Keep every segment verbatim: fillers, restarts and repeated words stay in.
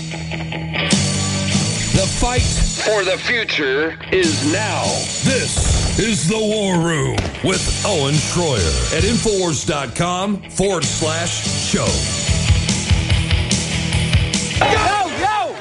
The fight for the future is now. This is The War Room with Owen Schroyer at Infowars.com forward slash show. Go, go!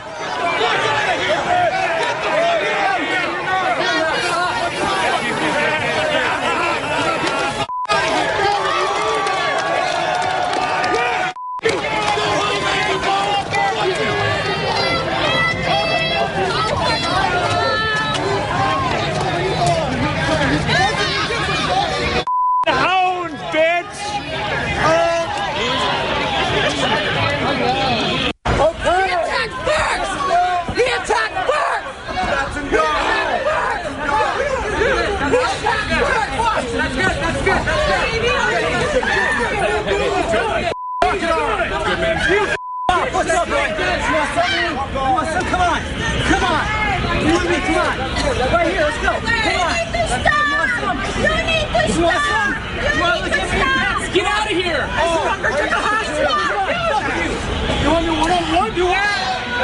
What's up, man? You want something? You want some? Come on. Come on. You want me? Come on. Right here. Let's go. Come on. You need to stop. You want some? You want to stop. Get out of here. Oh, Go to the hospital. You want me one-on-one? Do it.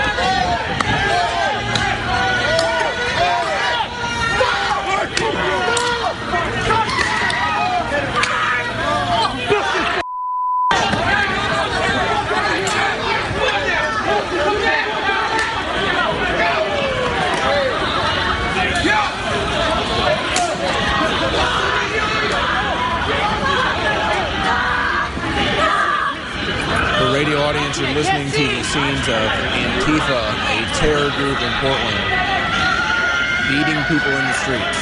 Radio audience, you're listening to the scenes of Antifa, a terror group in Portland, beating people in the streets.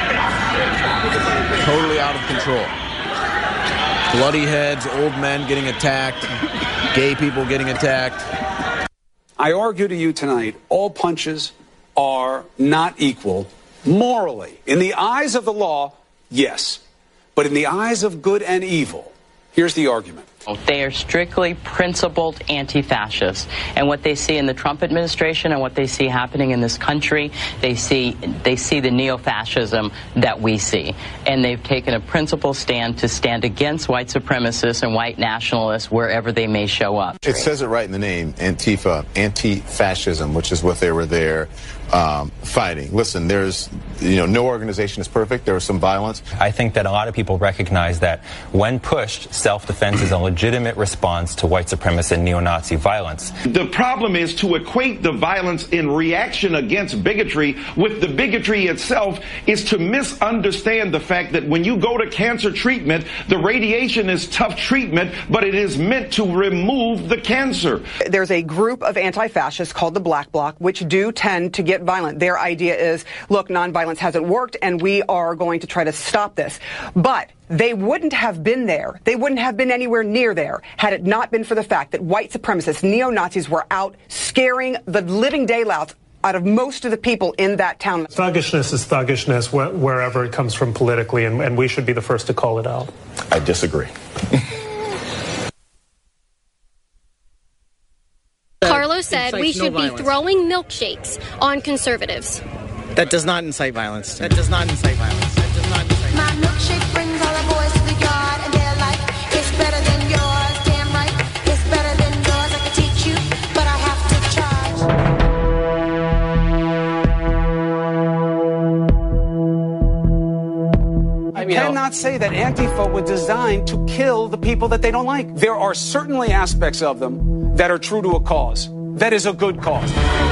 Totally out of control. Bloody heads, old men getting attacked, gay people getting attacked. I argue to you tonight, all punches are not equal morally. In the eyes of the law, yes. But in the eyes of good and evil, here's the argument. They are strictly principled anti-fascists. And what they see in the Trump administration and what they see happening in this country, they see they see the neo-fascism that we see. And they've taken a principled stand to stand against white supremacists and white nationalists wherever they may show up. It says it right in the name, Antifa, anti-fascism, which is what they were there um, fighting. Listen, there's, you know, no organization is perfect. There was some violence. I think that a lot of people recognize that when pushed, self-defense is a legitimate response to white supremacist and neo-Nazi violence. The problem is to equate the violence in reaction against bigotry with the bigotry itself is to misunderstand the fact that when you go to cancer treatment, the radiation is tough treatment, but it is meant to remove the cancer. There's a group of anti-fascists called the Black Bloc, which do tend to get violent. Their idea is, look, nonviolence hasn't worked, and we are going to try to stop this. But they wouldn't have been there. They wouldn't have been anywhere near there had it not been for the fact that white supremacists, neo-Nazis, were out scaring the living daylights out of most of the people in that town. Thuggishness is thuggishness wh- wherever it comes from politically, and, and we should be the first to call it out. I disagree. Carlos said we should be throwing milkshakes on conservatives. That does not incite violence. That does not incite violence. That does not incite My milkshake brings all the boys to the yard, and they're like, it's better than yours. Damn right, it's better than yours. I can teach you, but I have to charge. You cannot say that Antifa was designed to kill the people that they don't like. There are certainly aspects of them that are true to a cause. That is a good cause.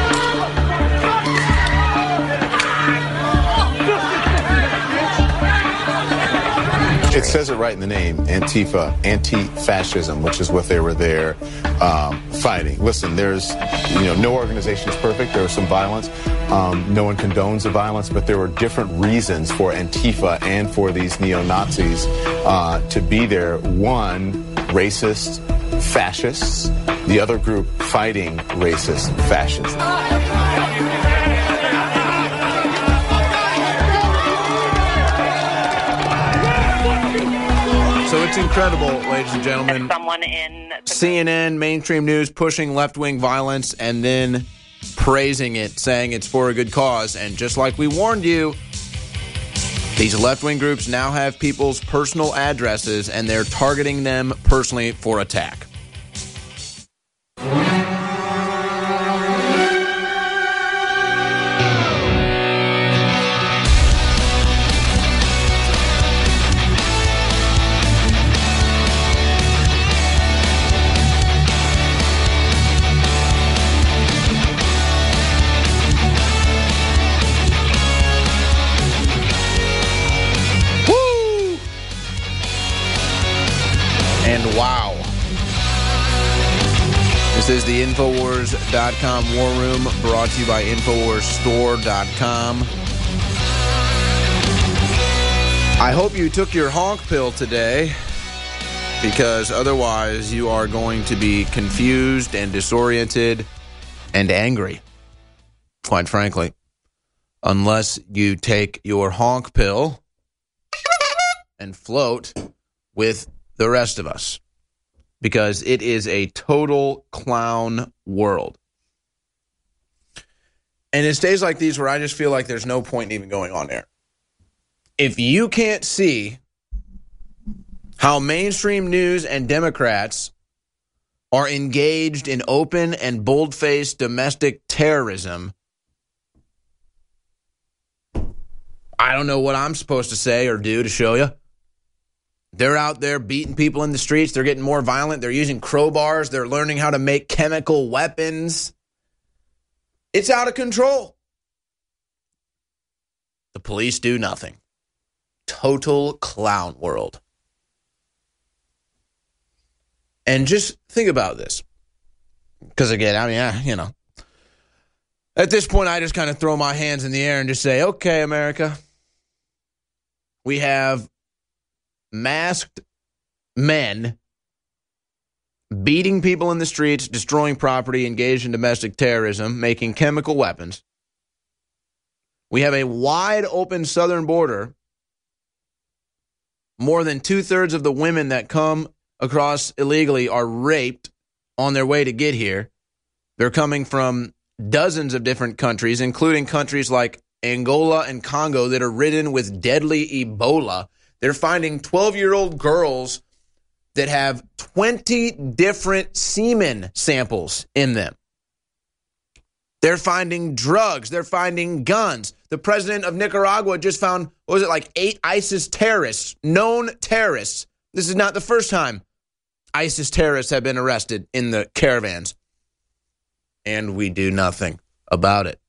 It says it right in the name, Antifa, anti-fascism, which is what they were there um, fighting. Listen, there's, you know, no organization is perfect. There was some violence. Um, no one condones the violence, but there were different reasons for Antifa and for these neo-Nazis uh, to be there. One, racist fascists. The other group fighting racist fascists. So it's incredible, ladies and gentlemen. Someone in C N N, mainstream news, pushing left-wing violence and then praising it, saying it's for a good cause. And just like we warned you, these left-wing groups now have people's personal addresses, and they're targeting them personally for attack. This is the Infowars dot com War Room, brought to you by Infowars Store dot com. I hope you took your honk pill today, because otherwise you are going to be confused and disoriented and angry, quite frankly, unless you take your honk pill and float with the rest of us, because it is a total clown world. And it's days like these where I just feel like there's no point in even going on air. If you can't see how mainstream news and Democrats are engaged in open and bold-faced domestic terrorism, I don't know what I'm supposed to say or do to show you. They're out there beating people in the streets. They're getting more violent. They're using crowbars. They're learning how to make chemical weapons. It's out of control. The police do nothing. Total clown world. And just think about this. Because again, I mean, I, you know, at this point, I just kind of throw my hands in the air and just say, okay, America, we have masked men beating people in the streets, destroying property, engaged in domestic terrorism, making chemical weapons. We have a wide open southern border. More than two-thirds of the women that come across illegally are raped on their way to get here. They're coming from dozens of different countries, including countries like Angola and Congo that are ridden with deadly Ebola. They're finding twelve-year-old girls that have twenty different semen samples in them. They're finding drugs. They're finding guns. The president of Nicaragua just found, what was it, like eight ISIS terrorists, known terrorists. This is not the first time ISIS terrorists have been arrested in the caravans. And we do nothing about it.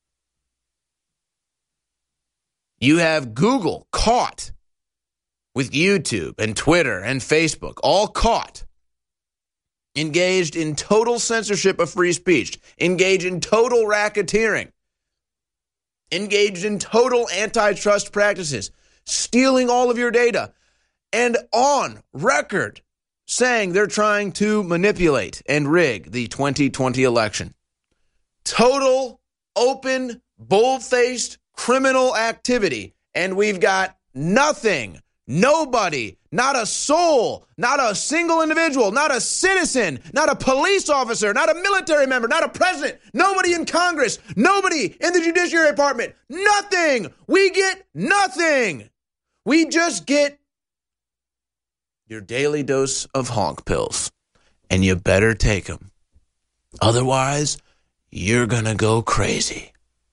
You have Google caught with YouTube and Twitter and Facebook, all caught, engaged in total censorship of free speech, engaged in total racketeering, engaged in total antitrust practices, stealing all of your data, and on record saying they're trying to manipulate and rig the twenty twenty election. Total, open, bold-faced criminal activity, and we've got nothing. Nobody, not a soul, not a single individual, not a citizen, not a police officer, not a military member, not a president, nobody in Congress, nobody in the Judiciary Department, nothing. We get nothing. We just get your daily dose of honk pills, and you better take them. Otherwise, you're going to go crazy.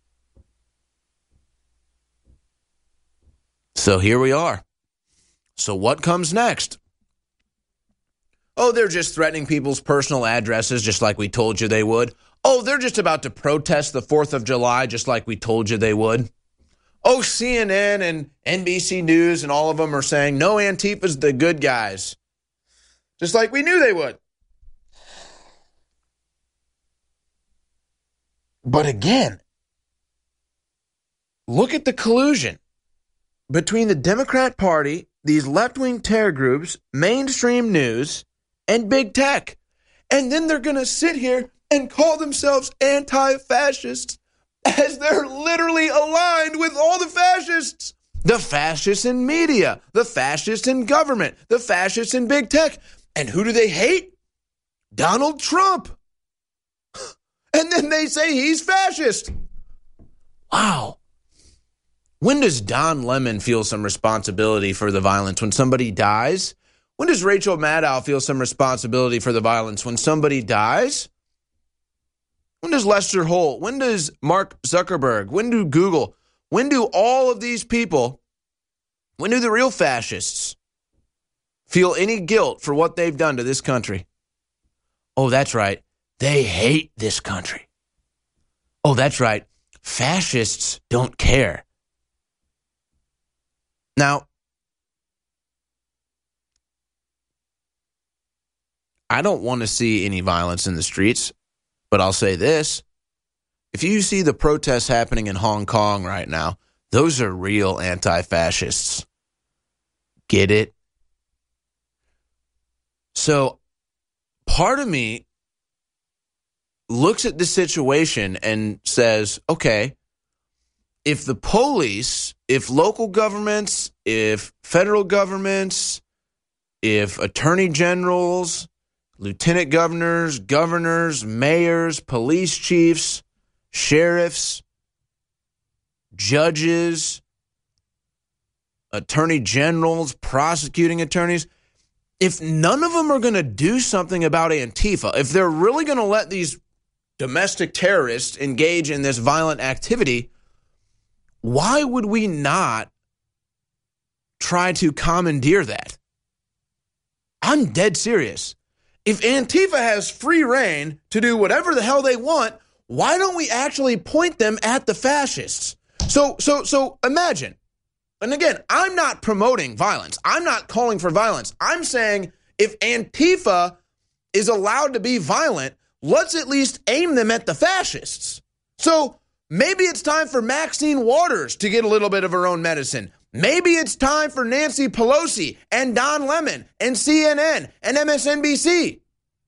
So here we are. So what comes next? Oh, they're just threatening people's personal addresses just like we told you they would. Oh, they're just about to protest the fourth of July just like we told you they would. Oh, C N N and N B C News and all of them are saying, no, Antifa's the good guys. Just like we knew they would. But again, look at the collusion between the Democrat Party, these left-wing terror groups, mainstream news, and big tech. And then they're going to sit here and call themselves anti-fascists as they're literally aligned with all the fascists. The fascists in media, the fascists in government, the fascists in big tech. And who do they hate? Donald Trump. And then they say he's fascist. Wow. When does Don Lemon feel some responsibility for the violence? When somebody dies? When does Rachel Maddow feel some responsibility for the violence? When somebody dies? When does Lester Holt? When does Mark Zuckerberg? When do Google? When do all of these people, when do the real fascists feel any guilt for what they've done to this country? Oh, that's right. They hate this country. Oh, that's right. Fascists don't care. Now, I don't want to see any violence in the streets, but I'll say this. If you see the protests happening in Hong Kong right now, those are real anti-fascists. Get it? So part of me looks at the situation and says, okay, if the police, if local governments, if federal governments, if attorney generals, lieutenant governors, governors, mayors, police chiefs, sheriffs, judges, attorney generals, prosecuting attorneys, if none of them are going to do something about Antifa, if they're really going to let these domestic terrorists engage in this violent activity, why would we not try to commandeer that? I'm dead serious. If Antifa has free reign to do whatever the hell they want, why don't we actually point them at the fascists? So, so, so imagine. And again, I'm not promoting violence. I'm not calling for violence. I'm saying if Antifa is allowed to be violent, let's at least aim them at the fascists. So maybe it's time for Maxine Waters to get a little bit of her own medicine. Maybe it's time for Nancy Pelosi and Don Lemon and C N N and M S N B C.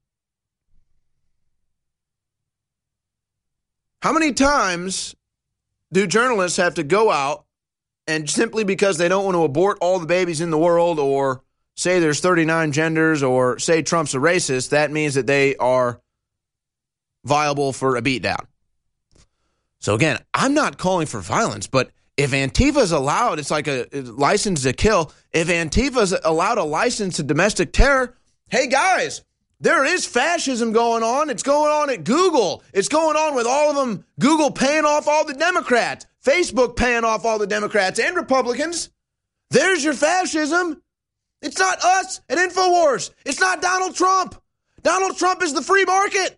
How many times do journalists have to go out and simply because they don't want to abort all the babies in the world or say there's thirty-nine genders or say Trump's a racist, that means that they are viable for a beatdown? So again, I'm not calling for violence, but if Antifa's allowed, it's like a license to kill. If Antifa's allowed a license to domestic terror, hey guys, there is fascism going on. It's going on at Google. It's going on with all of them. Google paying off all the Democrats. Facebook paying off all the Democrats and Republicans. There's your fascism. It's not us at InfoWars. It's not Donald Trump. Donald Trump is the free market.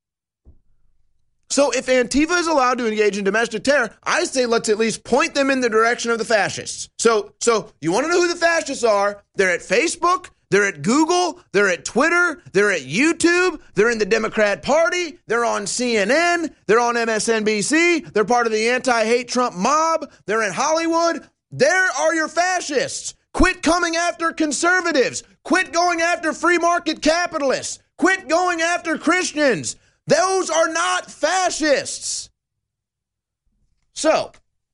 So if Antifa is allowed to engage in domestic terror, I say let's at least point them in the direction of the fascists. So, so you want to know who the fascists are? They're at Facebook. They're at Google, they're at Twitter, they're at YouTube, they're in the Democrat Party, they're on C N N, they're on M S N B C, they're part of the anti-hate Trump mob, they're in Hollywood. There are your fascists. Quit coming after conservatives. Quit going after free market capitalists. Quit going after Christians. Those are not fascists. So,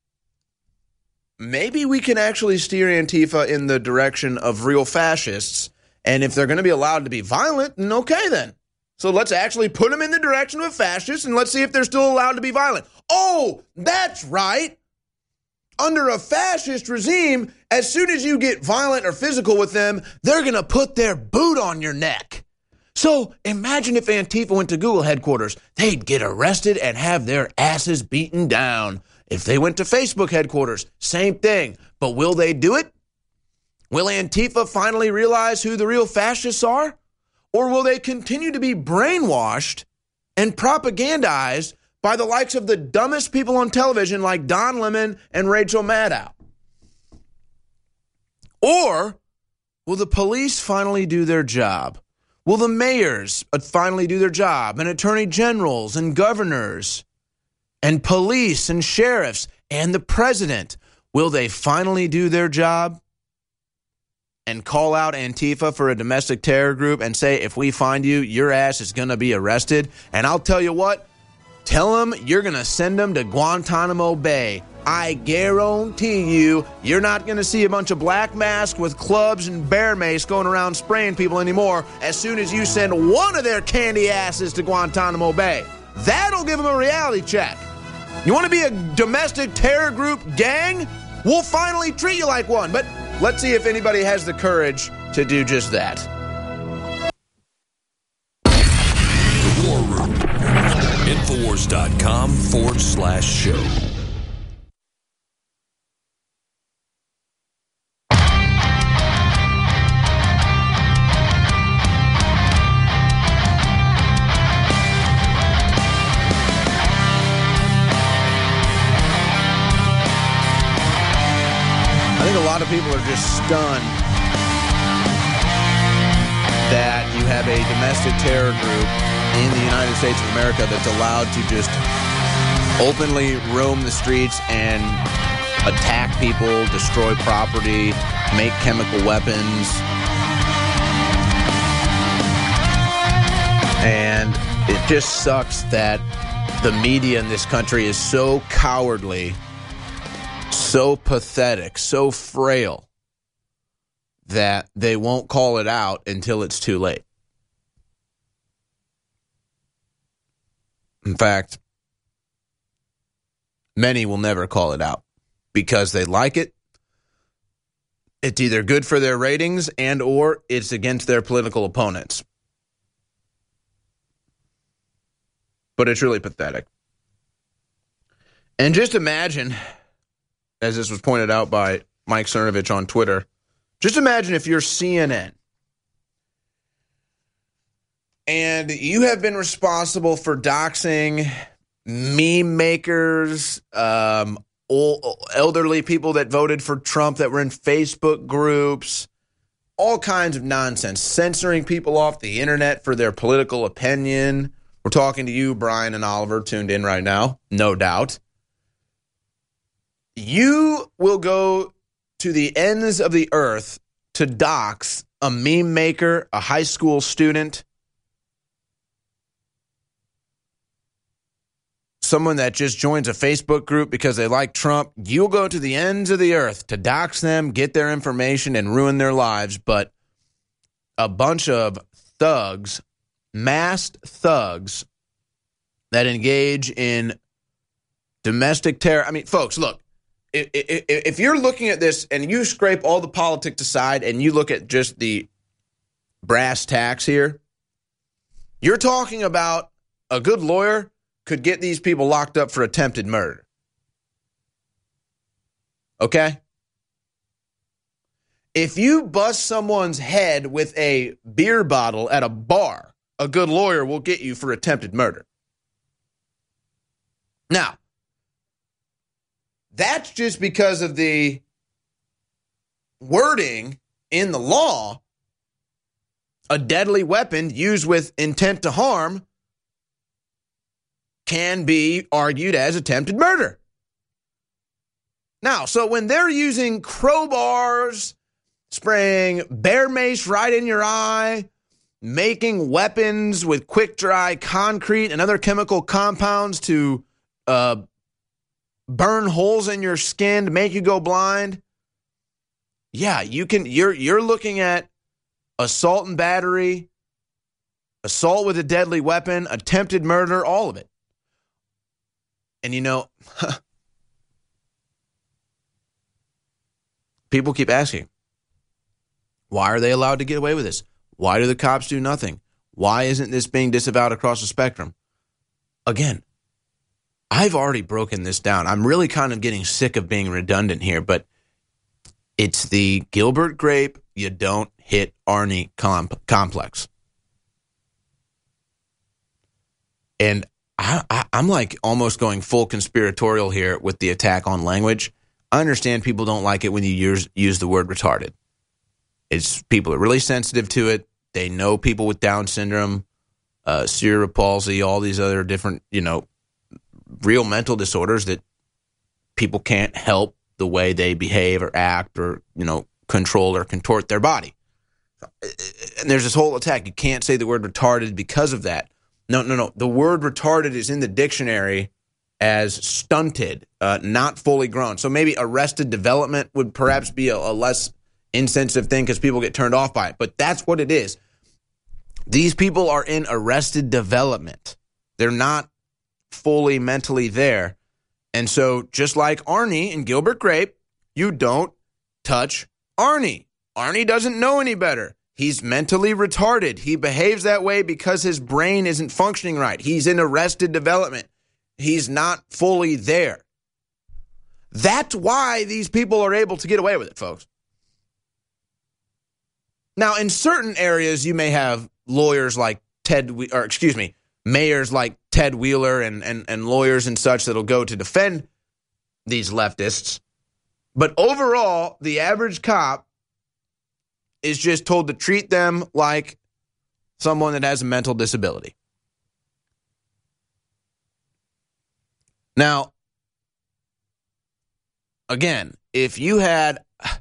maybe we can actually steer Antifa in the direction of real fascists. And if they're going to be allowed to be violent, then okay then. So let's actually put them in the direction of fascists and let's see if they're still allowed to be violent. Oh, that's right. Under a fascist regime, as soon as you get violent or physical with them, they're going to put their boot on your neck. So imagine if Antifa went to Google headquarters. They'd get arrested and have their asses beaten down. If they went to Facebook headquarters, same thing. But will they do it? Will Antifa finally realize who the real fascists are? Or will they continue to be brainwashed and propagandized by the likes of the dumbest people on television like Don Lemon and Rachel Maddow? Or will the police finally do their job? Will the mayors finally do their job? And attorney generals and governors and police and sheriffs and the president, will they finally do their job and call out Antifa for a domestic terror group and say, if we find you, your ass is going to be arrested? And I'll tell you what, tell them you're going to send them to Guantanamo Bay. I guarantee you, you're not going to see a bunch of black masks with clubs and bear mace going around spraying people anymore as soon as you send one of their candy asses to Guantanamo Bay. That'll give them a reality check. You want to be a domestic terror group gang? We'll finally treat you like one. But let's see if anybody has the courage to do just that. The War Room. Infowars.com forward slash show. I think a lot of people are just stunned that you have a domestic terror group in the United States of America that's allowed to just openly roam the streets and attack people, destroy property, make chemical weapons. And it just sucks that the media in this country is so cowardly, so pathetic, so frail that they won't call it out until it's too late. In fact, many will never call it out because they like it. It's either good for their ratings and or it's against their political opponents. But it's really pathetic. And just imagine, as this was pointed out by Mike Cernovich on Twitter, just imagine if you're C N N and you have been responsible for doxing meme makers, um, old, elderly people that voted for Trump that were in Facebook groups, all kinds of nonsense, censoring people off the internet for their political opinion. We're talking to you, Brian and Oliver, tuned in right now, no doubt. You will go to the ends of the earth to dox a meme maker, a high school student, someone that just joins a Facebook group because they like Trump. You'll go to the ends of the earth to dox them, get their information, and ruin their lives. But a bunch of thugs, masked thugs that engage in domestic terror. I mean, folks, look. If you're looking at this and you scrape all the politics aside and you look at just the brass tacks here, you're talking about a good lawyer could get these people locked up for attempted murder. Okay? If you bust someone's head with a beer bottle at a bar, a good lawyer will get you for attempted murder. Now, that's just because of the wording in the law. A deadly weapon used with intent to harm can be argued as attempted murder. Now, so when they're using crowbars, spraying bear mace right in your eye, making weapons with quick dry concrete and other chemical compounds to uh, burn holes in your skin to make you go blind. Yeah, you can. You're you're looking at assault and battery, assault with a deadly weapon, attempted murder, all of it. And you know, people keep asking, why are they allowed to get away with this? Why do the cops do nothing? Why isn't this being disavowed across the spectrum? Again, I've already broken this down. I'm really kind of getting sick of being redundant here, but it's the Gilbert Grape, you don't hit Arnie comp- complex. And I, I, I'm like almost going full conspiratorial here with the attack on language. I understand people don't like it when you use, use the word retarded. It's people are really sensitive to it. They know people with Down syndrome, uh, cerebral palsy, all these other different, you know, real mental disorders that people can't help the way they behave or act or, you know, control or contort their body. And there's this whole attack. You can't say the word retarded because of that. No, no, no. The word retarded is in the dictionary as stunted, uh, not fully grown. So maybe arrested development would perhaps be a, a less insensitive thing because people get turned off by it. But that's what it is. These people are in arrested development. They're not fully mentally there. And so just like Arnie and Gilbert Grape, you don't touch Arnie. Arnie doesn't know any better. He's mentally retarded. He behaves that way because his brain isn't functioning right. He's in arrested development. He's not fully there. That's why these people are able to get away with it, folks. Now, in certain areas, you may have lawyers like Ted, or excuse me, mayors like Ted Wheeler and, and, and lawyers and such that'll go to defend these leftists. But overall, the average cop is just told to treat them like someone that has a mental disability. Now, again, if you had,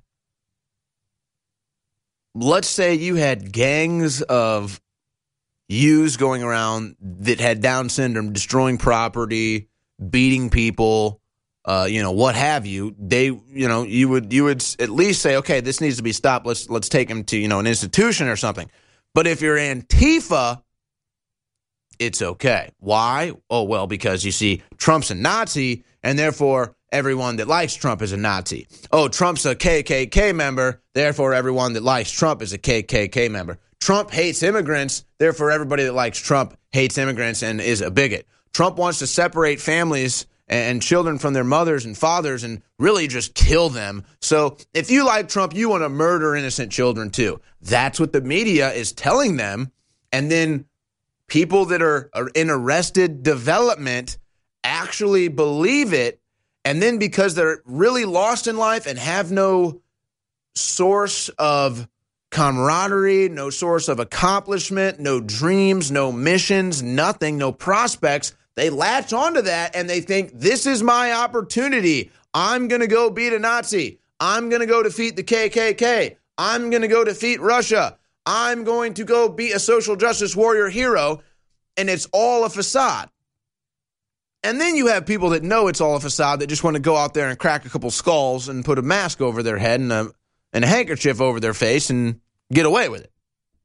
let's say you had gangs of youths going around that had Down syndrome, destroying property, beating people, uh, you know, what have you, they, you know, you would you would at least say, okay, this needs to be stopped. Let's let's take them to, you know, an institution or something. But if you're Antifa, it's okay. Why? Oh, well, because you see, Trump's a Nazi, and therefore everyone that likes Trump is a Nazi. Oh, Trump's a K K K member, therefore everyone that likes Trump is a K K K member. Trump hates immigrants, therefore everybody that likes Trump hates immigrants and is a bigot. Trump wants to separate families and children from their mothers and fathers and really just kill them. So if you like Trump, you want to murder innocent children too. That's what the media is telling them. And then people that are, are in arrested development actually believe it. And then because they're really lost in life and have no source of camaraderie, no source of accomplishment, no dreams, no missions, nothing, no prospects, they latch onto that and they think, this is my opportunity. I'm going to go beat a Nazi. I'm going to go defeat the K K K. I'm going to go defeat Russia. I'm going to go be a social justice warrior hero. And it's all a facade. And then you have people that know it's all a facade that just want to go out there and crack a couple skulls and put a mask over their head and a, and a handkerchief over their face and get away with it.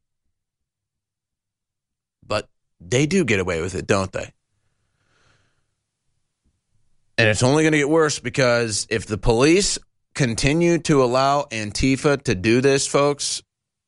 But they do get away with it, don't they? And it's only going to get worse because if the police continue to allow Antifa to do this, folks,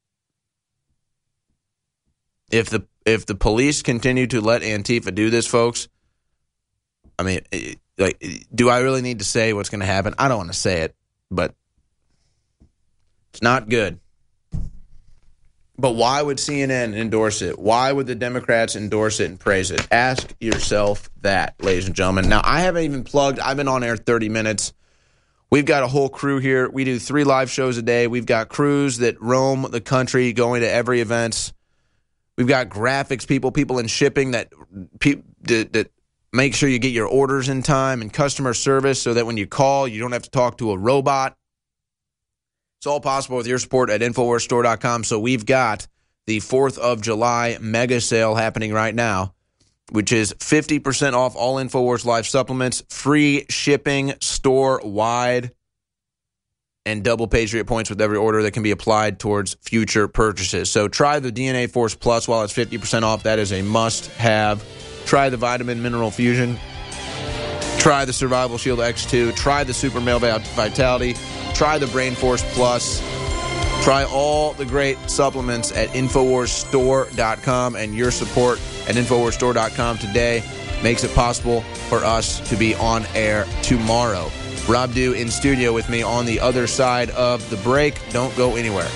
if the if the police continue to let Antifa do this, folks, I mean, like, do I really need to say what's going to happen? I don't want to say it, but it's not good. But why would C N N endorse it? Why would the Democrats endorse it and praise it? Ask yourself that, ladies and gentlemen. Now, I haven't even plugged. I've been on air thirty minutes. We've got a whole crew here. We do three live shows a day. We've got crews that roam the country going to every event. We've got graphics people, people in shipping that, that, that make sure you get your orders in time, and customer service so that when you call, you don't have to talk to a robot. It's all possible with your support at Infowars Store dot com. So we've got the fourth of July mega sale happening right now, which is fifty percent off all InfoWars Life supplements, free shipping store-wide, and double Patriot points with every order that can be applied towards future purchases. So try the D N A Force Plus while it's fifty percent off. That is a must-have. Try the Vitamin Mineral Fusion. Try the Survival Shield X two. Try the Super Male Vitality. Try the Brain Force Plus. Try all the great supplements at Infowars Store dot com, and your support at Infowars Store dot com today makes it possible for us to be on air tomorrow. Rob Dew in studio with me on the other side of the break. Don't go anywhere.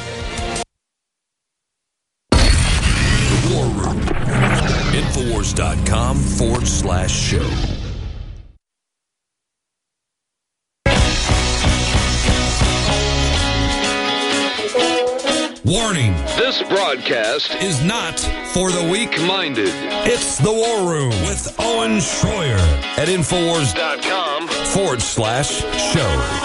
The War Room. Infowars dot com forward slash show. Warning, this broadcast is not for the weak-minded. It's The War Room with Owen Schroyer at Infowars dot com forward slash show.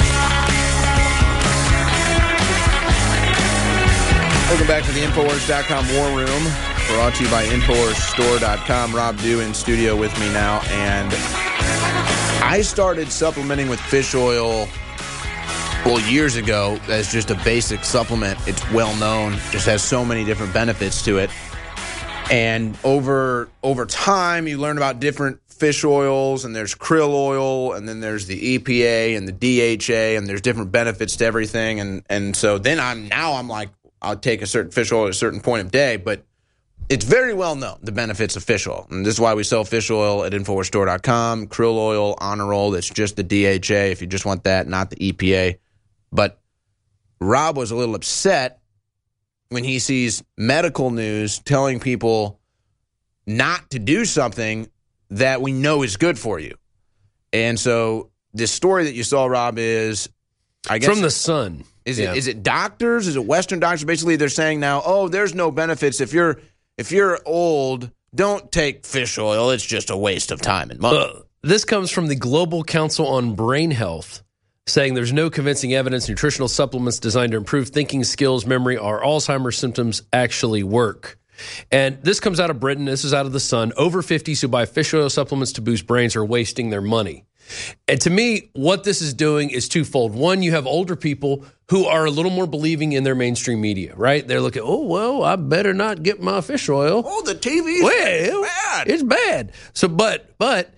Welcome back to the Infowars dot com War Room, brought to you by Infowars Store dot com. Rob Dew in studio with me now, and I started supplementing with fish oil well, years ago as just a basic supplement. It's well known, just has so many different benefits to it. And over over time, you learn about different fish oils, and there's krill oil, and then there's the E P A and the D H A, and there's different benefits to everything. And and so then I'm now I'm like, I'll take a certain fish oil at a certain point of day, but it's very well known, the benefits of fish oil. And this is why we sell fish oil at Infowars Store dot com, krill oil, Honor Roll, that's just the D H A if you just want that, not the E P A. But Rob was a little upset when he sees medical news telling people not to do something that we know is good for you. And so this story that you saw, Rob, is, I guess, from the Sun. Is yeah. it is it doctors? Is it Western doctors? Basically, they're saying now, oh, there's no benefits if you're if you're old, don't take fish oil. It's just a waste of time and money. Uh, this comes from the Global Council on Brain Health, saying there's no convincing evidence nutritional supplements designed to improve thinking skills, memory, or Alzheimer's symptoms actually work. And this comes out of Britain. This is out of the Sun. Over fifties who buy fish oil supplements to boost brains are wasting their money. And to me, what this is doing is twofold. One, you have older people who are a little more believing in their mainstream media, right? They're looking, oh, well, I better not get my fish oil. Oh, the T V's well, bad. It's bad. So, but, but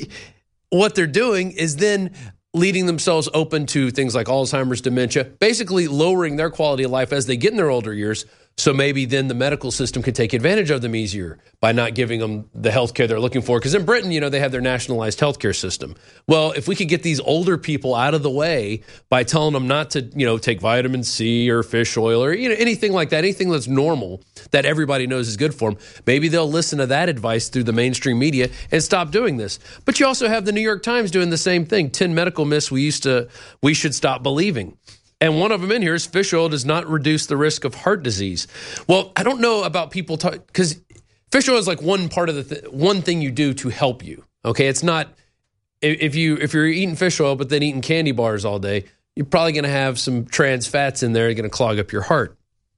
what they're doing is then leading themselves open to things like Alzheimer's, dementia, basically lowering their quality of life as they get in their older years. So maybe then the medical system could take advantage of them easier by not giving them the health care they're looking for. Because in Britain, you know, they have their nationalized health care system. Well, if we could get these older people out of the way by telling them not to, you know, take vitamin C or fish oil or, you know, anything like that, anything that's normal that everybody knows is good for them, maybe they'll listen to that advice through the mainstream media and stop doing this. But you also have the New York Times doing the same thing. ten medical myths we used to, we should stop believing. And one of them in here is fish oil does not reduce the risk of heart disease. Well, I don't know about people talk because fish oil is like one part of the th- one thing you do to help you. Okay, it's not if you if you're eating fish oil but then eating candy bars all day, you're probably going to have some trans fats in there. You're going to clog up your heart.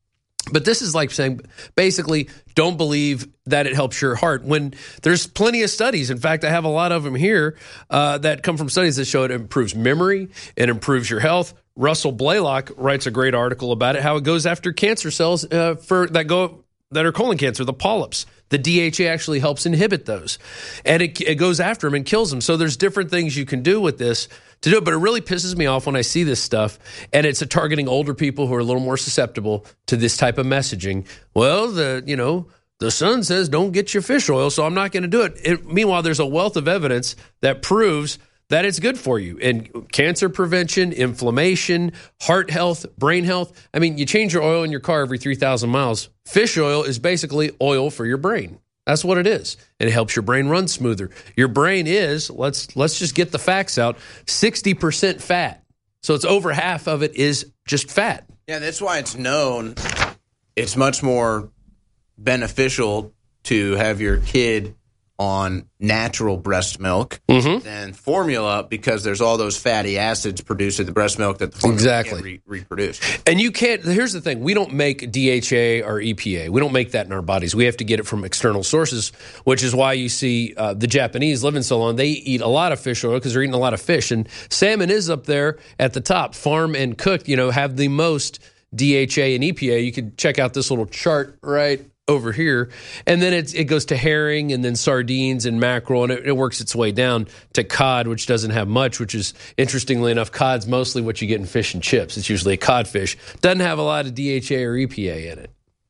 But this is like saying basically don't believe that it helps your heart when there's plenty of studies. In fact, I have a lot of them here uh, that come from studies that show it improves memory, it improves your health. Russell Blaylock writes a great article about it, how it goes after cancer cells uh, for that go that are colon cancer, the polyps. The D H A actually helps inhibit those, and it, it goes after them and kills them. So there's different things you can do with this to do it, but it really pisses me off when I see this stuff, and it's a targeting older people who are a little more susceptible to this type of messaging. Well, the you know the Sun says don't get your fish oil, so I'm not going to do it. it. Meanwhile, there's a wealth of evidence that proves that it's good for you in cancer prevention, inflammation, heart health, brain health. I mean, you change your oil in your car every three thousand miles. Fish oil is basically oil for your brain. That's what it is. And it helps your brain run smoother. Your brain is, let's let's just get the facts out, sixty percent fat. So it's over half of it is just fat. Yeah, that's why it's known it's much more beneficial to have your kid on natural breast milk mm-hmm. than formula because there's all those fatty acids produced in the breast milk that the formula exactly. can't re- reproduce. And you can't, here's the thing, we don't make D H A or E P A. We don't make that in our bodies. We have to get it from external sources, which is why you see uh, the Japanese living so long. They eat a lot of fish oil because they're eating a lot of fish. And salmon is up there at the top. Farm and cooked, you know, have the most D H A and E P A. You could check out this little chart right over here, and then it's, it goes to herring and then sardines and mackerel, and it, it works its way down to cod, which doesn't have much, which is, interestingly enough, cod's mostly what you get in fish and chips. It's usually a codfish. Doesn't have a lot of D H A or E P A in it.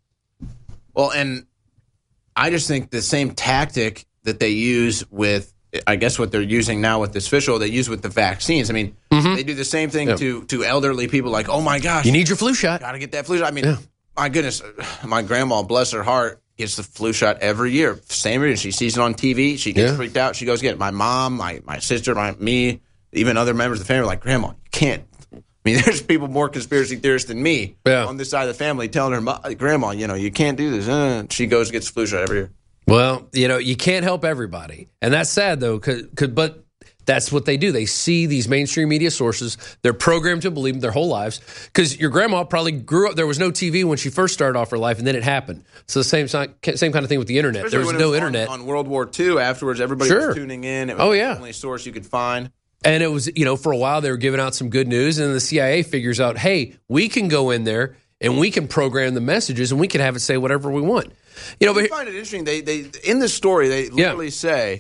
Well, and I just think the same tactic that they use with, I guess what they're using now with this fish oil, they use with the vaccines. I mean, mm-hmm. they do the same thing yeah. to, to elderly people like, oh my gosh. You need your flu shot. Got to get that flu shot. I mean, yeah. my goodness, my grandma, bless her heart, gets the flu shot every year. Same reason. She sees it on T V. She gets yeah. freaked out. She goes get it. My mom, my, my sister, my me, even other members of the family are like, Grandma, you can't. I mean, there's people more conspiracy theorists than me yeah. on this side of the family telling her, Grandma, you know, you can't do this. Uh, she goes and gets the flu shot every year. Well, you know, you can't help everybody. And that's sad, though, cause, cause, but that's what they do. They see these mainstream media sources. They're programmed to believe them their whole lives. Because your grandma probably grew up, there was no T V when she first started off her life, and then it happened. So the same same kind of thing with the internet. Especially there was no was internet. On, on World War Two, afterwards, everybody sure. was tuning in. It was oh, the yeah. only source you could find. And it was, you know, for a while they were giving out some good news, and the C I A figures out, hey, we can go in there and we can program the messages and we can have it say whatever we want. You know, I but find it interesting. They they in this story they literally yeah. say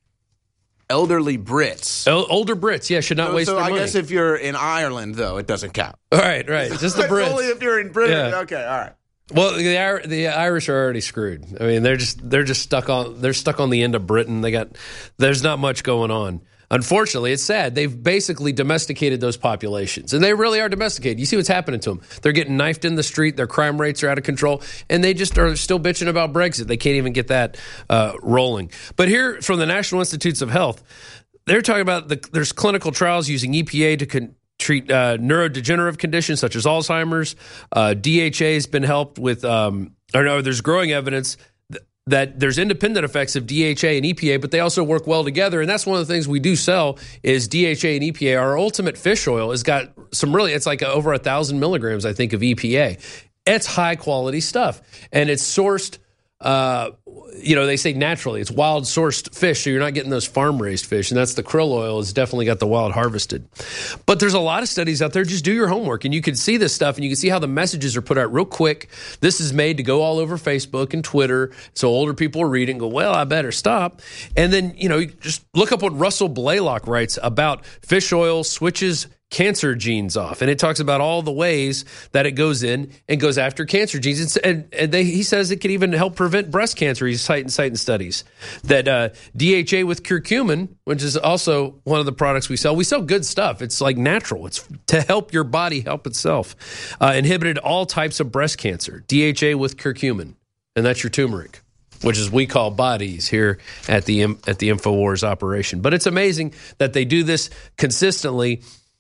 elderly Brits, El- older Brits, yeah, should not so, waste so their I money. I guess if you're in Ireland, though, it doesn't count. All right, right, just the Brits. Only if you're in Britain. Yeah. Okay, all right. Well, the the Irish are already screwed. I mean, they're just they're just stuck on they're stuck on the end of Britain. They got there's not much going on. Unfortunately, it's sad. They've basically domesticated those populations, and they really are domesticated. You see what's happening to them. They're getting knifed in the street. Their crime rates are out of control, and they just are still bitching about Brexit. They can't even get that uh, rolling. But here from the National Institutes of Health, they're talking about the, there's clinical trials using E P A to con- treat uh, neurodegenerative conditions such as Alzheimer's. Uh, D H A has been helped with, um, or no, there's growing evidence that there's independent effects of D H A and E P A, but they also work well together. And that's one of the things we do sell is D H A and E P A. Our Ultimate Fish Oil has got some really, it's like over a thousand milligrams, I think, of E P A. It's high quality stuff. And it's sourced, uh, you know, they say naturally. It's wild sourced fish, so you're not getting those farm raised fish. And that's the krill oil has definitely got the wild harvested. But there's a lot of studies out there. Just do your homework, and you can see this stuff, and you can see how the messages are put out real quick. This is made to go all over Facebook and Twitter, so older people read it and go, well, I better stop. And then, you know, you just look up what Russell Blaylock writes about fish oil switches cancer genes off, and it talks about all the ways that it goes in and goes after cancer genes, and, and they, he says it could even help prevent breast cancer. He's citing, citing studies that uh, D H A with curcumin, which is also one of the products we sell. We sell good stuff. It's like natural. It's to help your body help itself. Uh, inhibited all types of breast cancer. D H A with curcumin, and that's your turmeric, which is we call bodies here at the at the InfoWars operation. But it's amazing that they do this consistently.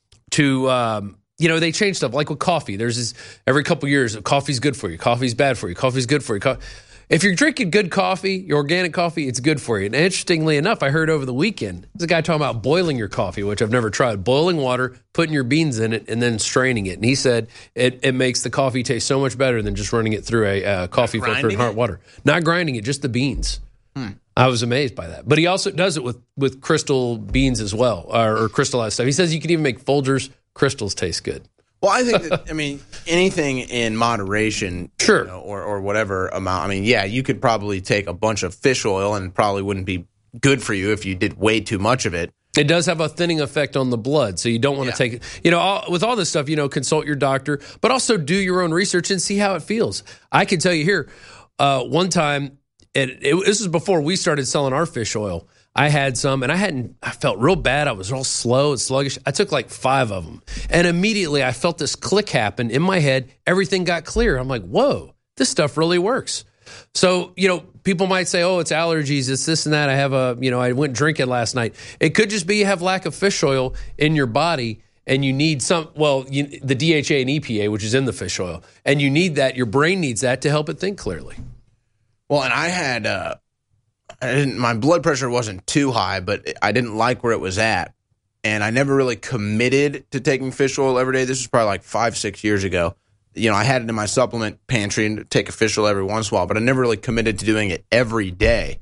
To, um, you know, they change stuff like with coffee. There's this every couple years, coffee's good for you. Coffee's bad for you. Coffee's good for you. Co- if you're drinking good coffee, your organic coffee, it's good for you. And interestingly enough, I heard over the weekend, there's a guy talking about boiling your coffee, which I've never tried. Boiling water, putting your beans in it, and then straining it. And he said it, it makes the coffee taste so much better than just running it through a uh, coffee filter in hot water. Not grinding it, just the beans. Hmm. I was amazed by that. But he also does it with, with crystal beans as well, or, or crystallized stuff. He says you can even make Folgers crystals taste good. Well, I think that, I mean, anything in moderation, sure, you know, or, or whatever amount. I mean, yeah, you could probably take a bunch of fish oil and probably wouldn't be good for you if you did way too much of it. It does have a thinning effect on the blood, so you don't want to take it. You know, all, with all this stuff, you know, consult your doctor, but also do your own research and see how it feels. I can tell you here, uh, one time, It, it, this was before we started selling our fish oil. I had some, and I hadn't. I felt real bad. I was real slow and sluggish. I took like five of them, and immediately I felt this click happen in my head. Everything got clear. I'm like, whoa, this stuff really works. So, you know, people might say, oh, it's allergies, it's this and that. I have a, you know, I went drinking last night. It could just be you have lack of fish oil in your body, and you need some, well, you, the D H A and E P A, which is in the fish oil, and you need that. Your brain needs that to help it think clearly. Well, and I had, uh, I didn't, my blood pressure wasn't too high, but I didn't like where it was at. And I never really committed to taking fish oil every day. This was probably like five, six years ago. You know, I had it in my supplement pantry and take a fish oil every once in a while, but I never really committed to doing it every day.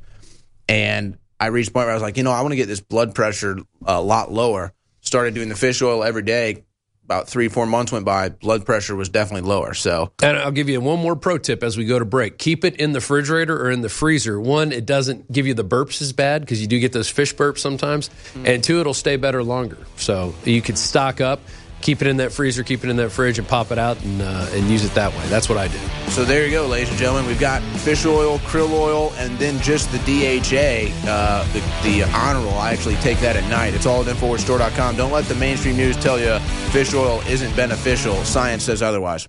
And I reached a point where I was like, you know, I want to get this blood pressure a lot lower. Started doing the fish oil every day. About three, four months went by, blood pressure was definitely lower. So, and I'll give you one more pro tip as we go to break. Keep it in the refrigerator or in the freezer. One, it doesn't give you the burps as bad because you do get those fish burps sometimes. Mm. And two, it'll stay better longer. So you could stock up, keep it in that freezer, keep it in that fridge, and pop it out and uh, and use it that way. That's what I do. So there you go, ladies and gentlemen. We've got fish oil, krill oil, and then just the D H A, uh, the, the Honorable. I actually take that at night. It's all at Infowars Store dot com. Don't let the mainstream news tell you fish oil isn't beneficial. Science says otherwise.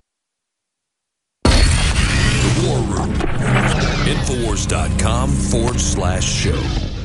The War Room. Infowars dot com forward slash show.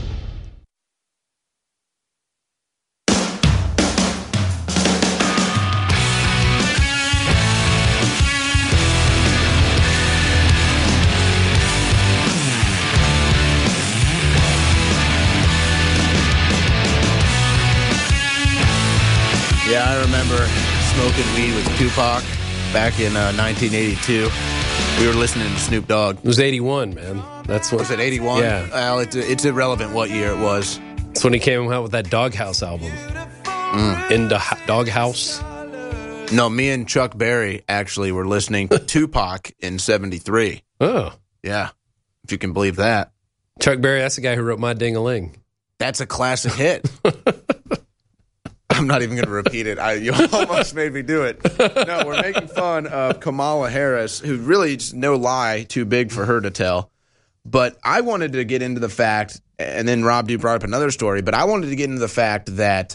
Yeah, I remember smoking weed with Tupac back in uh, nineteen eighty-two. We were listening to Snoop Dogg. It was eighty-one, man. That's what was it. eighty-one. Yeah. Well, it's it's irrelevant what year it was. That's when he came out with that Doghouse album. Mm. In the ho- Doghouse. No, me and Chuck Berry actually were listening to Tupac in seventy-three. Oh, yeah, if you can believe that. Chuck Berry, that's the guy who wrote My Ding-a-Ling. That's a classic hit. I'm not even going to repeat it. I, you almost made me do it. No, we're making fun of Kamala Harris, who really, just no lie, too big for her to tell. But I wanted to get into the fact, and then Rob, you brought up another story, but I wanted to get into the fact that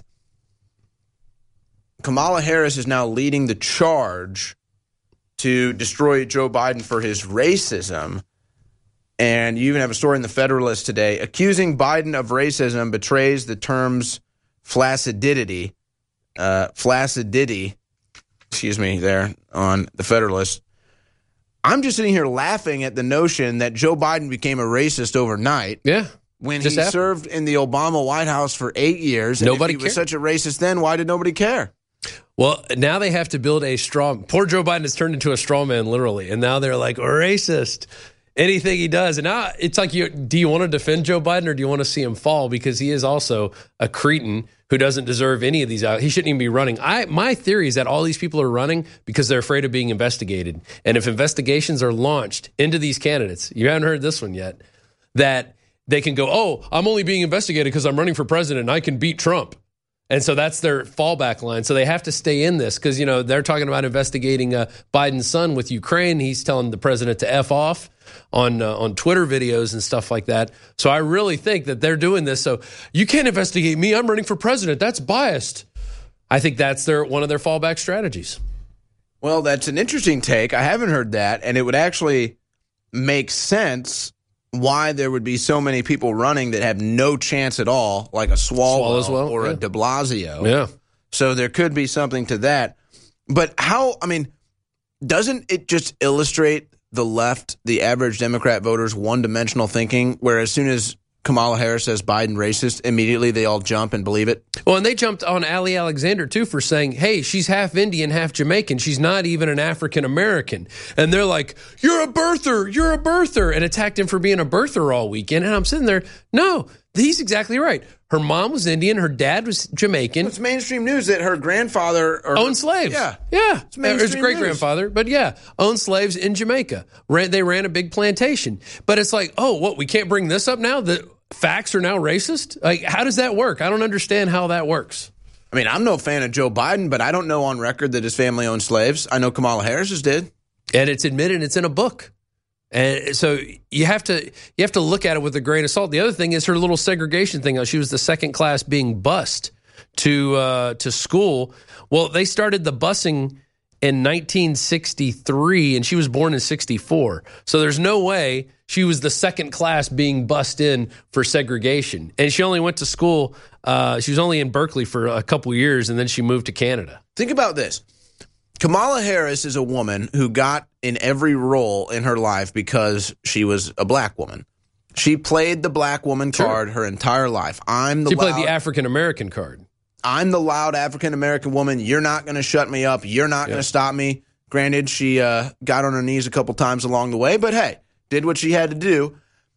Kamala Harris is now leading the charge to destroy Joe Biden for his racism. And you even have a story in the Federalist today. Accusing Biden of racism betrays the terms flaccidity, uh, flaccidity, excuse me, there on the Federalist. I'm just sitting here laughing at the notion that Joe Biden became a racist overnight. Yeah. When Just he happened. served in the Obama White House for eight years. And Nobody if he was cared. such a racist then, why did nobody care? Well, now they have to build a straw. Poor Joe Biden has turned into a straw man, literally. And now they're like, racist. Anything he does. And now it's like, you, do you want to defend Joe Biden or do you want to see him fall? Because he is also a cretin who doesn't deserve any of these out. He shouldn't even be running. I My theory is that all these people are running because they're afraid of being investigated. And if investigations are launched into these candidates, you haven't heard this one yet, that they can go, oh, I'm only being investigated because I'm running for president and I can beat Trump. And so that's their fallback line. So they have to stay in this because, you know, they're talking about investigating uh, Biden's son with Ukraine. He's telling the president to F off on uh, on Twitter videos and stuff like that. So I really think that they're doing this. So you can't investigate me. I'm running for president. That's biased. I think that's their one of their fallback strategies. Well, that's an interesting take. I haven't heard that. And it would actually make sense why there would be so many people running that have no chance at all, like a Swalwell, Swalwell or yeah. a de Blasio. Yeah. So there could be something to that. But how, I mean, doesn't it just illustrate the left, the average Democrat voters' one-dimensional thinking, where as soon as Kamala Harris says Biden racist, immediately they all jump and believe it? Well, and they jumped on Ali Alexander, too, for saying, hey, she's half Indian, half Jamaican. She's not even an African-American. And they're like, you're a birther, you're a birther, and attacked him for being a birther all weekend. And I'm sitting there, no, he's exactly right. Her mom was Indian, her dad was Jamaican. It's mainstream news that her grandfather or owned slaves. Yeah. Yeah. It's mainstream His great-grandfather, but yeah, owned slaves in Jamaica. Ran, they ran a big plantation. But it's like, oh, what, we can't bring this up now? The facts are now racist? Like, how does that work? I don't understand how that works. I mean, I'm no fan of Joe Biden, but I don't know on record that his family owned slaves. I know Kamala Harris's did. And it's admitted, it's in a book. And so you have to you have to look at it with a grain of salt. The other thing is her little segregation thing. She was the second class being bused to uh, to school. Well, they started the busing in nineteen sixty-three, and she was born in sixty-four. So there's no way she was the second class being bussed in for segregation. And she only went to school. Uh, she was only in Berkeley for a couple years, and then she moved to Canada. Think about this. Kamala Harris is a woman who got in every role in her life because she was a black woman. She played the black woman Sure. card her entire life. I'm the She loud, played the African-American card. I'm the loud African-American woman. You're not going to shut me up. You're not Yeah. going to stop me. Granted, she uh, got on her knees a couple times along the way, but hey, did what she had to do.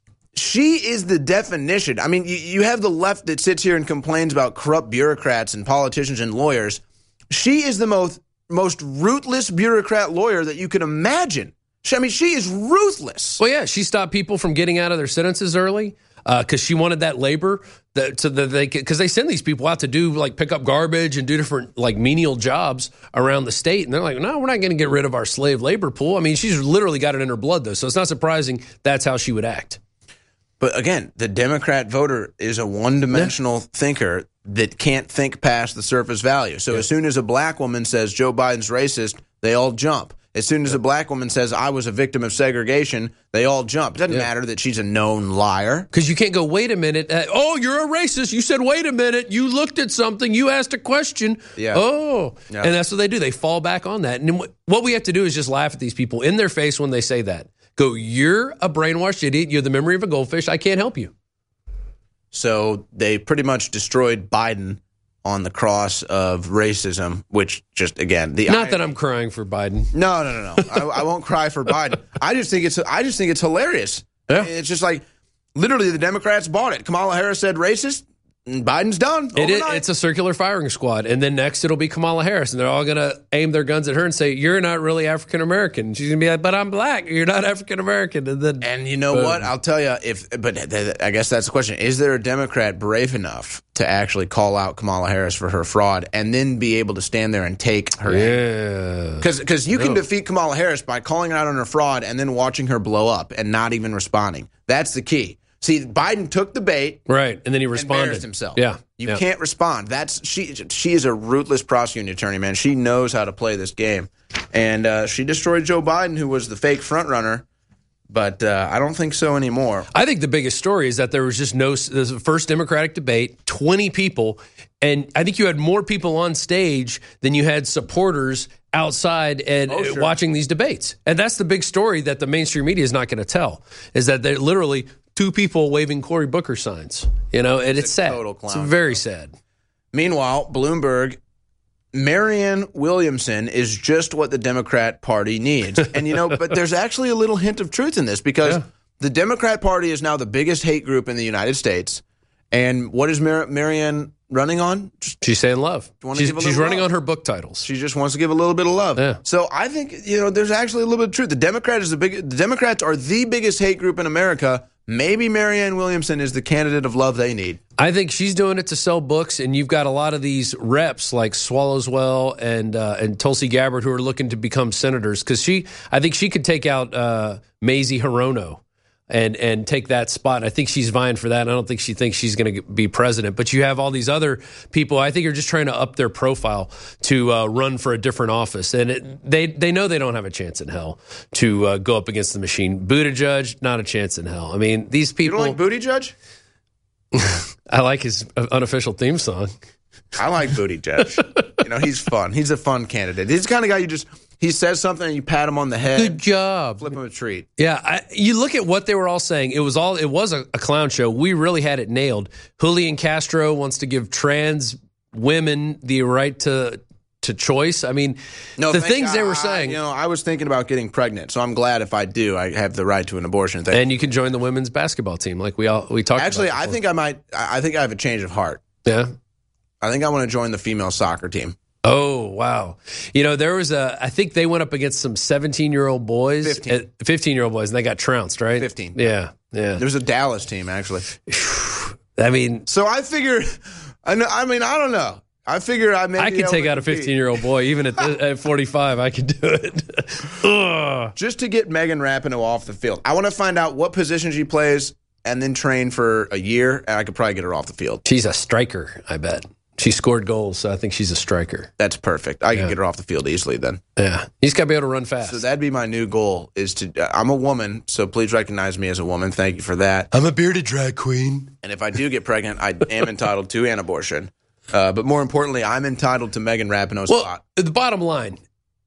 She is the definition. I mean, you, you have the left that sits here and complains about corrupt bureaucrats and politicians and lawyers. She is the most most ruthless bureaucrat lawyer that you can imagine. She, I mean, she is ruthless. Well, yeah, she stopped people from getting out of their sentences early because uh, she wanted that labor that so that they because they send these people out to do like pick up garbage and do different like menial jobs around the state, and they're like, no, we're not going to get rid of our slave labor pool. I mean, she's literally got it in her blood, though, so it's not surprising that's how she would act. But again, the Democrat voter is a one-dimensional yeah. thinker that can't think past the surface value. So yeah. as soon as a black woman says Joe Biden's racist, they all jump. As soon as a black woman says I was a victim of segregation, they all jump. It doesn't yeah. matter that she's a known liar. Because you can't go, wait a minute. Uh, oh, you're a racist. You said, wait a minute. You looked at something. You asked a question. Yeah. Oh. Yeah. And that's what they do. They fall back on that. And what we have to do is just laugh at these people in their face when they say that. Go, you're a brainwashed idiot. You're the memory of a goldfish. I can't help you. So they pretty much destroyed Biden on the cross of racism, which just, again, the not that I'm crying for Biden. No, no, no, no. I, I won't cry for Biden. I just think it's I just think it's hilarious. Yeah. It's just like literally the Democrats bought it. Kamala Harris said racist. And Biden's done. It is, it's a circular firing squad. And then next it'll be Kamala Harris. And they're all going to aim their guns at her and say, you're not really African-American. She's going to be like, but I'm black. You're not African-American. And then, and you know boom. what? I'll tell you, if. But I guess that's the question. Is there a Democrat brave enough to actually call out Kamala Harris for her fraud and then be able to stand there and take her? Yeah. Because you no. can defeat Kamala Harris by calling her out on her fraud and then watching her blow up and not even responding. That's the key. See, Biden took the bait, right, and then he responded. Embarrassed himself. Yeah, you yeah. can't respond. That's she. She is a ruthless prosecuting attorney, man. She knows how to play this game, and uh, she destroyed Joe Biden, who was the fake front runner, But uh, I don't think so anymore. I think the biggest story is that there was just no – this was the first Democratic debate, twenty people, and I think you had more people on stage than you had supporters outside and Oh, sure. watching these debates. And that's the big story that the mainstream media is not going to tell, is that they're literally two people waving Cory Booker signs. You know, and it's, It's a sad. total clown It's very sad. Meanwhile, Bloomberg, Marianne Williamson is just what the Democrat Party needs. And, you know, but there's actually a little hint of truth in this because Yeah. the Democrat Party is now the biggest hate group in the United States. And what is Mar- Marianne running on? Just She's saying love. wanna She's, give a she's little running love. on her book titles. She just wants to give a little bit of love. Yeah. So I think, you know, there's actually a little bit of truth. The Democrat is the big. The Democrats are the biggest hate group in America. Maybe Marianne Williamson is the candidate of love they need. I think she's doing it to sell books, and you've got a lot of these reps like Swallowswell and uh, and Tulsi Gabbard who are looking to become senators because she, I think she could take out uh, Mazie Hirono and and take that spot. And I think she's vying for that. And I don't think she thinks she's going to be president. But you have all these other people I think are just trying to up their profile to uh, run for a different office. And it, they they know they don't have a chance in hell to uh, go up against the machine. Buttigieg, not a chance in hell. I mean, these people. You don't like Buttigieg? I like his unofficial theme song. I like Buttigieg. You know, he's fun. He's a fun candidate. He's the kind of guy you just, he says something and you pat him on the head. Good job. Flip him a treat. Yeah, I, you look at what they were all saying. It was all. It was a, a clown show. We really had it nailed. Julian Castro wants to give trans women the right to to choice. I mean, No, the thank things they God. were saying. You know, I was thinking about getting pregnant, so I'm glad if I do, I have the right to an abortion. Thank And you can join the women's basketball team, like we all we talked. Actually, about I think I might. I I think I have a change of heart. Yeah. I think I want to join the female soccer team. Oh, wow. You know, there was a, I think they went up against some seventeen-year-old boys, fifteen. fifteen-year-old boys, and they got trounced, right? fifteen. Yeah, yeah. There's a Dallas team, actually. I mean, So I figure, I know. I mean, I don't know. I figure I may I be could able take to out a compete. fifteen-year-old boy, even at, at forty-five, I could do it. Ugh. Just to get Megan Rapinoe off the field. I want to find out what position she plays and then train for a year, and I could probably get her off the field. She's a striker, I bet. She scored goals, so I think she's a striker. That's perfect. I Yeah. can get her off the field easily then. Yeah. He's got to be able to run fast. So that'd be my new goal is to, uh, I'm a woman, so please recognize me as a woman. Thank you for that. I'm a bearded drag queen. And if I do get pregnant, I am entitled to an abortion. Uh, but more importantly, I'm entitled to Megan Rapinoe's Well, spot. the bottom line,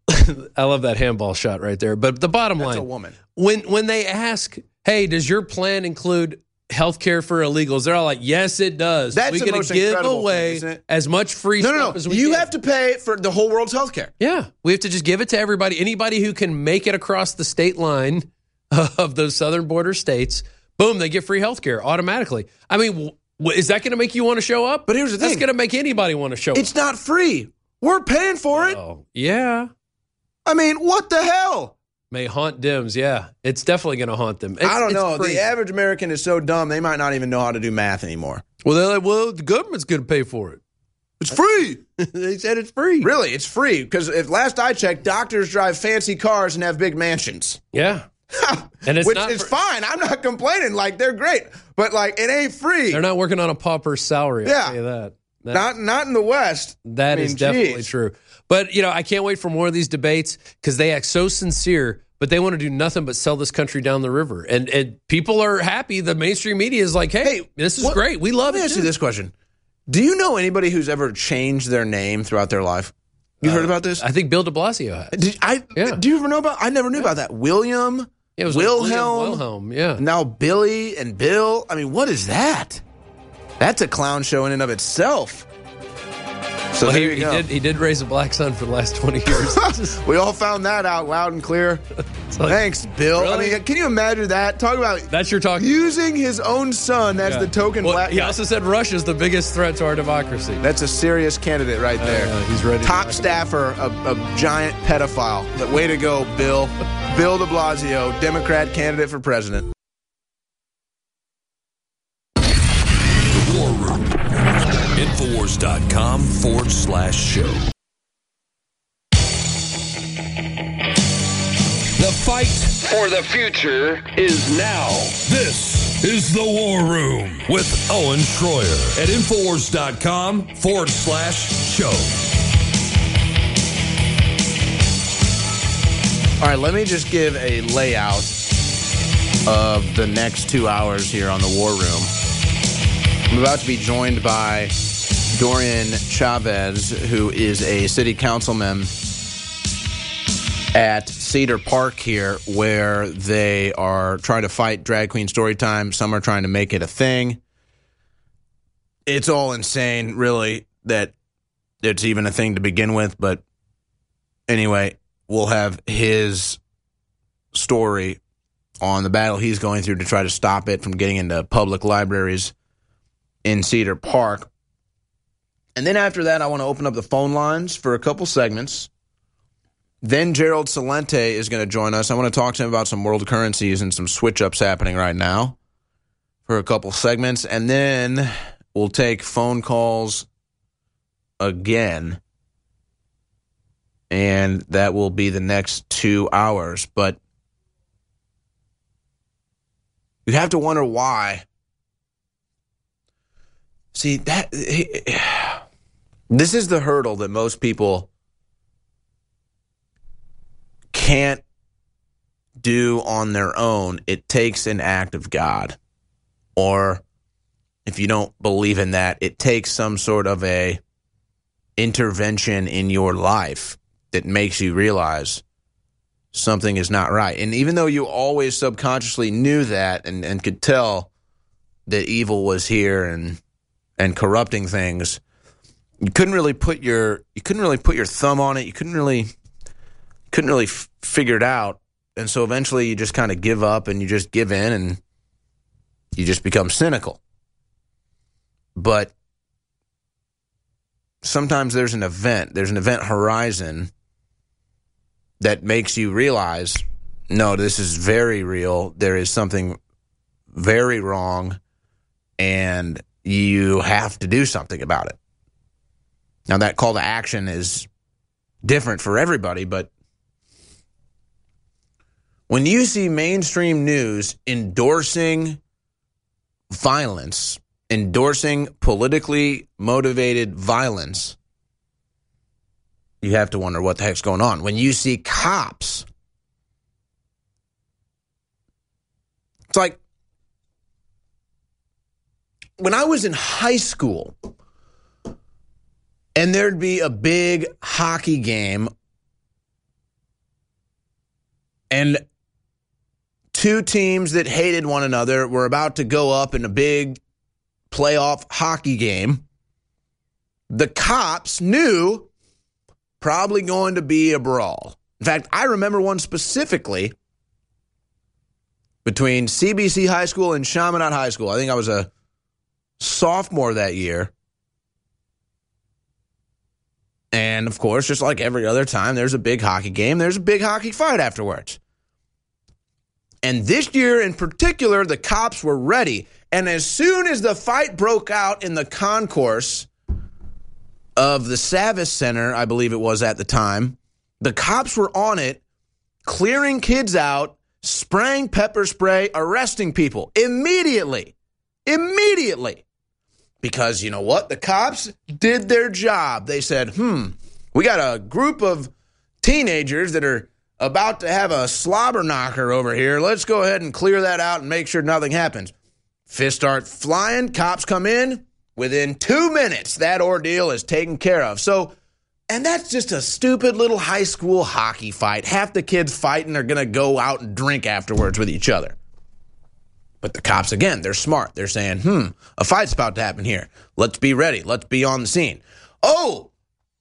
I love that handball shot right there. But the bottom That's line, a woman. when when they ask, hey, does your plan include health care for illegals? They're all like, yes, it does. That's We're the going most to give incredible away thing, isn't it? as much free No, stuff no, no. as we You can. have to pay for the whole world's health care. Yeah, we have to just give it to everybody. Anybody who can make it across the state line of those southern border states, boom, they get free health care automatically. I mean, w- is that going to make you want to show up? But here's the That's thing. going to make anybody want to show It's up. not free. We're paying for it. Oh, yeah. I mean, what the hell? May haunt Dems, yeah. It's definitely going to haunt them. It's, I don't it's know. crazy. The average American is so dumb, they might not even know how to do math anymore. Well, they're like, well, the government's going to pay for it. It's free. They said it's free. Really, it's free. Because if last I checked, doctors drive fancy cars and have big mansions. Yeah. And it's Which not is for- fine. I'm not complaining. Like, they're great. But, like, it ain't free. They're not working on a pauper's salary. I'll Yeah. tell you that. That- Not not in the West. That I is mean, definitely geez. true. But, you know, I can't wait for more of these debates because they act so sincere, but they want to do nothing but sell this country down the river. And and people are happy. The mainstream media is like, hey, Hey, this is what- great. We love Let me it. ask you too. this question. Do you know anybody who's ever changed their name throughout their life? You heard about this? I think Bill de Blasio has. Did I? Yeah. Do you ever know about? I never knew about that. William. Yeah, it was like Wilhelm. William Wilhelm, yeah. Now Billy and Bill. I mean, what is that? That's a clown show in and of itself. So Well, there he, you he go. did, he did raise a black son for the last twenty years. It's just- We all found that out loud and clear. like, Thanks, Bill. really? I mean, can you imagine that? Talk about That's your talk. using his own son as Yeah. the token Well, black he guy. also said Russia's the biggest threat to our democracy. That's a serious candidate right there. yeah, he's ready to Top rock it. staffer, a, a giant pedophile. But way to go, Bill. Bill de Blasio, Democrat candidate for president. War Room. Infowars.com forward slash show. The fight for the future is now. This is the War Room with Owen Schroyer at Infowars.com forward slash show. All right, let me just give a layout of the next two hours here on the War Room. I'm about to be joined by Dorian Chavez, who is a city councilman at Cedar Park here, where they are trying to fight drag queen story time. Some are trying to make it a thing. It's all insane, really, that it's even a thing to begin with. But anyway, we'll have his story on the battle he's going through to try to stop it from getting into public libraries in Cedar Park. And then after that, I want to open up the phone lines for a couple segments. Then Gerald Celente is going to join us. I want to talk to him about some world currencies and some switch-ups happening right now for a couple segments. And then we'll take phone calls again. And that will be the next two hours. But you have to wonder why. See, that this is the hurdle that most people can't do on their own. It takes an act of God. Or if you don't believe in that, it takes some sort of a intervention in your life that makes you realize something is not right. And even though you always subconsciously knew that and, and could tell that evil was here and and corrupting things, you couldn't really put your you couldn't really put your thumb on it. You couldn't really couldn't really f- figure it out. And so eventually you just kind of give up and you just give in and you just become cynical. But sometimes there's an event, there's an event horizon that makes you realize, no, this is very real. There is something very wrong, and you have to do something about it. Now, that call to action is different for everybody, but when you see mainstream news endorsing violence, endorsing politically motivated violence, you have to wonder what the heck's going on. When you see cops, it's like when I was in high school and there'd be a big hockey game and two teams that hated one another were about to go up in a big playoff hockey game, the cops knew probably going to be a brawl. In fact, I remember one specifically between C B C High School and Chaminade High School. I think I was a sophomore that year. And, of course, just like every other time, there's a big hockey game. There's a big hockey fight afterwards. And this year in particular, the cops were ready. And as soon as the fight broke out in the concourse of the Savvis Center, I believe it was at the time, the cops were on it, clearing kids out, spraying pepper spray, arresting people immediately. Immediately. Because you know what? The cops did their job. They said, hmm, we got a group of teenagers that are about to have a slobber knocker over here. Let's go ahead and clear that out and make sure nothing happens. Fists start flying. Cops come in. Within two minutes, that ordeal is taken care of. So, and that's just a stupid little high school hockey fight. Half the kids fighting are going to go out and drink afterwards with each other. But the cops, again, they're smart. They're saying, hmm, a fight's about to happen here. Let's be ready. Let's be on the scene. Oh,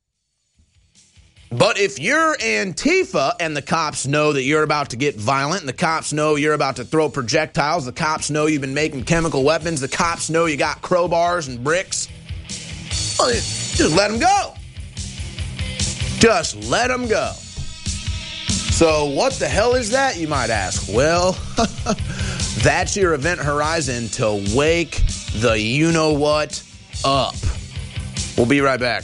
but if you're Antifa and the cops know that you're about to get violent, and the cops know you're about to throw projectiles, the cops know you've been making chemical weapons, the cops know you got crowbars and bricks, well, just let them go. Just let them go. So what the hell is that, you might ask? Well, that's your event horizon to wake the you-know-what up. We'll be right back.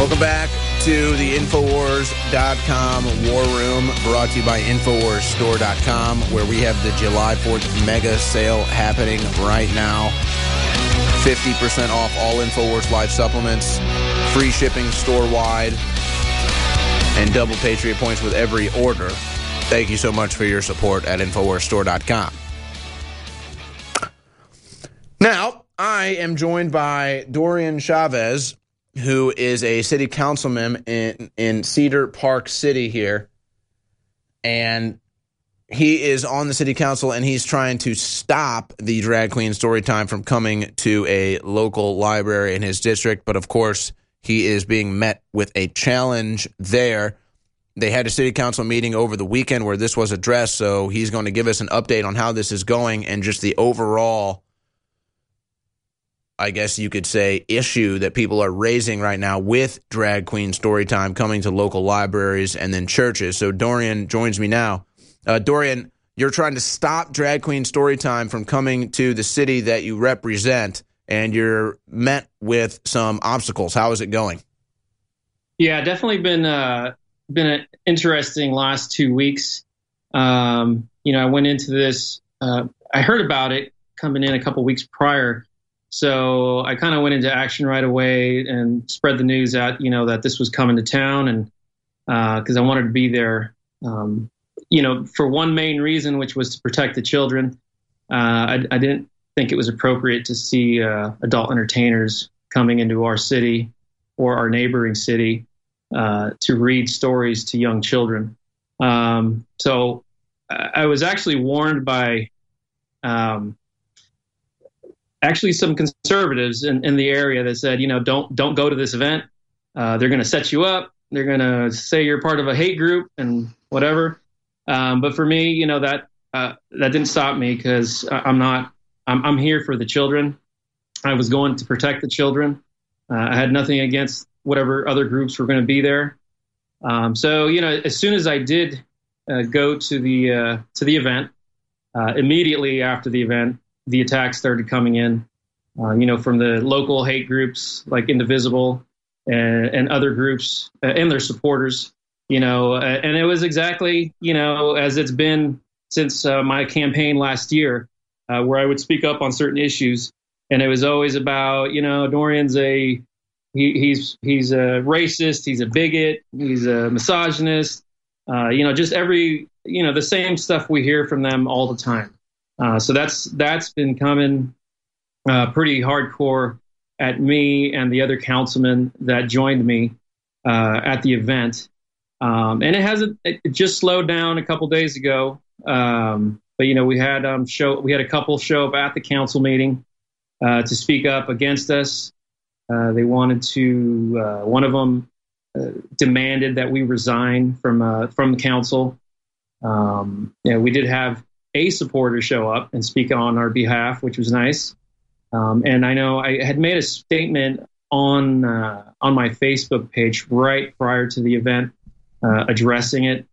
Welcome back to the Infowars dot com War Room, brought to you by Infowars Store dot com, where we have the July fourth mega sale happening right now. fifty percent off all Infowars Life supplements, free shipping store-wide, and double Patriot points with every order. Thank you so much for your support at Infowars Store dot com. Now, I am joined by Dorian Chavez, who is a city councilman in, in Cedar Park City here. And he is on the city council, and he's trying to stop the Drag Queen Storytime from coming to a local library in his district. But, of course, he is being met with a challenge there. They had a city council meeting over the weekend where this was addressed, so he's going to give us an update on how this is going and just the overall, I guess you could say, issue that people are raising right now with Drag Queen Storytime coming to local libraries and then churches. So Dorian joins me now. Uh, Dorian, you're trying to stop Drag Queen Storytime from coming to the city that you represent, and you're met with some obstacles. How is it going? Yeah, definitely been uh, been an interesting last two weeks. Um, you know, I went into this, uh, I heard about it coming in a couple weeks prior. So I kind of went into action right away and spread the news out, you know, that this was coming to town, and because uh, I wanted to be there, um, you know, for one main reason, which was to protect the children. Uh, I, I didn't think it was appropriate to see uh, adult entertainers coming into our city or our neighboring city uh, to read stories to young children. Um, so I was actually warned by um, actually some conservatives in, in the area that said, you know, don't don't go to this event. Uh, they're going to set you up. They're going to say you're part of a hate group and whatever. Um, but for me, you know, that uh, that didn't stop me, because I'm not I'm, I'm here for the children. I was going to protect the children. Uh, I had nothing against whatever other groups were going to be there. Um, so, you know, as soon as I did uh, go to the uh, to the event, uh, immediately after the event, the attacks started coming in, uh, you know, from the local hate groups like Indivisible and, and other groups uh, and their supporters, you know, uh, and it was exactly, you know, as it's been since uh, my campaign last year, uh, where I would speak up on certain issues. And it was always about, you know, Dorian's a he, he's he's a racist. He's a bigot. He's a misogynist. Uh, you know, just every, you know, the same stuff we hear from them all the time. Uh, so that's that's been coming uh, pretty hardcore at me and the other councilmen that joined me uh, at the event. Um, and it hasn't it just slowed down a couple days ago. Um, but, you know, we had um, show we had a couple show up at the council meeting uh, to speak up against us. Uh, they wanted to uh, one of them uh, demanded that we resign from uh, from the council. Um, you know, we did have a supporter show up and speak on our behalf, which was nice. Um, and I know I had made a statement on uh, on my Facebook page right prior to the event, uh, addressing it.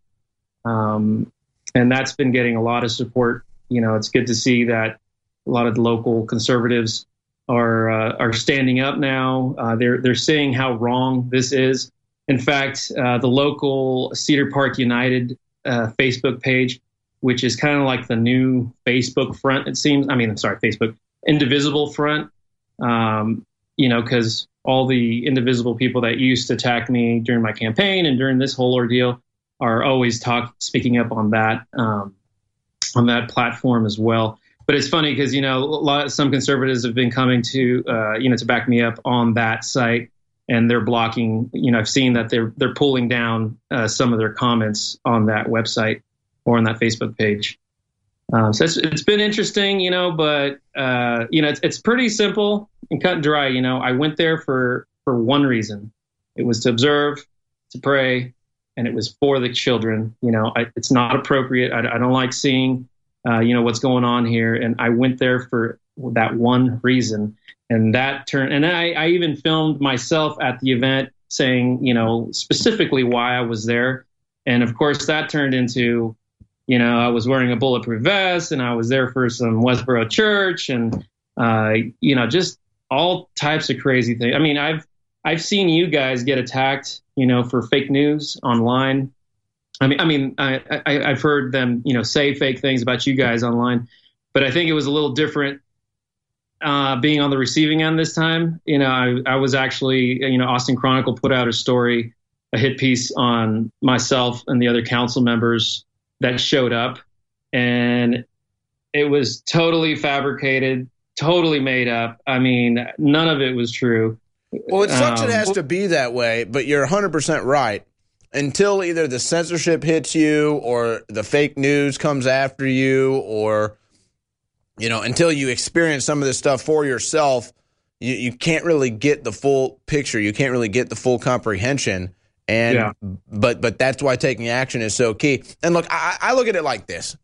Um, and that's been getting a lot of support. You know, it's good to see that a lot of the local conservatives are uh, are standing up now. Uh, they're they're saying how wrong this is. In fact, uh, the local Cedar Park United uh, Facebook page, which is kind of like the new Facebook front, it seems. I mean, I'm sorry, Facebook, Indivisible front, um, you know, because all the Indivisible people that used to attack me during my campaign and during this whole ordeal are always talk, speaking up on that, um, on that platform as well. But it's funny because, you know, a lot, some conservatives have been coming to, uh, you know, to back me up on that site, and they're blocking, you know, I've seen that they're, they're pulling down uh, some of their comments on that website or on that Facebook page. Um, so it's, it's been interesting, you know, but, uh, you know, it's, it's pretty simple and cut and dry. You know, I went there for, for one reason. It was to observe, to pray, and it was for the children. You know, I, it's not appropriate. I, I don't like seeing, uh, you know, what's going on here. And I went there for that one reason. And that turned, and I, I even filmed myself at the event saying, you know, specifically why I was there. And of course that turned into, you know, I was wearing a bulletproof vest and I was there for some Westboro church and, uh, you know, just all types of crazy things. I mean, I've, I've seen you guys get attacked, you know, for fake news online. I mean, I mean, I, I, I've heard them, you know, say fake things about you guys online, but I think it was a little different uh, being on the receiving end this time. You know, I, I was actually, you know, Austin Chronicle put out a story, a hit piece on myself and the other council members that showed up, and it was totally fabricated, totally made up. I mean, none of it was true. Well, it sucks Um, it has to be that way, but you're one hundred percent right. Until either the censorship hits you or the fake news comes after you, or, you know, until you experience some of this stuff for yourself, you, you can't really get the full picture. You can't really get the full comprehension. And Yeah. but but that's why taking action is so key. And look, I, I look at it like this.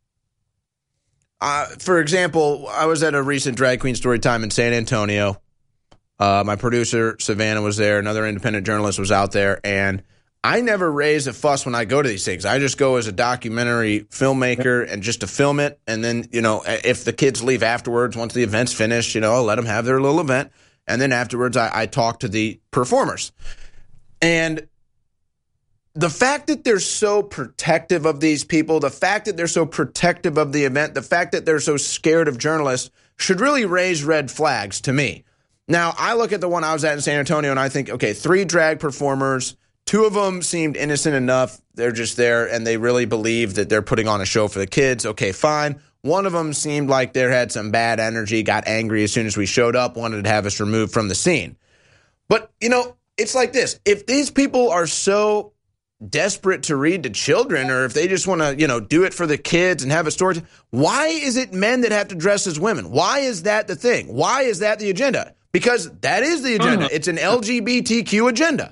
Uh, for example, I was at a recent drag queen story time in San Antonio. Uh, my producer, Savannah, was there. Another independent journalist was out there. And I never raise a fuss when I go to these things. I just go as a documentary filmmaker and just to film it. And then, you know, if the kids leave afterwards, once the event's finished, you know, I'll let them have their little event. And then afterwards, I, I talk to the performers. And the fact that they're so protective of these people, the fact that they're so protective of the event, the fact that they're so scared of journalists should really raise red flags to me. Now, I look at the one I was at in San Antonio and I think, okay, three drag performers, two of them seemed innocent enough. They're just there and they really believe that they're putting on a show for the kids. Okay, fine. One of them seemed like they had some bad energy, got angry as soon as we showed up, wanted to have us removed from the scene. But, you know, it's like this. If these people are so desperate to read to children, or if they just want to, you know, do it for the kids and have a story, why is it men that have to dress as women? Why is that the thing? Why is that the agenda? Because that is the agenda. Uh-huh. It's an L G B T Q agenda.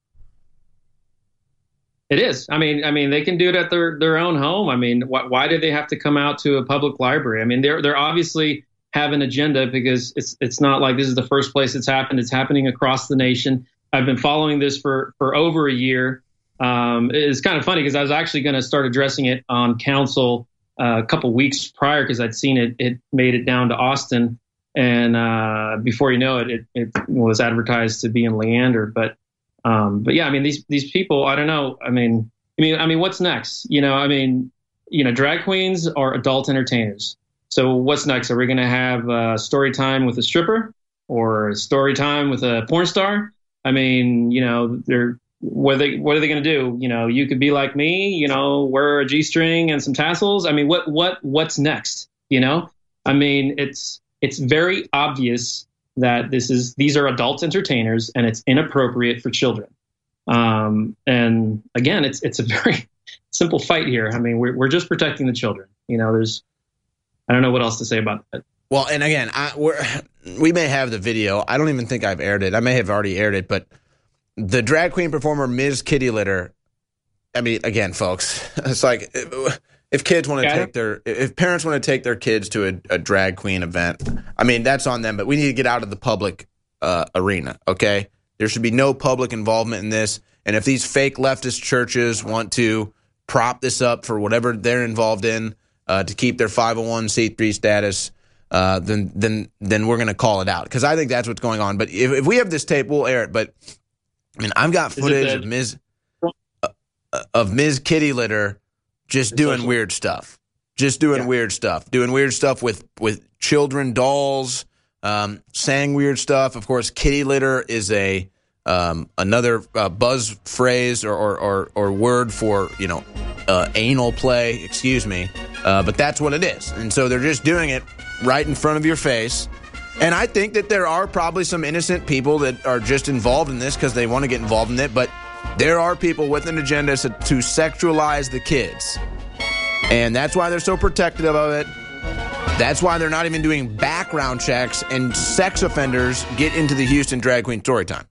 It is. I mean, I mean, they can do it at their, their own home. I mean, wh- why do they have to come out to a public library? I mean, they're they're obviously have an agenda, because it's it's not like this is the first place it's happened. It's happening across the nation. I've been following this for for over a year. Um, it's kind of funny because I was actually going to start addressing it on council uh, a couple weeks prior, because I'd seen it. It made it down to Austin. And uh, before you know it, it, it was advertised to be in Leander. But um, but yeah, I mean, these these people, I don't know. I mean, I mean, I mean, what's next? You know, I mean, you know, drag queens are adult entertainers. So what's next? Are we going to have a story time with a stripper, or a story time with a porn star? I mean, you know, they're what are they what are they going to do? You know, you could be like me, you know, wear a G-string and some tassels. I mean, what what what's next? You know, I mean, it's. It's very obvious that this is these are adult entertainers and it's inappropriate for children. Um, and again, it's it's a very simple fight here. I mean, we're we're just protecting the children. You know, there's I don't know what else to say about that. Well, and again, I, we're, we may have the video. I don't even think I've aired it. I may have already aired it, but the drag queen performer Miz Kitty Litter. I mean, again, folks, it's like. It, If kids want to yeah. take their, if parents want to take their kids to a, a drag queen event, I mean, that's on them, but we need to get out of the public uh, arena, okay? There should be no public involvement in this. And if these fake leftist churches want to prop this up for whatever they're involved in uh, to keep their five oh one c three status, uh, then then then we're going to call it out, because I think that's what's going on. But if, if we have this tape, we'll air it. But, I mean, I've got footage of Miz uh, of Miz Kitty Litter just doing weird stuff, just doing yeah. weird stuff, doing weird stuff with, with children, dolls, um, saying weird stuff. Of course, kitty litter is a um, another uh, buzz phrase or, or, or, or word for, you know, uh, anal play, excuse me. Uh, but that's what it is. And so they're just doing it right in front of your face. And I think that there are probably some innocent people that are just involved in this because they want to get involved in it. But there are people with an agenda to, to sexualize the kids. And that's why they're so protective of it. That's why they're not even doing background checks, and sex offenders get into the Houston Drag Queen Storytime.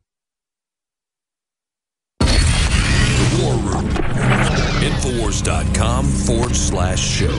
The War Room. Infowars.com forward slash show.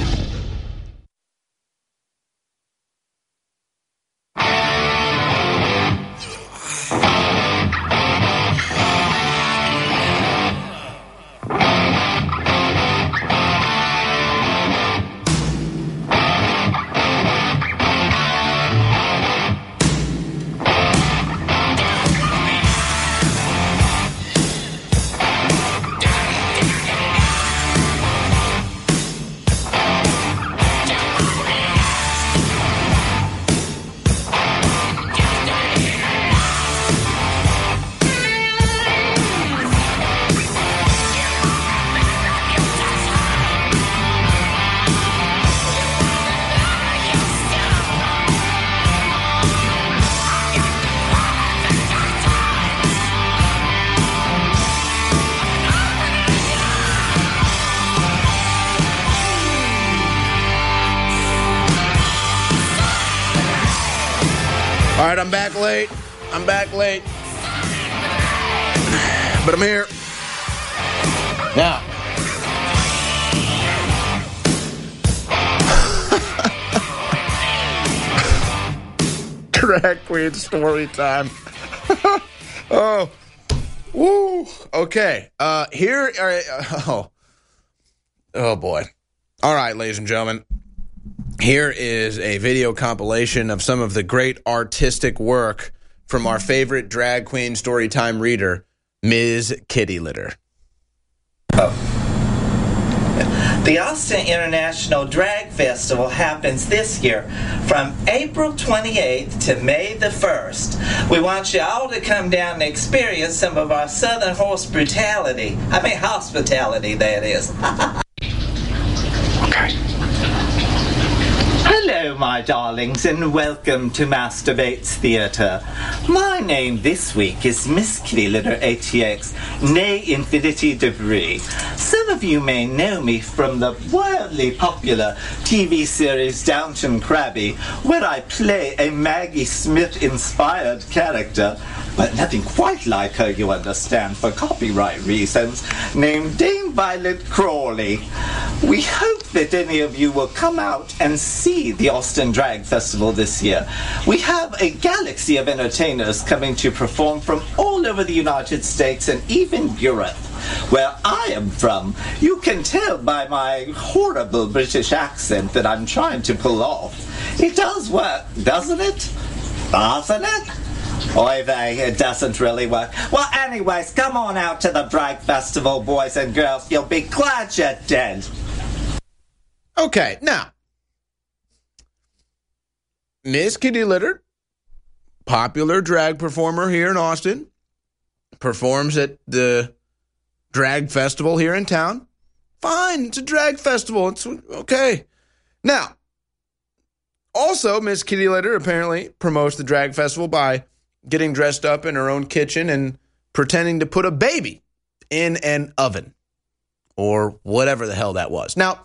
All right, I'm back late. I'm back late. But I'm here. Now. Drag queen story time. Oh. Woo. Okay. Uh, here are, uh, oh. Oh, boy. All right, ladies and gentlemen. Here is a video compilation of some of the great artistic work from our favorite drag queen storytime reader, Miz Kitty Litter. Oh. The Austin International Drag Festival happens this year from April twenty-eighth to May the first. We want you all to come down and experience some of our Southern horse brutality. I mean hospitality, that is. Okay. Hello, my darlings, and welcome to Masturbates Theatre. My name this week is Miss Kitty Litter A T X, nay Infinity Debris. Some of you may know me from the wildly popular T V series Downton Crabby, where I play a Maggie Smith-inspired character, but nothing quite like her, you understand, for copyright reasons, named Dame Violet Crawley. We hope that any of you will come out and see the Austin Drag Festival this year. We have a galaxy of entertainers coming to perform from all over the United States and even Europe. Where I am from, you can tell by my horrible British accent that I'm trying to pull off. It does work, doesn't it? Doesn't it? Oy vey, it doesn't really work. Well, anyways, come on out to the drag festival, boys and girls. You'll be glad you're dead. Okay, now, Miss Kitty Litter, popular drag performer here in Austin, performs at the drag festival here in town. Fine, it's a drag festival. It's okay. Now, also, Miss Kitty Litter apparently promotes the drag festival by getting dressed up in her own kitchen and pretending to put a baby in an oven or whatever the hell that was. Now,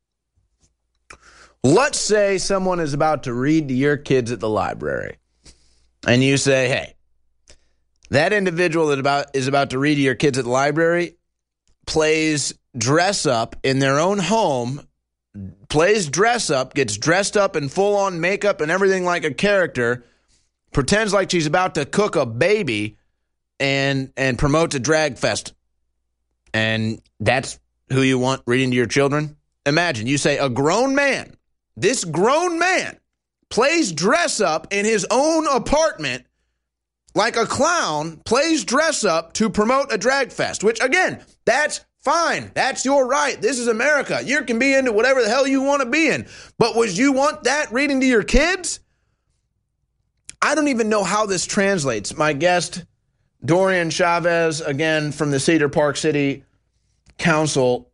let's say someone is about to read to your kids at the library and you say, hey, that individual that about is about to read to your kids at the library plays dress up in their own home, plays dress up, gets dressed up in full-on makeup and everything like a character, pretends like she's about to cook a baby, and and promotes a drag fest. And that's who you want reading to your children? Imagine, you say a grown man, this grown man plays dress up in his own apartment like a clown, plays dress up to promote a drag fest, which, again, that's fine. That's your right. This is America. You can be into whatever the hell you want to be in. But would you want that reading to your kids? I don't even know how this translates. My guest, Dorian Chavez, again, from the Cedar Park City Council.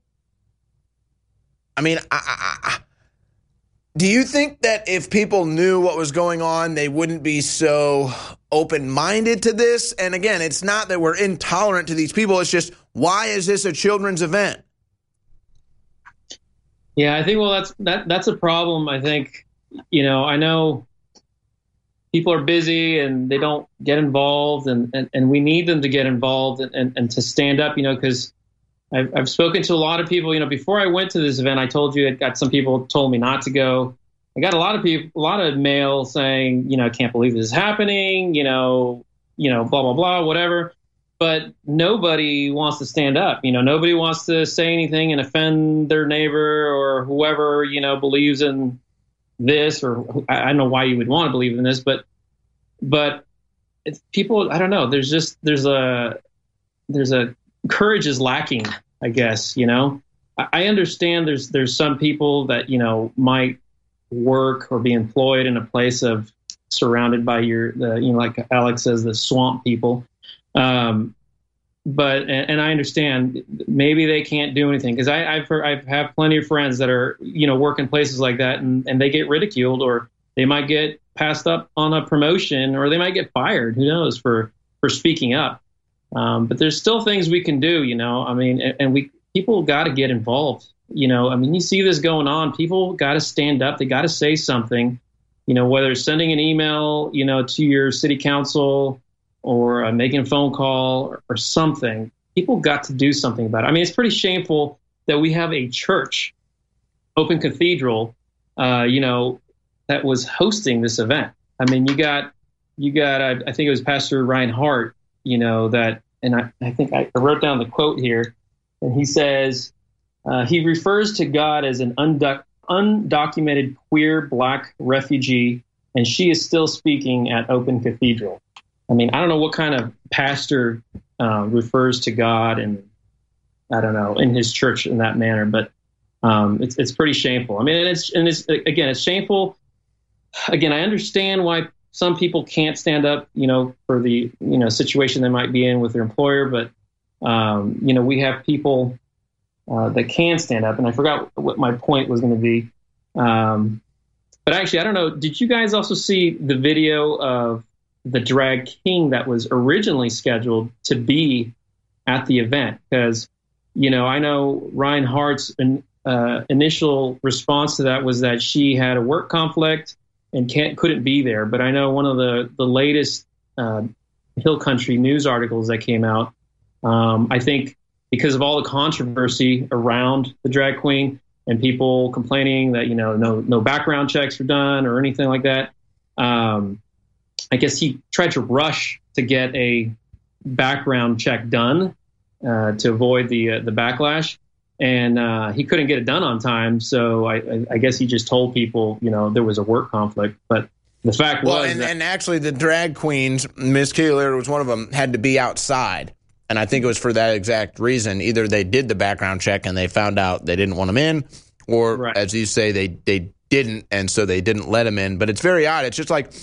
I mean, I, I, I, do you think that if people knew what was going on, they wouldn't be so open-minded to this? And again, it's not that we're intolerant to these people. It's just, why is this a children's event? Yeah, I think, well, that's that that's a problem. I think, you know, I know people are busy and they don't get involved, and, and, and we need them to get involved and, and, and to stand up, you know, because I've, I've spoken to a lot of people, you know, before I went to this event, I told you I got some people told me not to go. I got a lot of people, a lot of mail saying, you know, I can't believe this is happening, you know, you know, blah, blah, blah, whatever. But nobody wants to stand up. You know, nobody wants to say anything and offend their neighbor or whoever, you know, believes in this, or I don't know why you would want to believe in this, but, but it's people, I don't know. There's just, there's a, there's a courage is lacking, I guess, you know. I, I understand there's, there's some people that, you know, might work or be employed in a place of surrounded by your, the, you know, like Alex says, the swamp people. Um, but, and, and I understand maybe they can't do anything, because I, I've heard, I've have plenty of friends that are, you know, work in places like that, and, and they get ridiculed, or they might get passed up on a promotion, or they might get fired. Who knows, for, for speaking up. Um, but there's still things we can do, you know, I mean, and, and we, people got to get involved, you know, I mean, you see this going on, people got to stand up, they got to say something. you know, whether it's sending an email, you know, to your city council or uh, making a phone call or, or something, people got to do something about it. I mean, it's pretty shameful that we have a church, Open Cathedral, uh, you know, that was hosting this event. I mean, you got, you got, I, I think it was Pastor Ryan Hart, you know, that, and I, I think I wrote down the quote here, and he says, uh, he refers to God as an undoc- undocumented queer black refugee, and she is still speaking at Open Cathedral. I mean, I don't know what kind of pastor uh, refers to God and, I don't know, in his church in that manner, but um, it's it's pretty shameful. I mean, and it's and it's again, it's shameful. Again, I understand why some people can't stand up, you know, for the you know situation they might be in with their employer, but um, you know, we have people uh, that can stand up. And I forgot what my point was going to be. Um, but actually, I don't know. Did you guys also see the video of the drag king that was originally scheduled to be at the event? Because, you know, I know Ryan Hart's in, uh, initial response to that was that she had a work conflict and can't couldn't be there. But I know one of the the latest uh, Hill Country news articles that came out, um, I think because of all the controversy around the drag queen and people complaining that, you know, no no background checks were done or anything like that, um, I guess he tried to rush to get a background check done uh, to avoid the uh, the backlash, and uh, he couldn't get it done on time. So I, I guess he just told people, you know, there was a work conflict. But the fact well, was, and, that- and actually, the drag queens, Miss Keeler was one of them, had to be outside, and I think it was for that exact reason. Either they did the background check and they found out they didn't want them in, or right. as you say, they they didn't, and so they didn't let them in. But it's very odd. It's just like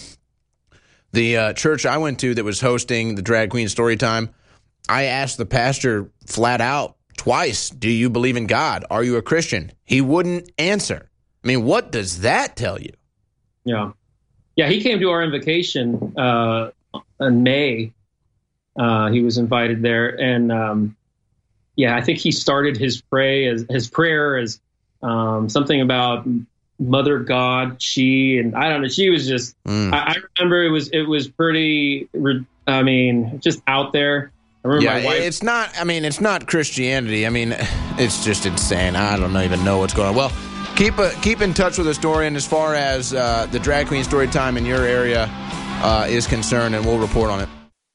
the uh, church I went to that was hosting the drag queen story time. I asked the pastor flat out twice, do you believe in God? Are you a Christian? He wouldn't answer. I mean, what does that tell you? Yeah. Yeah, he came to our invocation uh, in May. Uh, he was invited there. And, um, yeah, I think he started his pray as his prayer as um, something about Mother God, she, and I don't know. She was just, mm. I, I remember it was, it was pretty, I mean, just out there. I remember yeah, my wife. It's not, I mean, it's not Christianity. I mean, it's just insane. I don't even know what's going on. Well, keep a, keep in touch with the story. And as far as uh, the drag queen story time in your area uh, is concerned, and we'll report on it.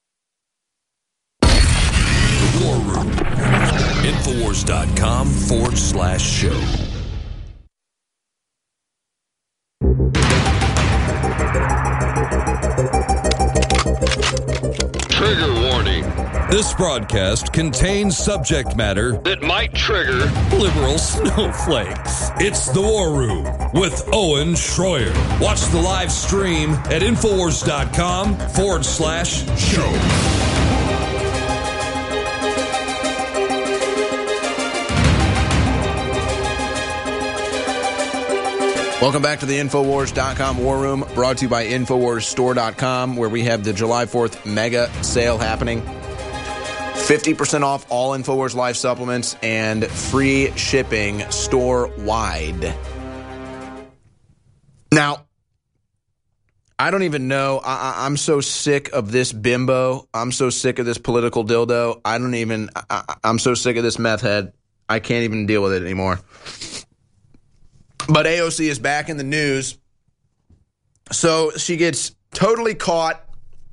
The War Room. Infowars.com forward slash show. Trigger warning. This broadcast contains subject matter that might trigger liberal snowflakes. It's the War Room with Owen Schroyer. Watch the live stream at Infowars.com forward slash show. Welcome back to the Infowars dot com War Room, brought to you by Infowars Store dot com, where we have the July fourth mega sale happening. fifty percent off all Infowars Life supplements and free shipping store-wide. Now, I don't even know. I, I, I'm so sick of this bimbo. I'm so sick of this political dildo. I don't even, I, I'm so sick of this meth head. I can't even deal with it anymore. But A O C is back in the news. So she gets totally caught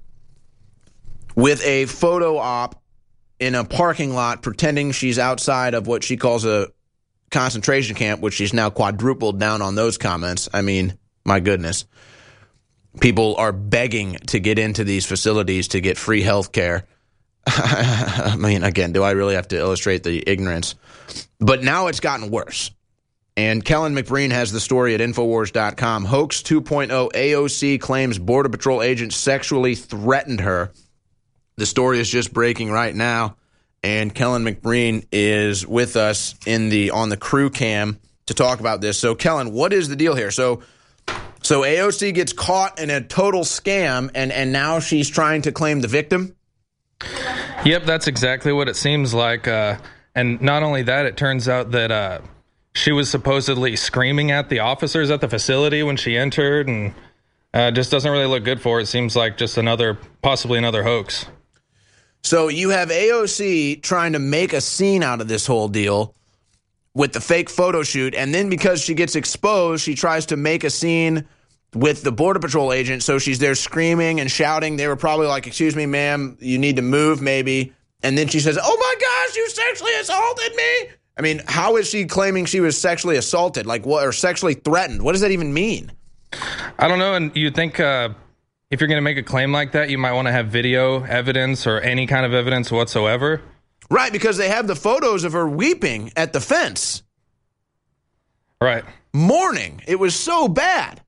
with a photo op in a parking lot pretending she's outside of what she calls a concentration camp, which she's now quadrupled down on those comments. I mean, my goodness. People are begging to get into these facilities to get free health care. I mean, again, do I really have to illustrate the ignorance? But now it's gotten worse. And Kellen McBreen has the story at Infowars dot com. Hoax two point oh, A O C claims Border Patrol agents sexually threatened her. The story is just breaking right now, and Kellen McBreen is with us in the on the crew cam to talk about this. So, Kellen, what is the deal here? So, so A O C gets caught in a total scam, and, and now she's trying to claim the victim? Yep, that's exactly what it seems like. Uh, and not only that, it turns out that uh, she was supposedly screaming at the officers at the facility when she entered, and uh, just doesn't really look good for her. It seems like just another, possibly another hoax. So you have A O C trying to make a scene out of this whole deal with the fake photo shoot, and then because she gets exposed, she tries to make a scene with the Border Patrol agent, so she's there screaming and shouting. They were probably like, excuse me, ma'am, you need to move maybe. And then she says, oh my gosh, you sexually assaulted me. I mean, how is she claiming she was sexually assaulted, like what, or sexually threatened? What does that even mean? I don't know, and you think uh, if you're going to make a claim like that, you might want to have video evidence or any kind of evidence whatsoever. Right, because they have the photos of her weeping at the fence. Right. Mourning. It was so bad.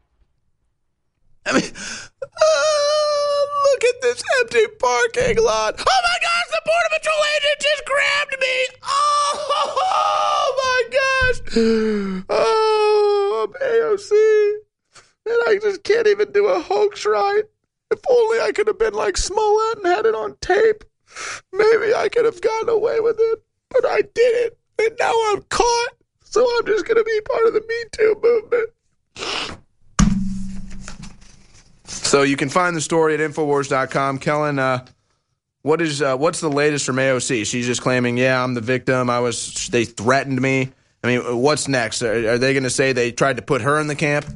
I mean, uh, look at this empty parking lot. Oh my gosh, the Border Patrol agent just grabbed me. Oh, oh my gosh. Oh, I'm A O C. And I just can't even do a hoax right. If only I could have been like Smollett and had it on tape. Maybe I could have gotten away with it, but I didn't. And now I'm caught. So I'm just going to be part of the Me Too movement. So you can find the story at Infowars dot com. Kellen, uh, what is uh, what's the latest from A O C? She's just claiming, yeah, I'm the victim. I was. They threatened me. I mean, what's next? Are, are they going to say they tried to put her in the camp?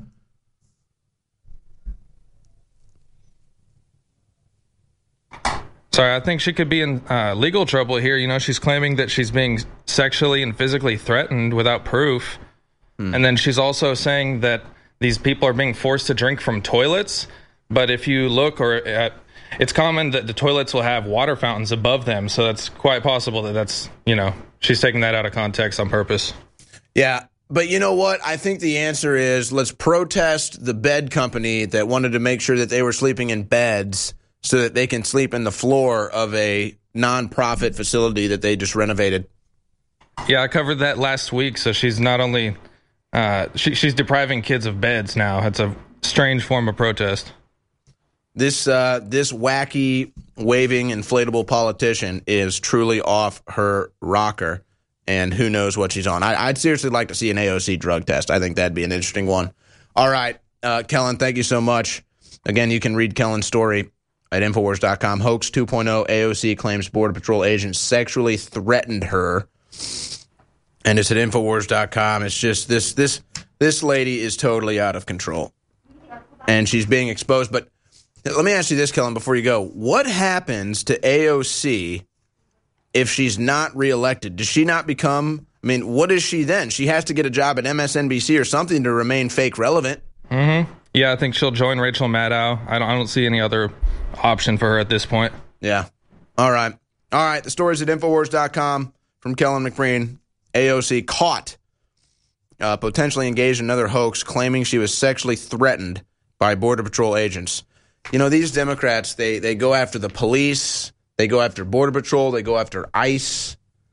Sorry, I think she could be in uh, legal trouble here. You know, she's claiming that she's being sexually and physically threatened without proof. Hmm. And then she's also saying that these people are being forced to drink from toilets. But if you look, or at, it's common that the toilets will have water fountains above them. So that's quite possible that that's, you know, she's taking that out of context on purpose. Yeah. But you know what? I think the answer is let's protest the bed company that wanted to make sure that they were sleeping in beds so that they can sleep in the floor of a nonprofit facility that they just renovated. Yeah, I covered that last week. So she's not only uh, she, she's depriving kids of beds now. It's a strange form of protest. This uh, this wacky, waving, inflatable politician is truly off her rocker, and who knows what she's on. I, I'd seriously like to see an A O C drug test. I think that'd be an interesting one. All right, uh, Kellen, thank you so much. Again, you can read Kellen's story at Infowars dot com. Hoax two point oh, A O C claims Border Patrol agents sexually threatened her. And it's at Infowars dot com. It's just this this this lady is totally out of control. And she's being exposed. But let me ask you this, Kellen, before you go. What happens to A O C if she's not reelected? Does she not become, I mean, what is she then? She has to get a job at M S N B C or something to remain fake relevant. Mm-hmm. Yeah, I think she'll join Rachel Maddow. I don't, I don't see any other option for her at this point. Yeah. All right. All right. The story's at Infowars dot com from Kellen McBreen. A O C caught uh, potentially engaged in another hoax claiming she was sexually threatened by Border Patrol agents. You know, these Democrats, they, they go after the police, they go after Border Patrol, they go after ICE.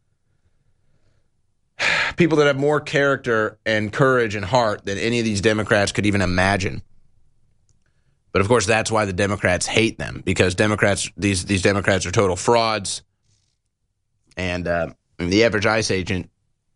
People that have more character and courage and heart than any of these Democrats could even imagine. But of course, that's why the Democrats hate them, because Democrats, these these Democrats are total frauds. And uh, the average ICE agent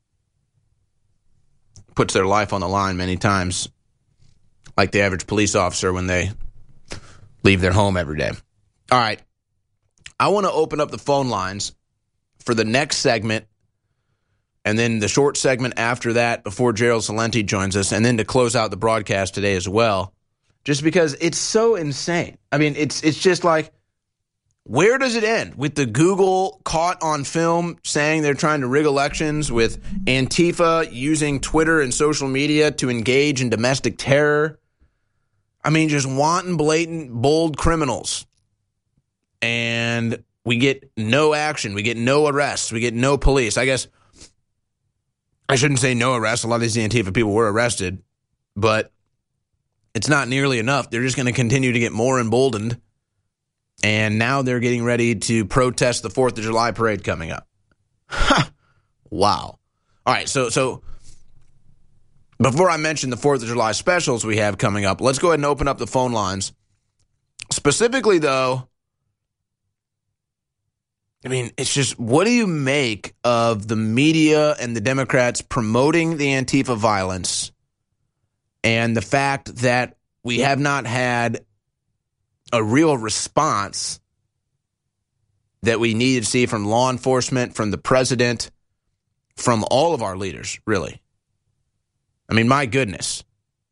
puts their life on the line many times, like the average police officer when they leave their home every day. All right. I want to open up the phone lines for the next segment, and then the short segment after that before Gerald Celente joins us, and then to close out the broadcast today as well, just because it's so insane. I mean, it's it's just like, where does it end? With the Google caught on film saying they're trying to rig elections, with Antifa using Twitter and social media to engage in domestic terror. I mean, just wanton, blatant, bold criminals. And we get no action. We get no arrests. We get no police. I guess I shouldn't say no arrests. A lot of these Antifa people were arrested, but it's not nearly enough. They're just going to continue to get more emboldened. And now they're getting ready to protest the fourth of July parade coming up. Wow. All right, so so before I mention the fourth of July specials we have coming up, let's go ahead and open up the phone lines. Specifically, though, I mean, it's just, what do you make of the media and the Democrats promoting the Antifa violence and the fact that we have not had a real response that we needed to see from law enforcement, from the president, from all of our leaders, really. I mean, my goodness.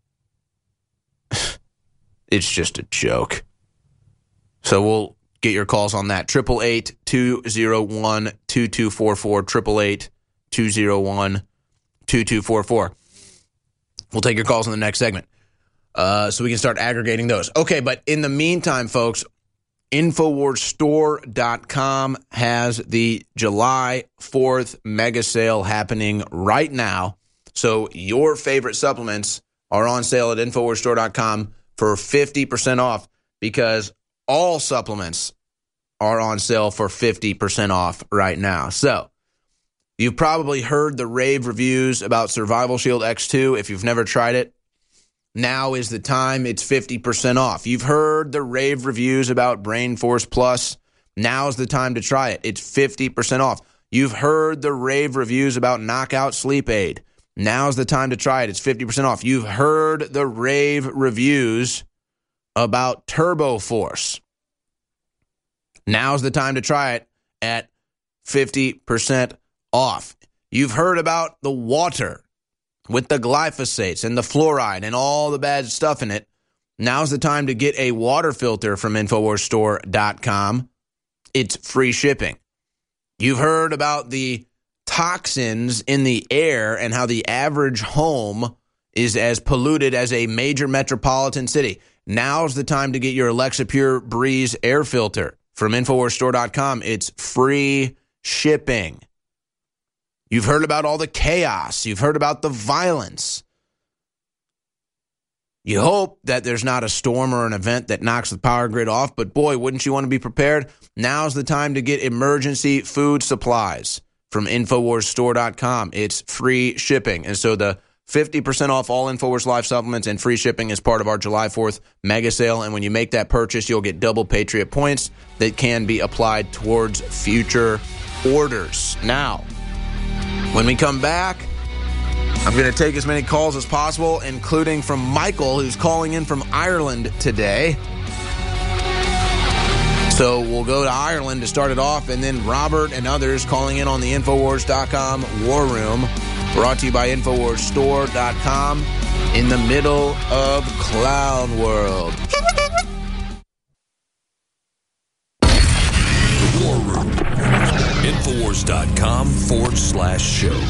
It's just a joke. So we'll get your calls on that. eight eight eight, two oh one, two two four four, eight eight eight, two oh one, two two four four. We'll take your calls in the next segment uh, so we can start aggregating those. Okay, but in the meantime, folks, Infowars Store dot com has the July fourth mega sale happening right now. So your favorite supplements are on sale at Infowars Store dot com for fifty percent off, because all supplements are on sale for fifty percent off right now. So you've probably heard the rave reviews about Survival Shield X two. If you've never tried it, now is the time. It's fifty percent off. You've heard the rave reviews about Brain Force Plus. Now's the time to try it. It's fifty percent off. You've heard the rave reviews about Knockout Sleep Aid. Now's the time to try it. It's fifty percent off. You've heard the rave reviews about Turbo Force. Now's the time to try it at fifty percent off. You've heard about the water with the glyphosates and the fluoride and all the bad stuff in it. Now's the time to get a water filter from Infowars Store dot com. It's free shipping. You've heard about the toxins in the air and how the average home is as polluted as a major metropolitan city. Now's the time to get your Alexa Pure Breeze air filter from Infowars Store dot com. It's free shipping. You've heard about all the chaos. You've heard about the violence. You hope that there's not a storm or an event that knocks the power grid off, but boy, wouldn't you want to be prepared? Now's the time to get emergency food supplies from Infowars Store dot com. It's free shipping. And so the fifty percent off all Infowars Life supplements and free shipping is part of our July fourth mega sale. And when you make that purchase, you'll get double Patriot points that can be applied towards future orders. Now, when we come back, I'm going to take as many calls as possible, including from Michael, who's calling in from Ireland today. So we'll go to Ireland to start it off, and then Robert and others calling in on the Infowars dot com War Room, brought to you by Infowars Store dot com, in the middle of Clown World. The War Room. Infowars dot com forward slash show.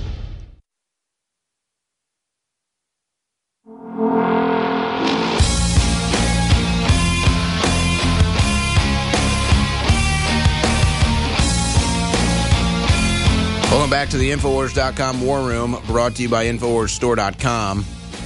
Welcome back to the Infowars dot com War Room, brought to you by Infowars Store dot com.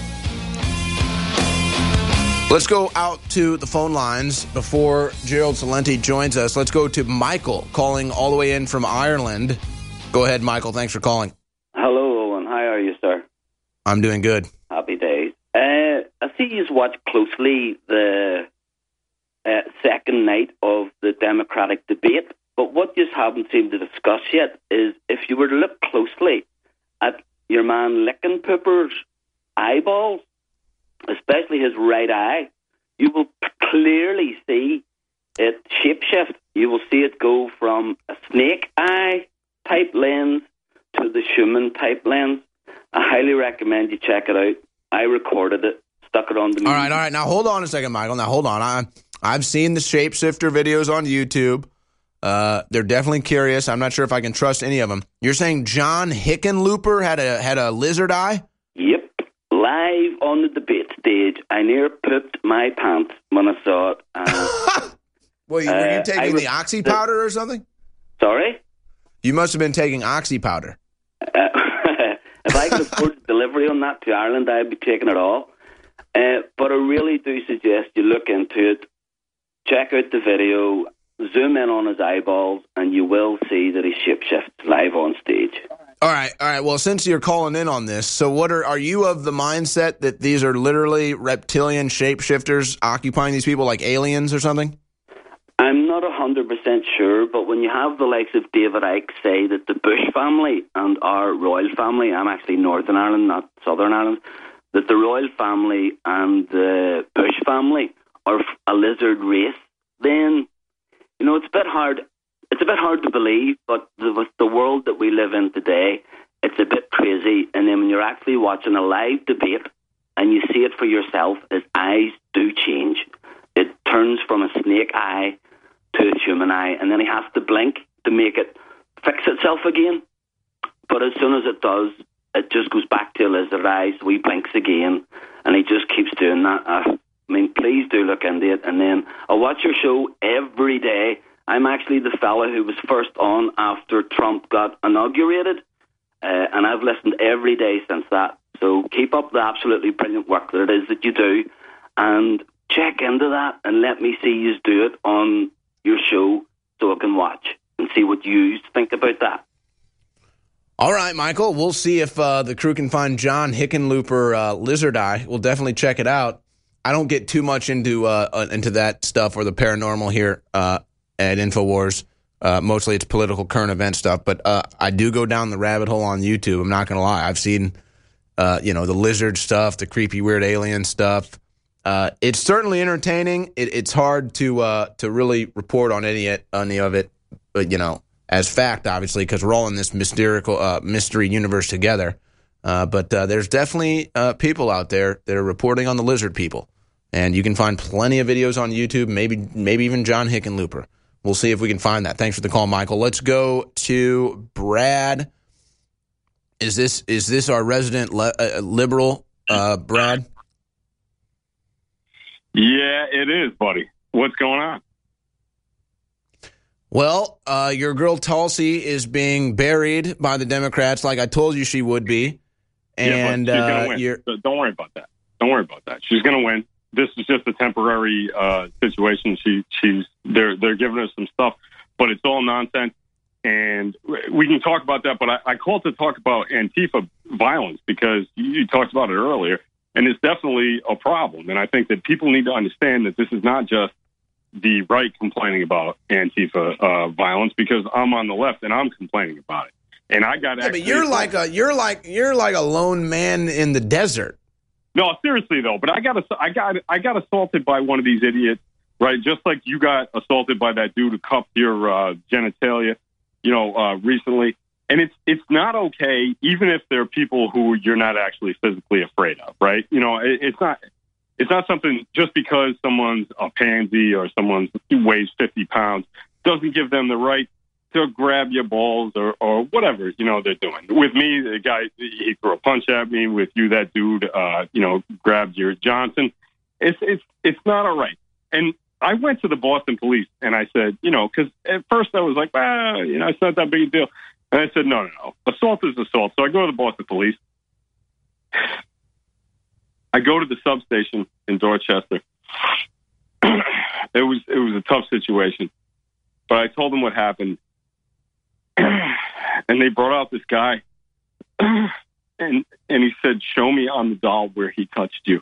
Let's go out to the phone lines before Gerald Celente joins us. Let's go to Michael, calling all the way in from Ireland. Go ahead, Michael. Thanks for calling. Hello, Owen. How are you, sir? I'm doing good. Happy days. Uh, I see you watch closely the uh, second night of the Democratic debate, but what you haven't seemed to discuss yet is if you were to look closely at your man Lickenpooper's eyeballs, especially his right eye, you will clearly see it shapeshift. You will see it go from a snake eye type lens to the Schumann type lens. I highly recommend you check it out. I recorded it, stuck it on the... All right, all right. Now, hold on a second, Michael. Now, hold on. I, I've seen the shapeshifter videos on YouTube. Uh, they're definitely curious. I'm not sure if I can trust any of them. You're saying John Hickenlooper had a had a lizard eye? Yep. Live on the debate stage. I near pooped my pants when I saw it. Uh, well, you, were you taking uh, the oxy powder or something? Sorry? You must have been taking oxy powder. Uh, if I could afford the delivery on that to Ireland, I'd be taking it all. Uh, but I really do suggest you look into it, check out the video, zoom in on his eyeballs, and you will see that he shapeshifts live on stage. All right, all right. Well, since you're calling in on this, so what are are you of the mindset that these are literally reptilian shapeshifters occupying these people like aliens or something? I'm not one hundred percent sure, but when you have the likes of David Icke say that the Bush family and our royal family, I'm actually Northern Ireland, not Southern Ireland, that the royal family and the Bush family are a lizard race, then, you know, it's a bit hard. It's a bit hard to believe, but the, with the world that we live in today, it's a bit crazy. And then when you're actually watching a live debate and you see it for yourself, his eyes do change. It turns from a snake eye to a human eye, and then he has to blink to make it fix itself again. But as soon as it does, it just goes back to a lizard eye, so he blinks again, and he just keeps doing that. Uh, I mean, please do look into it. And then I watch your show every day. I'm actually the fella who was first on after Trump got inaugurated, uh, and I've listened every day since that. So keep up the absolutely brilliant work that it is that you do, and check into that and let me see you do it on your show so I can watch and see what you think about that. All right, Michael. We'll see if uh, the crew can find John Hickenlooper uh, Lizard Eye. We'll definitely check it out. I don't get too much into uh, into that stuff or the paranormal here uh, at InfoWars. Uh, mostly it's political current event stuff, but uh, I do go down the rabbit hole on YouTube. I'm not going to lie. I've seen uh, you know, the lizard stuff, the creepy, weird alien stuff. Uh, it's certainly entertaining. It, it's hard to uh, to really report on any any of it, but, you know, as fact, obviously, because we're all in this mystical uh, mystery universe together. Uh, but uh, there's definitely uh, people out there that are reporting on the lizard people, and you can find plenty of videos on YouTube. Maybe maybe even John Hickenlooper. We'll see if we can find that. Thanks for the call, Michael. Let's go to Brad. Is this is this our resident le- uh, liberal, uh, Brad? Yeah, it is, buddy. What's going on? Well, uh, your girl Tulsi is being buried by the Democrats, like I told you she would be. And yeah, but she's uh, gonna win. you're... So don't worry about that. Don't worry about that. She's going to win. This is just a temporary uh, situation. She, she's they're they're giving her some stuff, but it's all nonsense. And we can talk about that. But I, I called to talk about Antifa violence because you talked about it earlier. And it's definitely a problem. And I think that people need to understand that this is not just the right complaining about Antifa uh, violence, because I'm on the left and I'm complaining about it. And I got yeah, but you're like a you're like you're like a lone man in the desert. No, seriously though. But I got I got I got assaulted by one of these idiots, right? Just like you got assaulted by that dude who cupped your uh, genitalia, you know, uh, recently. And it's it's not okay, even if there are people who you're not actually physically afraid of, right? You know, it, it's not it's not something just because someone's a pansy or someone weighs fifty pounds doesn't give them the right to grab your balls or, or whatever, you know, they're doing. With me, the guy, he threw a punch at me. With you, that dude, uh, you know, grabbed your Johnson. It's it's it's not all right. And I went to the Boston police and I said, you know, because at first I was like, well, you know, it's not that big a deal. And I said, no, no, no. Assault is assault. So I go to the Boston police. I go to the substation in Dorchester. it was it was a tough situation. But I told them what happened. And they brought out this guy. and and he said, show me on the doll where he touched you.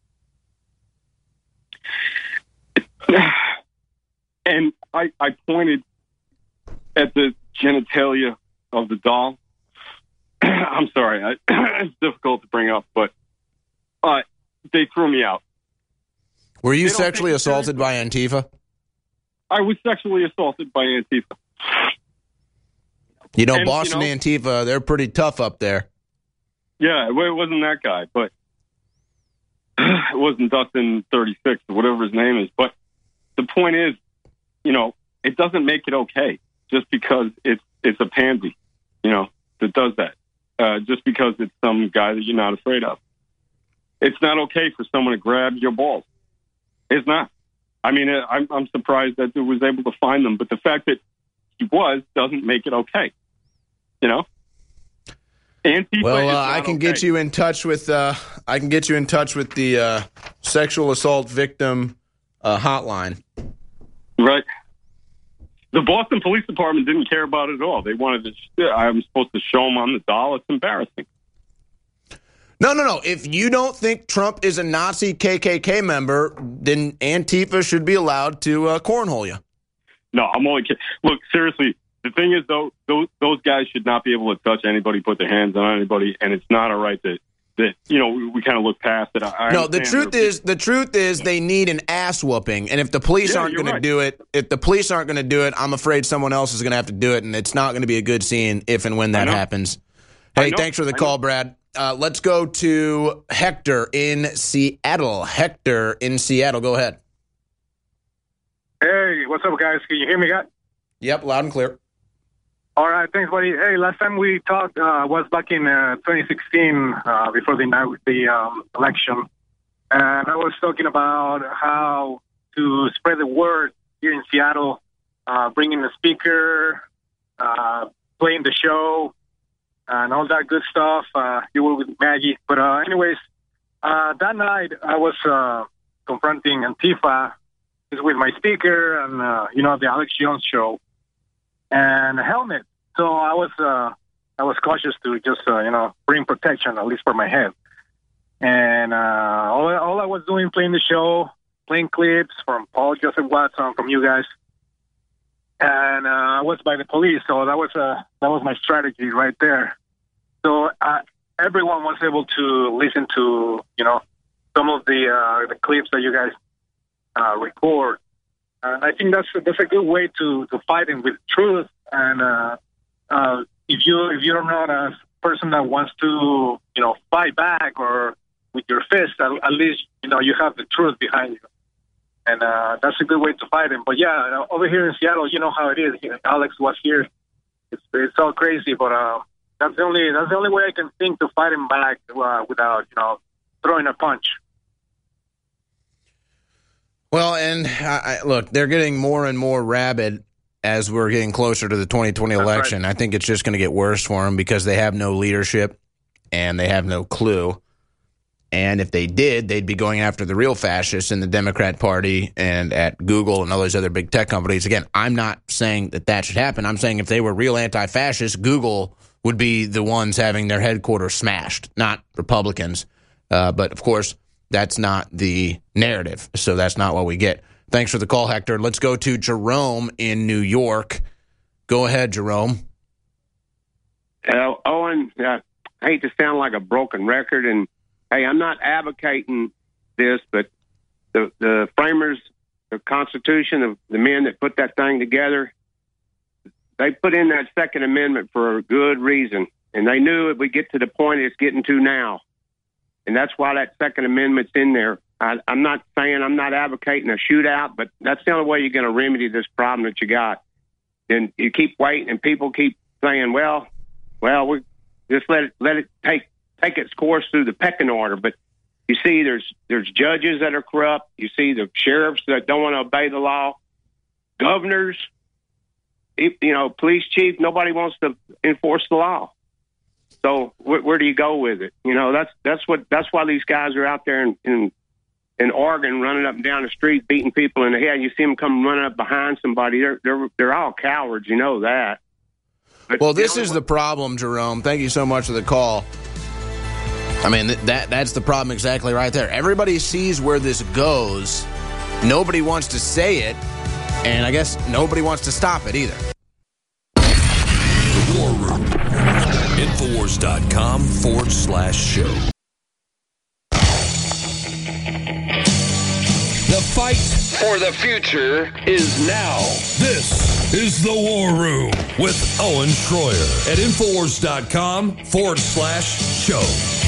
And I, I pointed at the genitalia of the doll. I'm sorry, I, it's difficult to bring up, but uh, they threw me out. Were you sexually assaulted by Antifa? I was sexually assaulted by Antifa. You know, and, Boston you know, Antifa, they're pretty tough up there. Yeah, it wasn't that guy, but it wasn't Dustin thirty-six or whatever his name is. But the point is, you know, it doesn't make it okay just because it's it's a pansy, you know, that does that. Uh, just because it's some guy that you're not afraid of. It's not okay for someone to grab your balls. It's not. I mean, I'm, I'm surprised that it was able to find them, but the fact that he was doesn't make it okay. You know? Antifa well, uh, I can okay. get you in touch with uh, I can get you in touch with the uh, sexual assault victim uh, hotline. Right. The Boston Police Department didn't care about it at all. They wanted to. I'm supposed to show them on the doll. It's embarrassing. No, no, no. If you don't think Trump is a Nazi K K K member, then Antifa should be allowed to uh, cornhole you. No, I'm only kidding. Look, seriously, the thing is, though, those, those guys should not be able to touch anybody, put their hands on anybody, and it's not all right that that, you know, we, we kind of look past it. I, I no, the truth is, the truth is they need an ass whooping. And if the police Yeah, aren't you're going right. to do it, if the police aren't going to do it, I'm afraid someone else is going to have to do it. And it's not going to be a good scene if and when that know. happens. I Hey, know. thanks for the I call, know. Brad. Uh, let's go to Hector in Seattle. Hector in Seattle. Go ahead. Hey, what's up, guys? Can you hear me, guys? Yep, loud and clear. All right, thanks, buddy. Hey, last time we talked uh, was back in uh, twenty sixteen, uh, before the the um, election, and I was talking about how to spread the word here in Seattle, uh, bringing the speaker, uh, playing the show, and all that good stuff. Uh, you were with Maggie, but uh, anyways, uh, that night I was uh, confronting Antifa with my speaker and uh, you know the Alex Jones show. And a helmet. So I was uh, I was cautious to just uh, you know bring protection, at least for my head. And uh, all all I was doing, playing the show, playing clips from Paul Joseph Watson, from you guys. And uh, I was by the police, so that was uh, that was my strategy right there. So uh, everyone was able to listen to you know some of the uh, the clips that you guys uh, record. And I think that's that's a good way to, to fight him with truth. And uh, uh, if you if you're not a person that wants to you know fight back or with your fist, at, at least you know you have the truth behind you. And uh, that's a good way to fight him. But yeah, over here in Seattle, you know how it is. Alex was here. It's it's all crazy, but uh, that's the only that's the only way I can think to fight him back uh, without you know throwing a punch. Well, and I, I, look, they're getting more and more rabid as we're getting closer to the twenty twenty election. I think it's just going to get worse for them because they have no leadership and they have no clue. And if they did, they'd be going after the real fascists in the Democrat Party and at Google and all those other big tech companies. Again, I'm not saying that that should happen. I'm saying if they were real anti-fascists, Google would be the ones having their headquarters smashed, not Republicans. Uh, but, of course, that's not the narrative, so that's not what we get. Thanks for the call, Hector. Let's go to Jerome in New York. Go ahead, Jerome. Uh, Owen, uh, I hate to sound like a broken record, and, hey, I'm not advocating this, but the, the framers, the Constitution, of the men that put that thing together, they put in that Second Amendment for a good reason, and they knew it would get to the point it's getting to now. And that's why that Second Amendment's in there. I, I'm not saying I'm not advocating a shootout, but that's the only way you're going to remedy this problem that you got. And you keep waiting, and people keep saying, "Well, well, we just let it let it take take its course through the pecking order." But you see, there's there's judges that are corrupt. You see the sheriffs that don't want to obey the law, governors, you know, police chief. Nobody wants to enforce the law. So where, where do you go with it? You know, that's that's what that's why these guys are out there in, in in Oregon running up and down the street, beating people in the head. You see them come running up behind somebody. They're they're they're all cowards. You know that. But well, this is the problem, Jerome. Thank you so much for the call. I mean, th- that that's the problem exactly right there. Everybody sees where this goes. Nobody wants to say it, and I guess nobody wants to stop it either. The War Room. Infowars.com forward slash show. The fight for the future is now. This is the War Room with Owen Schroyer at Infowars.com forward slash show.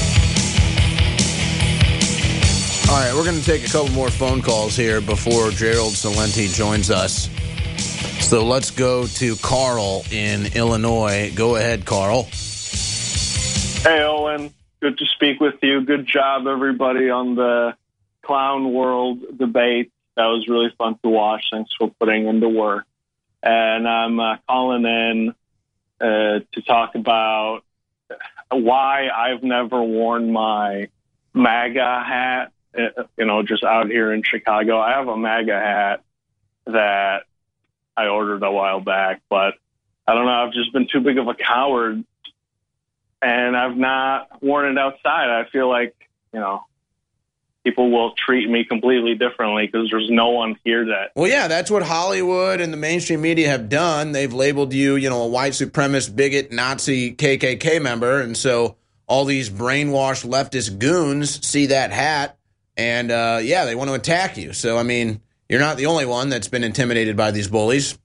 All right, we're going to take a couple more phone calls here before Gerald Celente joins us. So let's go to Carl in Illinois. Go ahead, Carl. Hey, Owen. Good to speak with you. Good job, everybody, on the Clown World debate. That was really fun to watch. Thanks for putting in the work. And I'm uh, calling in uh, to talk about why I've never worn my MAGA hat, uh, you know, just out here in Chicago. I have a MAGA hat that I ordered a while back, but I don't know. I've just been too big of a coward, and I've not worn it outside. I feel like, you know, people will treat me completely differently because there's no one here that... Well, yeah, that's what Hollywood and the mainstream media have done. They've labeled you, you know, a white supremacist, bigot, Nazi, K K K member, and so all these brainwashed leftist goons see that hat, and, uh, yeah, they want to attack you. So, I mean, you're not the only one that's been intimidated by these bullies.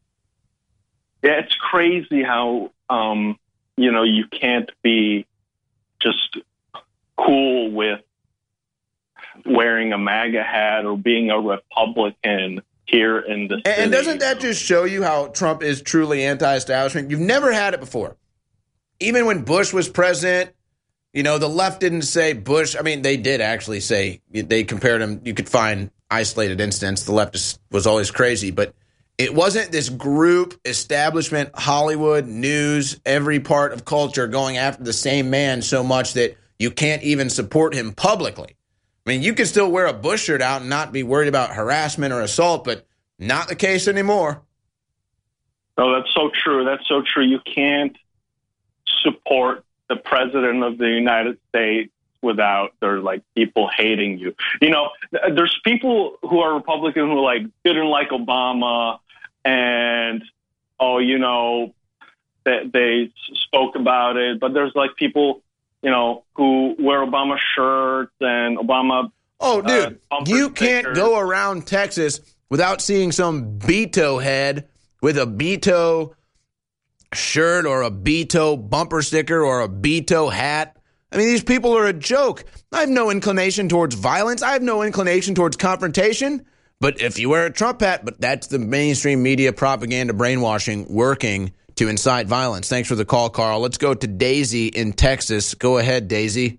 Yeah, it's crazy how, um, you know, you can't be just cool with wearing a MAGA hat or being a Republican here in the city. And doesn't that just show you how Trump is truly anti-establishment? You've never had it before. Even when Bush was president, you know, the left didn't say Bush. I mean, they did actually say, they compared him. You could find isolated incidents. The left was always crazy, but it wasn't this group, establishment, Hollywood, news, every part of culture going after the same man so much that you can't even support him publicly. I mean, you can still wear a Bush shirt out and not be worried about harassment or assault, but not the case anymore. No, that's so true. That's so true. You can't support the president of the United States without there like people hating you. You know, there's people who are Republican who like didn't like Obama and, oh, you know, they, they spoke about it. But there's like people, you know, who wear Obama shirts and Obama. Oh, dude, uh, you can't stickers. go around Texas without seeing some Beto head with a Beto shirt or a Beto bumper sticker or a Beto hat. I mean, these people are a joke. I have no inclination towards violence. I have no inclination towards confrontation. But if you wear a Trump hat, but that's the mainstream media propaganda brainwashing working to incite violence. Thanks for the call, Carl. Let's go to Daisy in Texas. Go ahead, Daisy.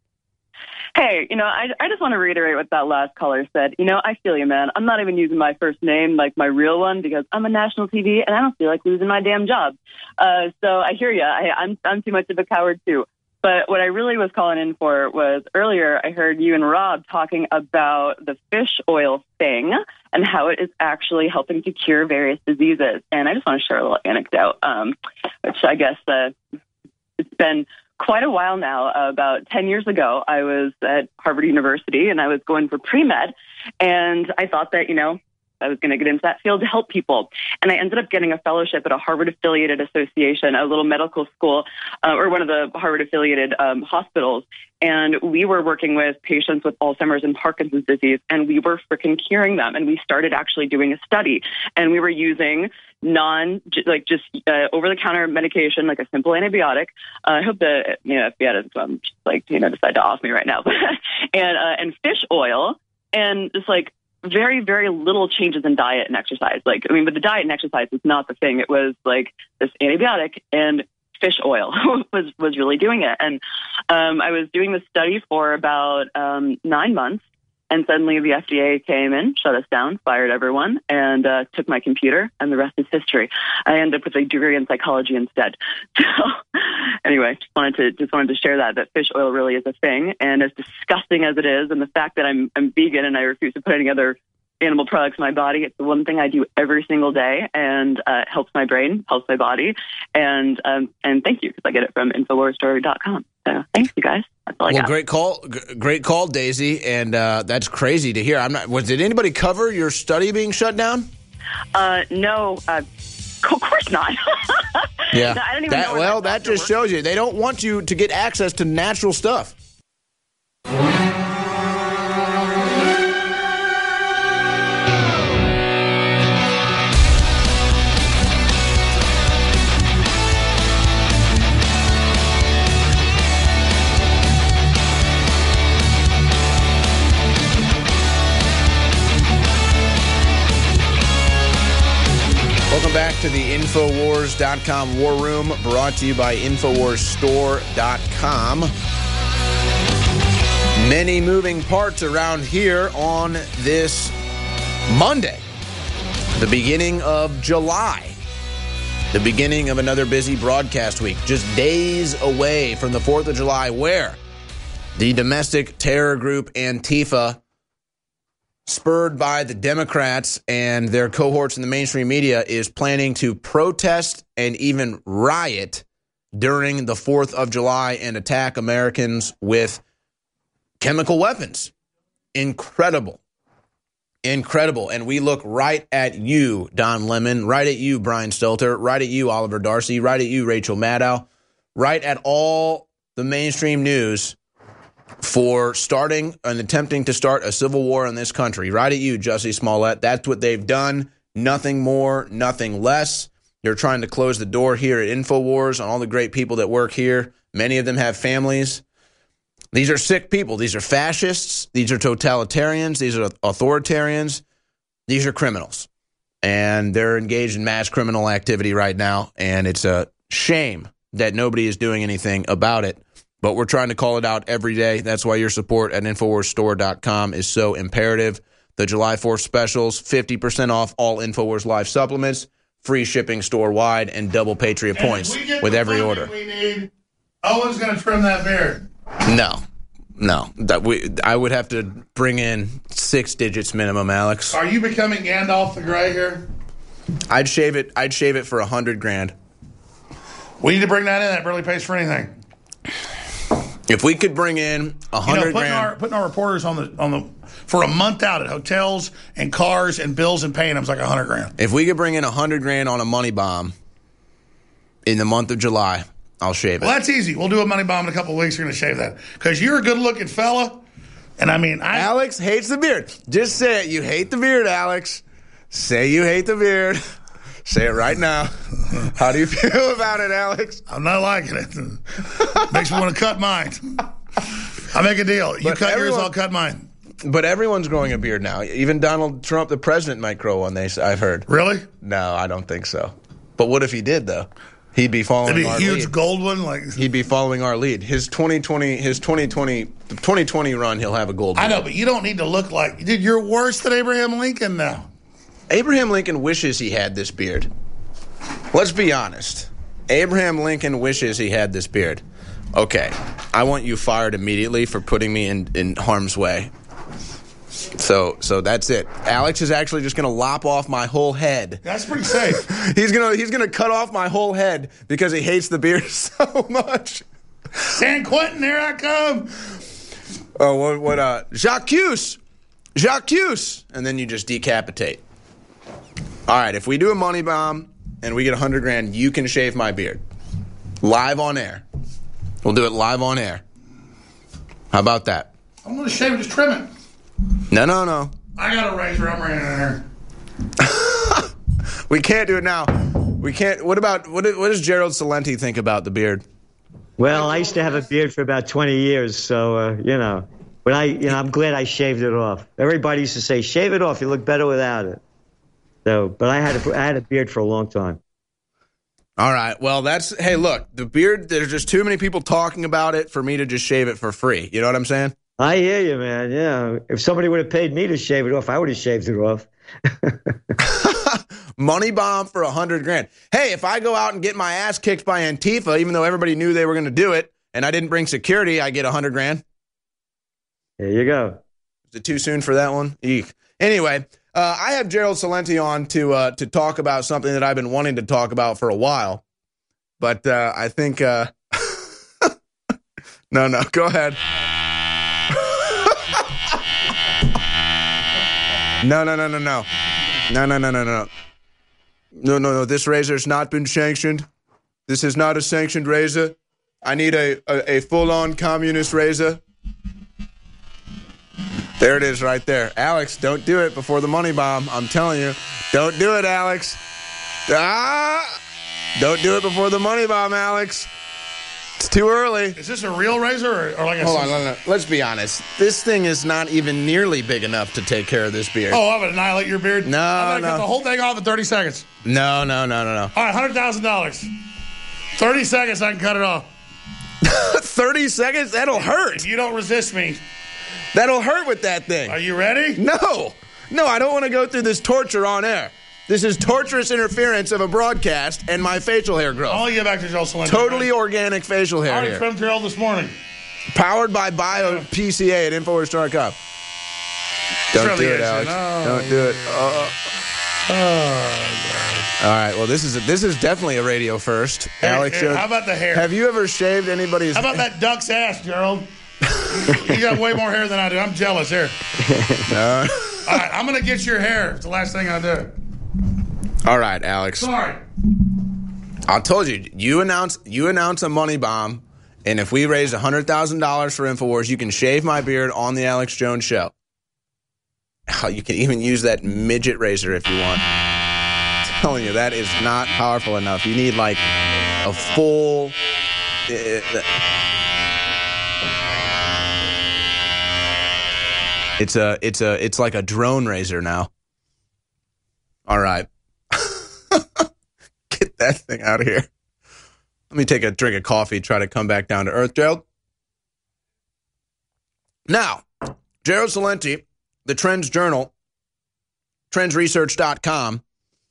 Hey, you know, I, I just want to reiterate what that last caller said. You know, I feel you, man. I'm not even using my first name, like my real one, because I'm on national T V and I don't feel like losing my damn job. Uh, so I hear you. I, I'm, I'm too much of a coward, too. But what I really was calling in for was earlier I heard you and Rob talking about the fish oil thing and how it is actually helping to cure various diseases. And I just want to share a little anecdote, um, which I guess uh, it's been quite a while now. Uh, about ten years ago, I was at Harvard University and I was going for pre-med. And I thought that, you know, I was going to get into that field to help people. And I ended up getting a fellowship at a Harvard-affiliated association, a little medical school, uh, or one of the Harvard-affiliated um, hospitals. And we were working with patients with Alzheimer's and Parkinson's disease, and we were freaking curing them. And we started actually doing a study. And we were using non, like just uh, over-the-counter medication, like a simple antibiotic. Uh, I hope the you know, F B I doesn't um, just, like, you know, decide to off me right now. and uh, and fish oil, and just like, very, very little changes in diet and exercise. Like, I mean, but the diet and exercise was not the thing. It was like this antibiotic and fish oil was, was really doing it. And um, I was doing this study for about um, nine months. And suddenly the F D A came in, shut us down, fired everyone, and uh, took my computer, and the rest is history. I ended up with a degree in psychology instead. So anyway, just wanted to just wanted to share that that fish oil really is a thing, and as disgusting as it is, and the fact that I'm I'm vegan and I refuse to put any other animal products in my body, it's the one thing I do every single day, and uh, it helps my brain, helps my body, and um, and thank you, because I get it from Infowars Story dot com. So thanks, you guys. That's all I well, got. great call, G- great call, Daisy, and uh, that's crazy to hear. I'm not. Was did anybody cover your study being shut down? Uh, no, uh, of course not. Yeah. No, I don't even that, know where well, that that just shows you they don't want you to get access to natural stuff. Welcome back to the Infowars dot com War Room, brought to you by Infowars Store dot com. Many moving parts around here on this Monday, the beginning of July, the beginning of another busy broadcast week, just days away from the fourth of July, where the domestic terror group Antifa, spurred by the Democrats and their cohorts in the mainstream media, is planning to protest and even riot during the fourth of July and attack Americans with chemical weapons. Incredible. Incredible. And we look right at you, Don Lemon, right at you, Brian Stelter, right at you, Oliver Darcy, right at you, Rachel Maddow, right at all the mainstream news for starting and attempting to start a civil war in this country. Right at you, Jussie Smollett. That's what they've done. Nothing more, nothing less. They're trying to close the door here at InfoWars on all the great people that work here. Many of them have families. These are sick people. These are fascists. These are totalitarians. These are authoritarians. These are criminals. And they're engaged in mass criminal activity right now. And it's a shame that nobody is doing anything about it. But we're trying to call it out every day. That's why your support at Infowars Store dot com is so imperative. The July fourth specials, fifty percent off all InfoWars Live supplements, free shipping store-wide, and double Patriot and points with every order. We need, Owen's going to trim that beard. No. No. That we, I would have to bring in six digits minimum, Alex. Are you becoming Gandalf the Grey here? I'd shave it. I'd shave it for a hundred grand. We need to bring that in. That barely pays for anything. If we could bring in a hundred you know, putting grand, our putting our reporters on the on the for a month out at hotels and cars and bills and paying them is like a hundred grand. If we could bring in a hundred grand on a money bomb in the month of July, I'll shave it. Well, that's easy. We'll do a money bomb in a couple of weeks. You're going to shave that because you're a good looking fella, and I mean, I, Alex hates the beard. Just say it. You hate the beard, Alex. Say you hate the beard. Say it right now. How do you feel about it, Alex? I'm not liking it. Makes me want to cut mine. I make a deal. You But cut everyone- yours, I'll cut mine. But everyone's growing a beard now. Even Donald Trump, the president, might grow one. They, I've heard. Really? No, I don't think so. But what if he did, though? He'd be following It'd be a our huge lead. gold one. Like He'd be following our lead. His twenty twenty, his twenty twenty, the twenty twenty run, he'll have a gold. I beard. know, but you don't need to look like dude. You're worse than Abraham Lincoln now. Abraham Lincoln wishes he had this beard. Let's be honest. Abraham Lincoln wishes he had this beard. Okay, I want you fired immediately for putting me in, in harm's way. So so that's it. Alex is actually just going to lop off my whole head. That's pretty safe. he's going to he's going to cut off my whole head because he hates the beard so much. San Quentin, here I come. Oh, what what uh Jacques, Jacques, and then you just decapitate. All right, if we do a money bomb and we get a hundred grand, you can shave my beard live on air. We'll do it live on air. How about that? I'm going to shave it, just trim it. No, no, no. I got a razor. I'm running in here. We can't do it now. We can't. What about what? What does Gerald Celente think about the beard? Well, I used to have a beard for about twenty years, so uh, you know. But I, you know, I'm glad I shaved it off. Everybody used to say, "Shave it off. You look better without it." So, but I had a, I had a beard for a long time. All right. Well, that's hey. Look, the beard. There's just too many people talking about it for me to just shave it for free. You know what I'm saying? I hear you, man. Yeah. If somebody would have paid me to shave it off, I would have shaved it off. Money bomb for a hundred grand. Hey, if I go out and get my ass kicked by Antifa, even though everybody knew they were going to do it, and I didn't bring security, I get a hundred grand. There you go. Is it too soon for that one? Eek. Anyway, uh, I have Gerald Celente on to uh, to talk about something that I've been wanting to talk about for a while, but uh, I think uh, no, no, go ahead. No, no, no, no, no. No, no, no, no, no. No, no, no. This razor's not been sanctioned. This is not a sanctioned razor. I need a, a, a full-on communist razor. There it is right there. Alex, don't do it before the money bomb. I'm telling you. Don't do it, Alex. Ah! Don't do it before the money bomb, Alex. It's too early. Is this a real razor or, or like a... Hold on, no, no. Let's be honest. This thing is not even nearly big enough to take care of this beard. Oh, I'm going to annihilate your beard? No, I'm going to no. cut the whole thing off in thirty seconds. No, no, no, no, no. All right, one hundred thousand dollars. thirty seconds, I can cut it off. thirty seconds? That'll hurt. If you don't resist me. That'll hurt with that thing. Are you ready? No. No, I don't want to go through this torture on air. This is torturous interference of a broadcast and my facial hair growth. I'll get back to Joel Celente. Totally organic facial hair I already here. trimmed Gerald this morning. Powered by Bio P C A at Infowars dot com. Don't Surely do it, is, Alex. no. Don't do it. Uh, Oh, all right. Well, this is a, this is definitely a radio first. Hey, Alex, hey, showed- how about the hair? Have you ever shaved anybody's? How about that duck's ass, Gerald? You got way more hair than I do. I'm jealous here. No. All right, I'm going to get your hair. It's the last thing I do. All right, Alex. Sorry. I told you. You announce you announce a money bomb, And if we raise one hundred thousand dollars for InfoWars, you can shave my beard on the Alex Jones Show. You can even use that midget razor if you want. I'm telling you, that is not powerful enough. You need like a full... Uh, it's a, it's a, it's like a drone razor now. All right. Get that thing out of here. Let me take a drink of coffee, try to come back down to earth, Gerald. Now, Gerald Celente, the Trends Journal, trends research dot com.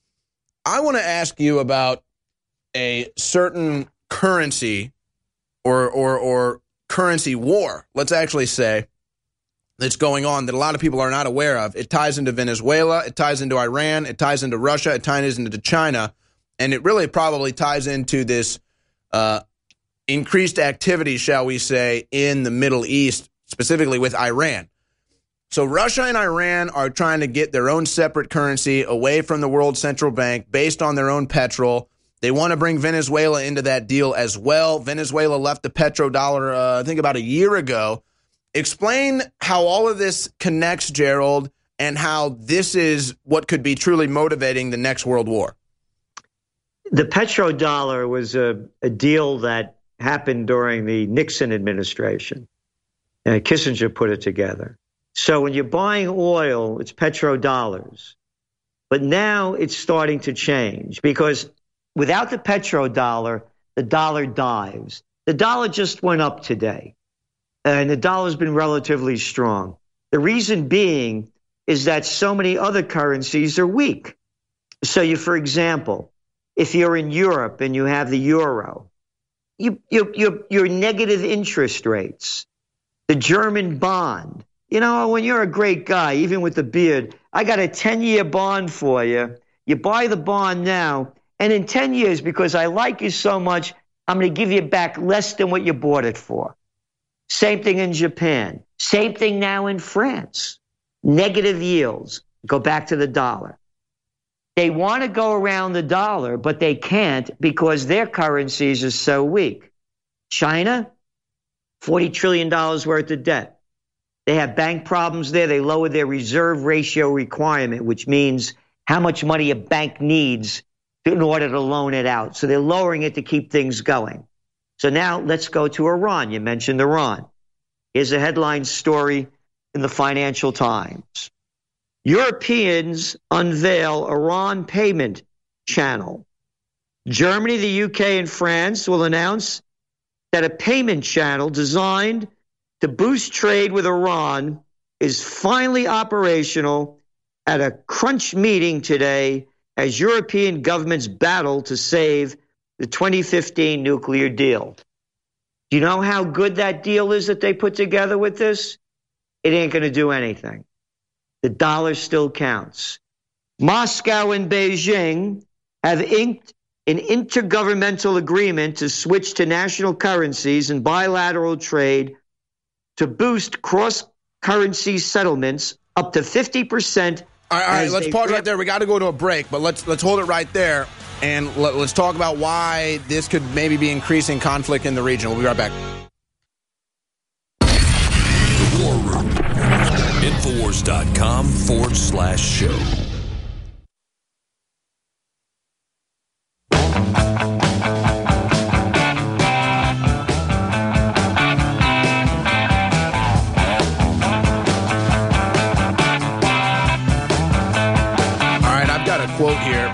I want to ask you about a certain currency or, or, or currency war, let's actually say, that's going on that a lot of people are not aware of. It ties into Venezuela, it ties into Iran, it ties into Russia, it ties into China, and it really probably ties into this uh, increased activity, shall we say, in the Middle East, specifically with Iran. So Russia and Iran are trying to get their own separate currency away from the world central bank based on their own petrol. They want to bring Venezuela into that deal as well. Venezuela left the petrodollar, uh, I think, about a year ago. Explain how all of this connects, Gerald, and how this is what could be truly motivating the next world war. The petrodollar was a, a deal that happened during the Nixon administration. Uh, Kissinger put it together. So when you're buying oil, it's petrodollars. But now it's starting to change because without the petrodollar, the dollar dives. The dollar just went up today, and the dollar's been relatively strong. The reason being is that so many other currencies are weak. So you, for example, if you're in Europe and you have the euro, you, you, you, your negative interest rates, the German bond. You know, when you're a great guy, even with the beard, I got a ten-year bond for you. You buy the bond now, and in ten years, because I like you so much, I'm going to give you back less than what you bought it for. Same thing in Japan. Same thing now in France. Negative yields. Go back to the dollar. They want to go around the dollar, but they can't because their currencies are so weak. China, forty trillion dollars worth of debt. They have bank problems there. They lowered their reserve ratio requirement, which means how much money a bank needs in order to loan it out. So they're lowering it to keep things going. So now let's go to Iran. You mentioned Iran. Here's a headline story in the Financial Times. Europeans unveil Iran payment channel. Germany, the U K, and France will announce that a payment channel designed to boost trade with Iran is finally operational at a crunch meeting today as European governments battle to save the twenty fifteen nuclear deal. Do you know how good that deal is that they put together with this? It ain't going to do anything. The dollar still counts. Moscow and Beijing have inked an intergovernmental agreement to switch to national currencies and bilateral trade to boost cross-currency settlements up to fifty percent. All right, all right let's pause right there. We got to go to a break, but let's let's hold it right there, and let, let's talk about why this could maybe be increasing conflict in the region. We'll be right back. The War Room. Infowars.com forward slash show. Quote here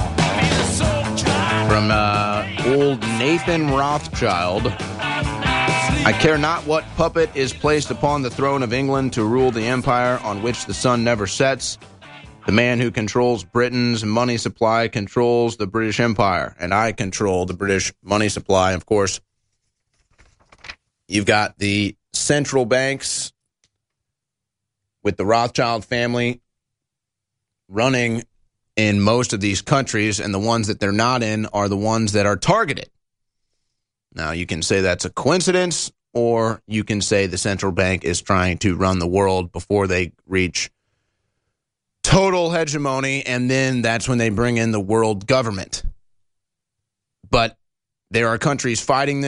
from uh, old Nathan Rothschild. I care not what puppet is placed upon the throne of England to rule the empire on which the sun never sets. The man who controls Britain's money supply controls the British Empire, and I control the British money supply. Of course, you've got the central banks with the Rothschild family running in most of these countries, and the ones that they're not in are the ones that are targeted. Now, you can say that's a coincidence, or you can say the central bank is trying to run the world before they reach total hegemony, and then that's when they bring in the world government. But there are countries fighting this.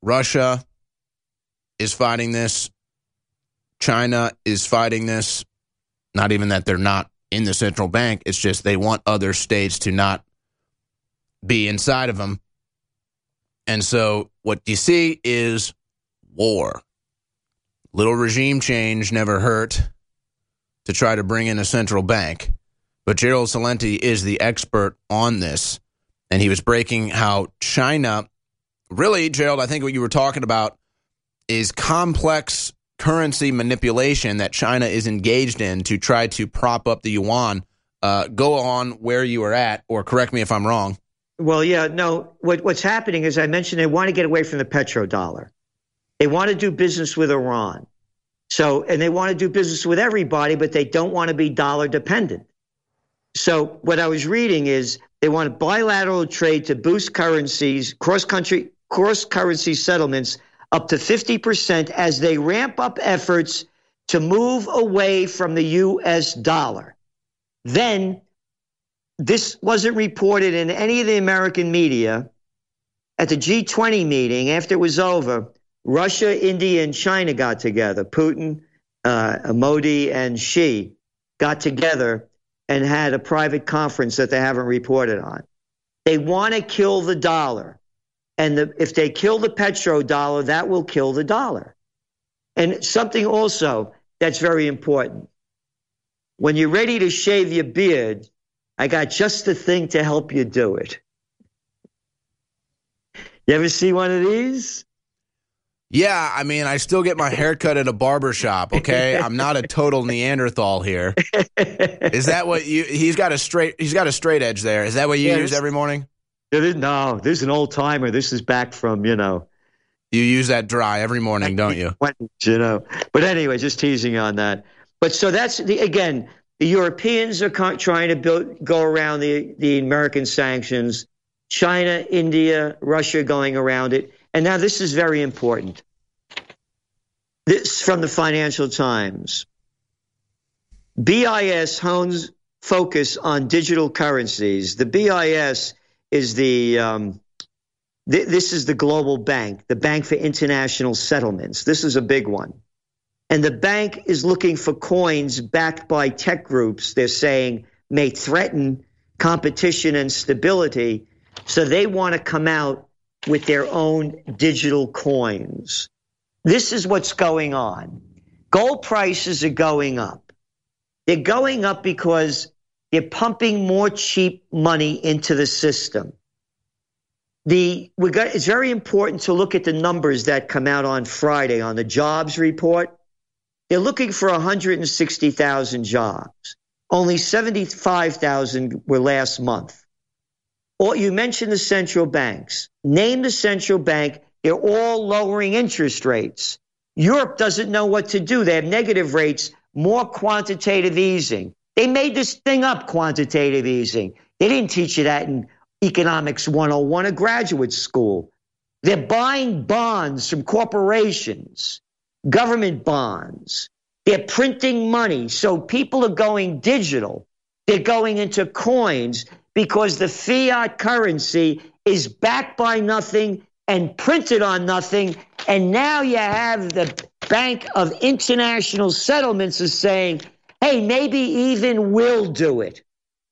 Russia is fighting this. China is fighting this. Not even that they're not in the central bank. It's just they want other states to not be inside of them. And so what you see is war. Little regime change never hurt to try to bring in a central bank. But Gerald Celente is the expert on this. And he was breaking how China, really, Gerald, I think what you were talking about is complex currency manipulation that China is engaged in to try to prop up the yuan. Uh, go on where you are at, or correct me if I'm wrong. Well, yeah, no, what, what's happening is I mentioned they want to get away from the petrodollar. They want to do business with Iran. So, and they want to do business with everybody, but they don't want to be dollar dependent. So what I was reading is they want bilateral trade to boost currencies, cross-country, cross-currency settlements up to fifty percent as they ramp up efforts to move away from the U S dollar. Then, this wasn't reported in any of the American media. At the G twenty meeting, after it was over, Russia, India, and China got together. Putin, uh, Modi, and Xi got together and had a private conference that they haven't reported on. They want to kill the dollar. And the, if they kill the petrodollar, that will kill the dollar. And something also that's very important. When you're ready to shave your beard, I got just the thing to help you do it. You ever see one of these? Yeah, I mean, I still get my hair cut at a barber shop, okay? I'm not a total Neanderthal here. Is that what you he's got a straight he's got a straight edge there. Is that what you Yeah, use every morning? No, this is an old timer. This is back from, you know. You use that dry every morning, don't you? You know. But anyway, just teasing on that. But so that's the again, the Europeans are trying to build, go around the, the American sanctions. China, India, Russia going around it. And now this is very important. This from the Financial Times. B I S hones focus on digital currencies. The B I S is the um, th- this is the global bank, the Bank for International Settlements. This is a big one. And the bank is looking for coins backed by tech groups they're saying may threaten competition and stability. So they want to come out with their own digital coins. This is what's going on. Gold prices are going up. They're going up because they're pumping more cheap money into the system. The we got it's very important to look at the numbers that come out on Friday on the jobs report. They're looking for one hundred sixty thousand jobs. Only seventy-five thousand were last month. Or you mentioned the central banks. Name the central bank. They're all lowering interest rates. Europe doesn't know what to do. They have negative rates, more quantitative easing. They made this thing up, quantitative easing. They didn't teach you that in Economics one oh one, a graduate school. They're buying bonds from corporations, government bonds. They're printing money. So people are going digital. They're going into coins because the fiat currency is backed by nothing and printed on nothing. And now you have the Bank of International Settlements is saying, hey, maybe even we'll do it.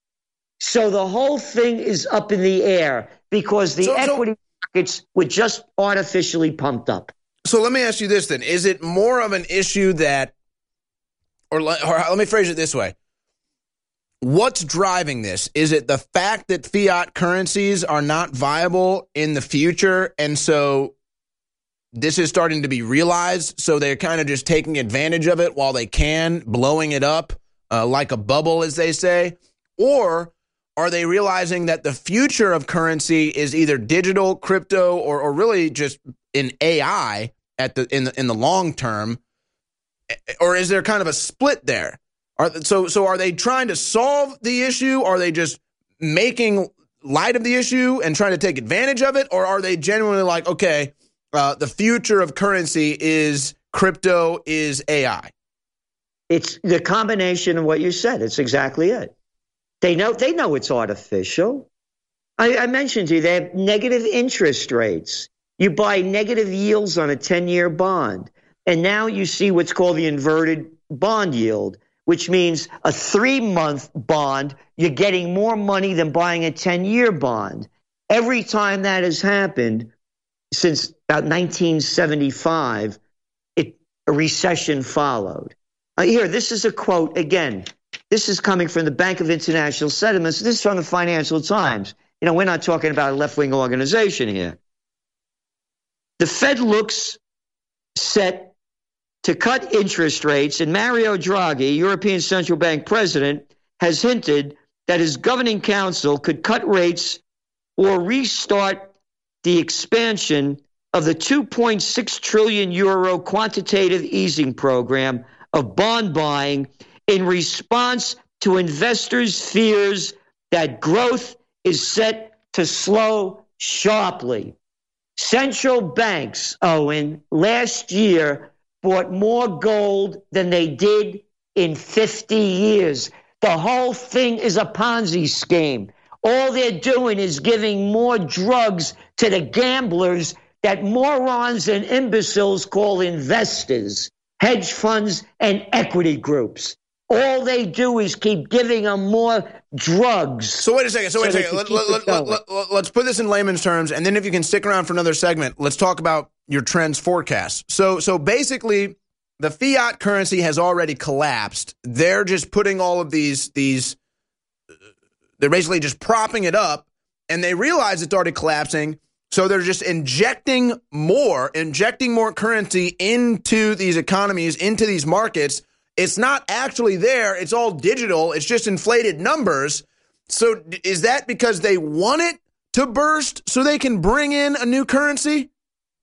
So the whole thing is up in the air because the So- so- equity markets were just artificially pumped up. So let me ask you this then. Is it more of an issue that, or let, or let me phrase it this way. What's driving this? Is it the fact that fiat currencies are not viable in the future, and so this is starting to be realized, so they're kind of just taking advantage of it while they can, blowing it up uh, like a bubble, as they say? Or are they realizing that the future of currency is either digital, crypto, or, or really just in A I at the in the in the long term? Or is there kind of a split there? Are, so so are they trying to solve the issue? Are they just making light of the issue and trying to take advantage of it? Or are they genuinely like, okay, uh, the future of currency is crypto, is A I? It's the combination of what you said. It's exactly it. They know they know it's artificial. I, I mentioned to you they have negative interest rates. You buy negative yields on a ten-year bond. And now you see what's called the inverted bond yield, which means a three-month bond, you're getting more money than buying a ten-year bond. Every time that has happened since about nineteen seventy-five, it, a recession followed. Uh, here, this is a quote, again, this is coming from the Bank of International Settlements. This is from the Financial Times. You know, we're not talking about a left-wing organization here. The Fed looks set to cut interest rates, and Mario Draghi, European Central Bank president, has hinted that his governing council could cut rates or restart the expansion of the two point six trillion euro quantitative easing program of bond buying in response to investors' fears that growth is set to slow sharply. Central banks, Owen, last year bought more gold than they did in fifty years. The whole thing is a Ponzi scheme. All they're doing is giving more drugs to the gamblers that morons and imbeciles call investors, hedge funds, and equity groups. All they do is keep giving them more drugs. So wait a second. So wait so a second. Let, let, let, let, let, let's put this in layman's terms, and then if you can stick around for another segment, let's talk about your trends forecast. So, so basically, the fiat currency has already collapsed. They're just putting all of these these. They're basically just propping it up, and they realize it's already collapsing. So they're just injecting more, injecting more currency into these economies, into these markets. It's not actually there. It's all digital. It's just inflated numbers. So is that because they want it to burst so they can bring in a new currency?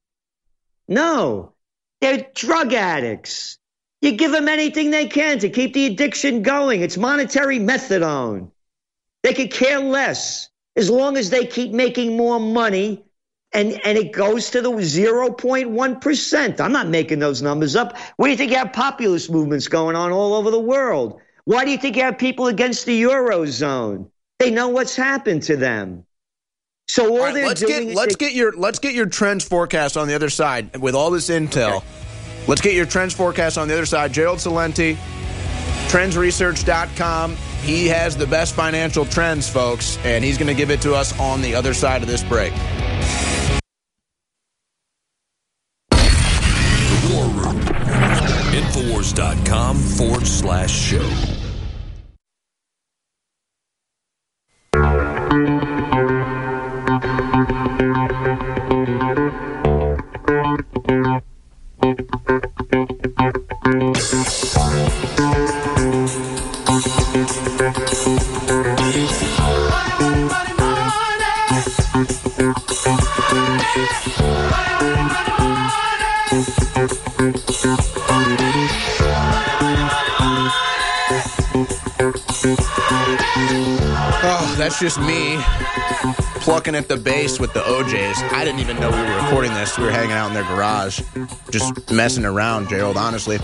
No, they're drug addicts. You give them anything they can to keep the addiction going. It's monetary methadone. They could care less as long as they keep making more money. And, and it goes to the zero point one percent. I'm not making those numbers up. What do you think you have populist movements going on all over the world? Why do you think you have people against the Eurozone? They know what's happened to them. So all, all right, they're let's doing get let's they, get your let's get your trends forecast on the other side with all this intel. Okay. Let's get your trends forecast on the other side. Gerald Celente, trends research dot com. He has the best financial trends, folks, and he's going to give it to us on the other side of this break. Infowars.com forward slash show. Oh, that's just me plucking at the bass with the O Js. I didn't even know we were recording this. We were hanging out in their garage, just messing around, Gerald, honestly.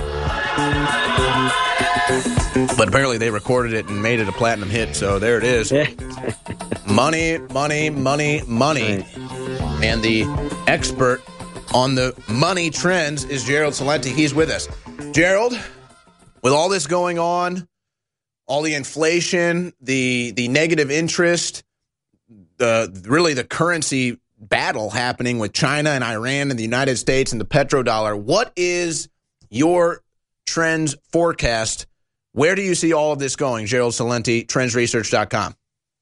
But apparently they recorded it and made it a platinum hit, so there it is. Money, money, money, money. And the expert on the money trends is Gerald Celente. He's with us. Gerald, with all this going on, all the inflation, the the negative interest, the really the currency battle happening with China and Iran and the United States and the petrodollar, what is your trends forecast? Where do you see all of this going? Gerald Celente, trends research dot com.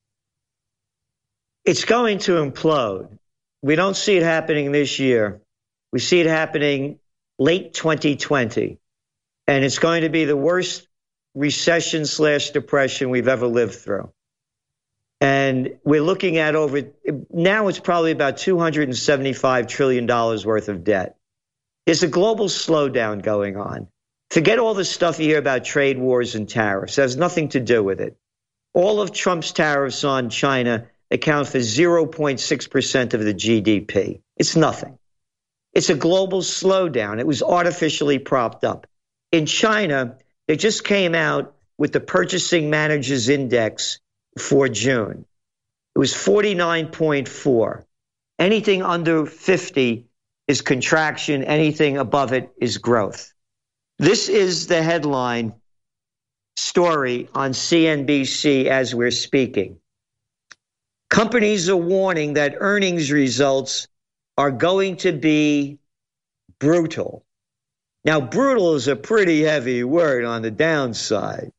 It's going to implode. We don't see it happening this year. We see it happening late twenty twenty. And it's going to be the worst recession slash depression we've ever lived through. And we're looking at over, now it's probably about two hundred seventy-five trillion dollars worth of debt. There's a global slowdown going on. Forget all the stuff you hear about trade wars and tariffs. It has nothing to do with it. All of Trump's tariffs on China account for zero point six percent of the G D P. It's nothing. It's a global slowdown. It was artificially propped up. In China, they just came out with the Purchasing Managers Index for June. It was forty-nine point four. Anything under fifty is contraction. Anything above it is growth. This is the headline story on C N B C as we're speaking. Companies are warning that earnings results are going to be brutal. Now, brutal is a pretty heavy word on the downside.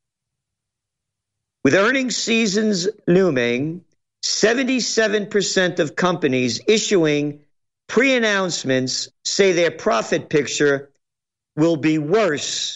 With earnings seasons looming, seventy-seven percent of companies issuing pre-announcements say their profit picture will be worse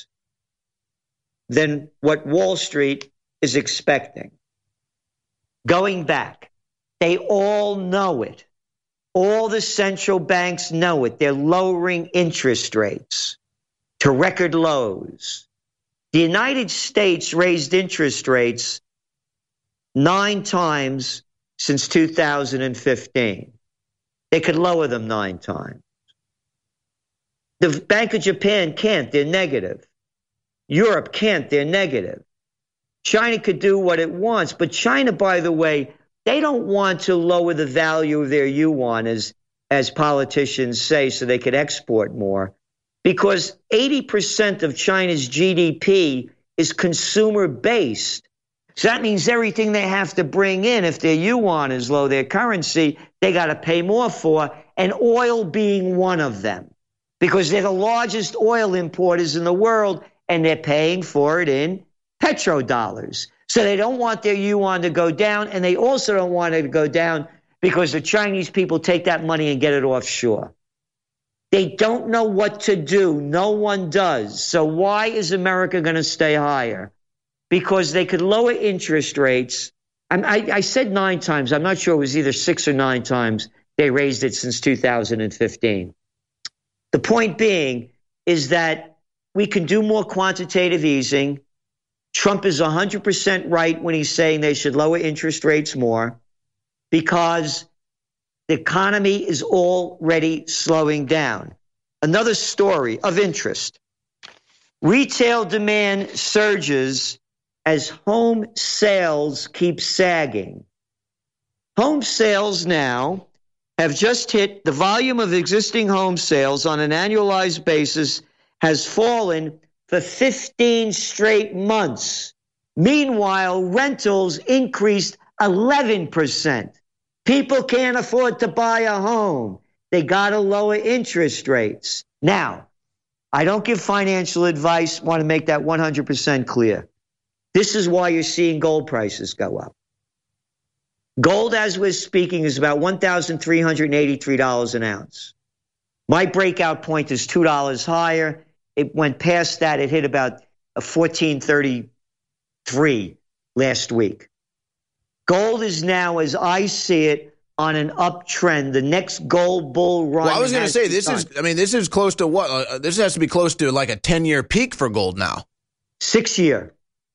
than what Wall Street is expecting. Going back, they all know it. All the central banks know it. They're lowering interest rates to record lows. The United States raised interest rates nine times since two thousand fifteen. They could lower them nine times. The Bank of Japan can't, they're negative. Europe can't, they're negative. China could do what it wants, but China, by the way, they don't want to lower the value of their yuan, as, as politicians say, so they could export more, because eighty percent of China's G D P is consumer-based. So that means everything they have to bring in, if their yuan is low, their currency, they got to pay more for, and oil being one of them, because they're the largest oil importers in the world, and they're paying for it in petrodollars. So they don't want their yuan to go down, and they also don't want it to go down because the Chinese people take that money and get it offshore. They don't know what to do. No one does. So why is America going to stay higher? Because they could lower interest rates. I, I said nine times. I'm not sure it was either six or nine times they raised it since two thousand fifteen. The point being is that we can do more quantitative easing. Trump is one hundred percent right when he's saying they should lower interest rates more, because the economy is already slowing down. Another story of interest. Retail demand surges as home sales keep sagging. Home sales now have just hit, the volume of existing home sales on an annualized basis has fallen for fifteen straight months. Meanwhile, rentals increased eleven percent. People can't afford to buy a home. They got to lower interest rates. Now, I don't give financial advice, want to make that one hundred percent clear. This is why you're seeing gold prices go up. Gold, as we're speaking, is about one thousand three hundred eighty-three dollars an ounce. My breakout point is two dollars higher. It went past that. It hit about fourteen thirty-three last week. Gold is now, as I see it, on an uptrend. The next gold bull run. Well, I was going to say, this begun. is, I mean, this is close to what? Uh, this has to be close to like a ten-year peak for gold now. Six year.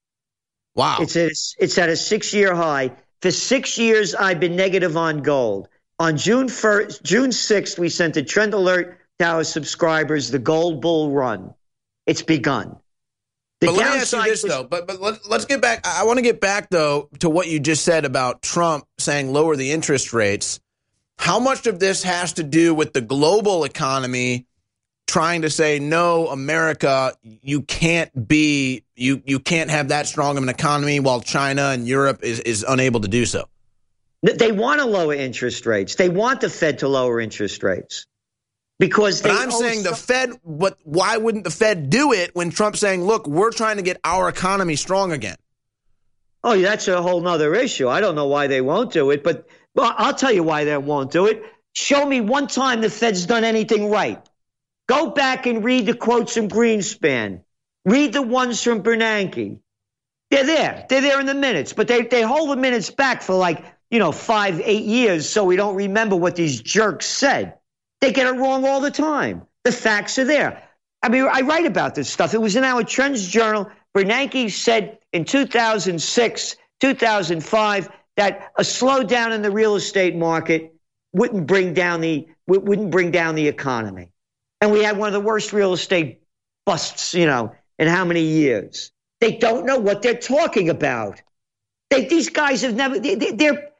Wow. It's at, it's at a six-year high. For six years, I've been negative on gold. On June first, June sixth, we sent a trend alert to our subscribers, the gold bull run. It's begun. The but let me ask you this, was, though. But, but let, let's get back. I want to get back, though, to what you just said about Trump saying lower the interest rates. How much of this has to do with the global economy trying to say, no, America, you can't be, you, you can't have that strong of an economy while China and Europe is, is unable to do so? They want to lower interest rates. They want the Fed to lower interest rates. Because but I'm saying the Fed, but why wouldn't the Fed do it when Trump's saying, look, we're trying to get our economy strong again? Oh, that's a whole nother issue. I don't know why they won't do it, but I'll tell you why they won't do it. Show me one time the Fed's done anything right. Go back and read the quotes from Greenspan. Read the ones from Bernanke. They're there. They're there in the minutes, but they, they hold the minutes back for like, you know, five, eight years so we don't remember what these jerks said. They get it wrong all the time. The facts are there. I mean, I write about this stuff. It was in our Trends Journal. Bernanke said in two thousand six, two thousand five, that a slowdown in the real estate market wouldn't bring down the wouldn't bring down the economy. And we had one of the worst real estate busts, you know, in how many years? They don't know what they're talking about. They, these guys have never, they, they're,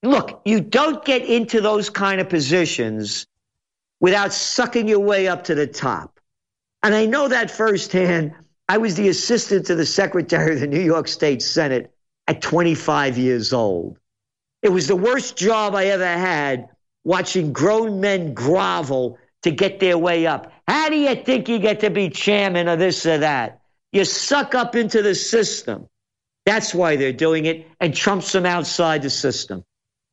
look, you don't get into those kind of positions without sucking your way up to the top. And I know that firsthand. I was the assistant to the secretary of the New York State Senate at twenty-five years old. It was the worst job I ever had, watching grown men grovel to get their way up. How do you think you get to be chairman of this or that? You suck up into the system. That's why they're doing it, and Trump's from outside the system.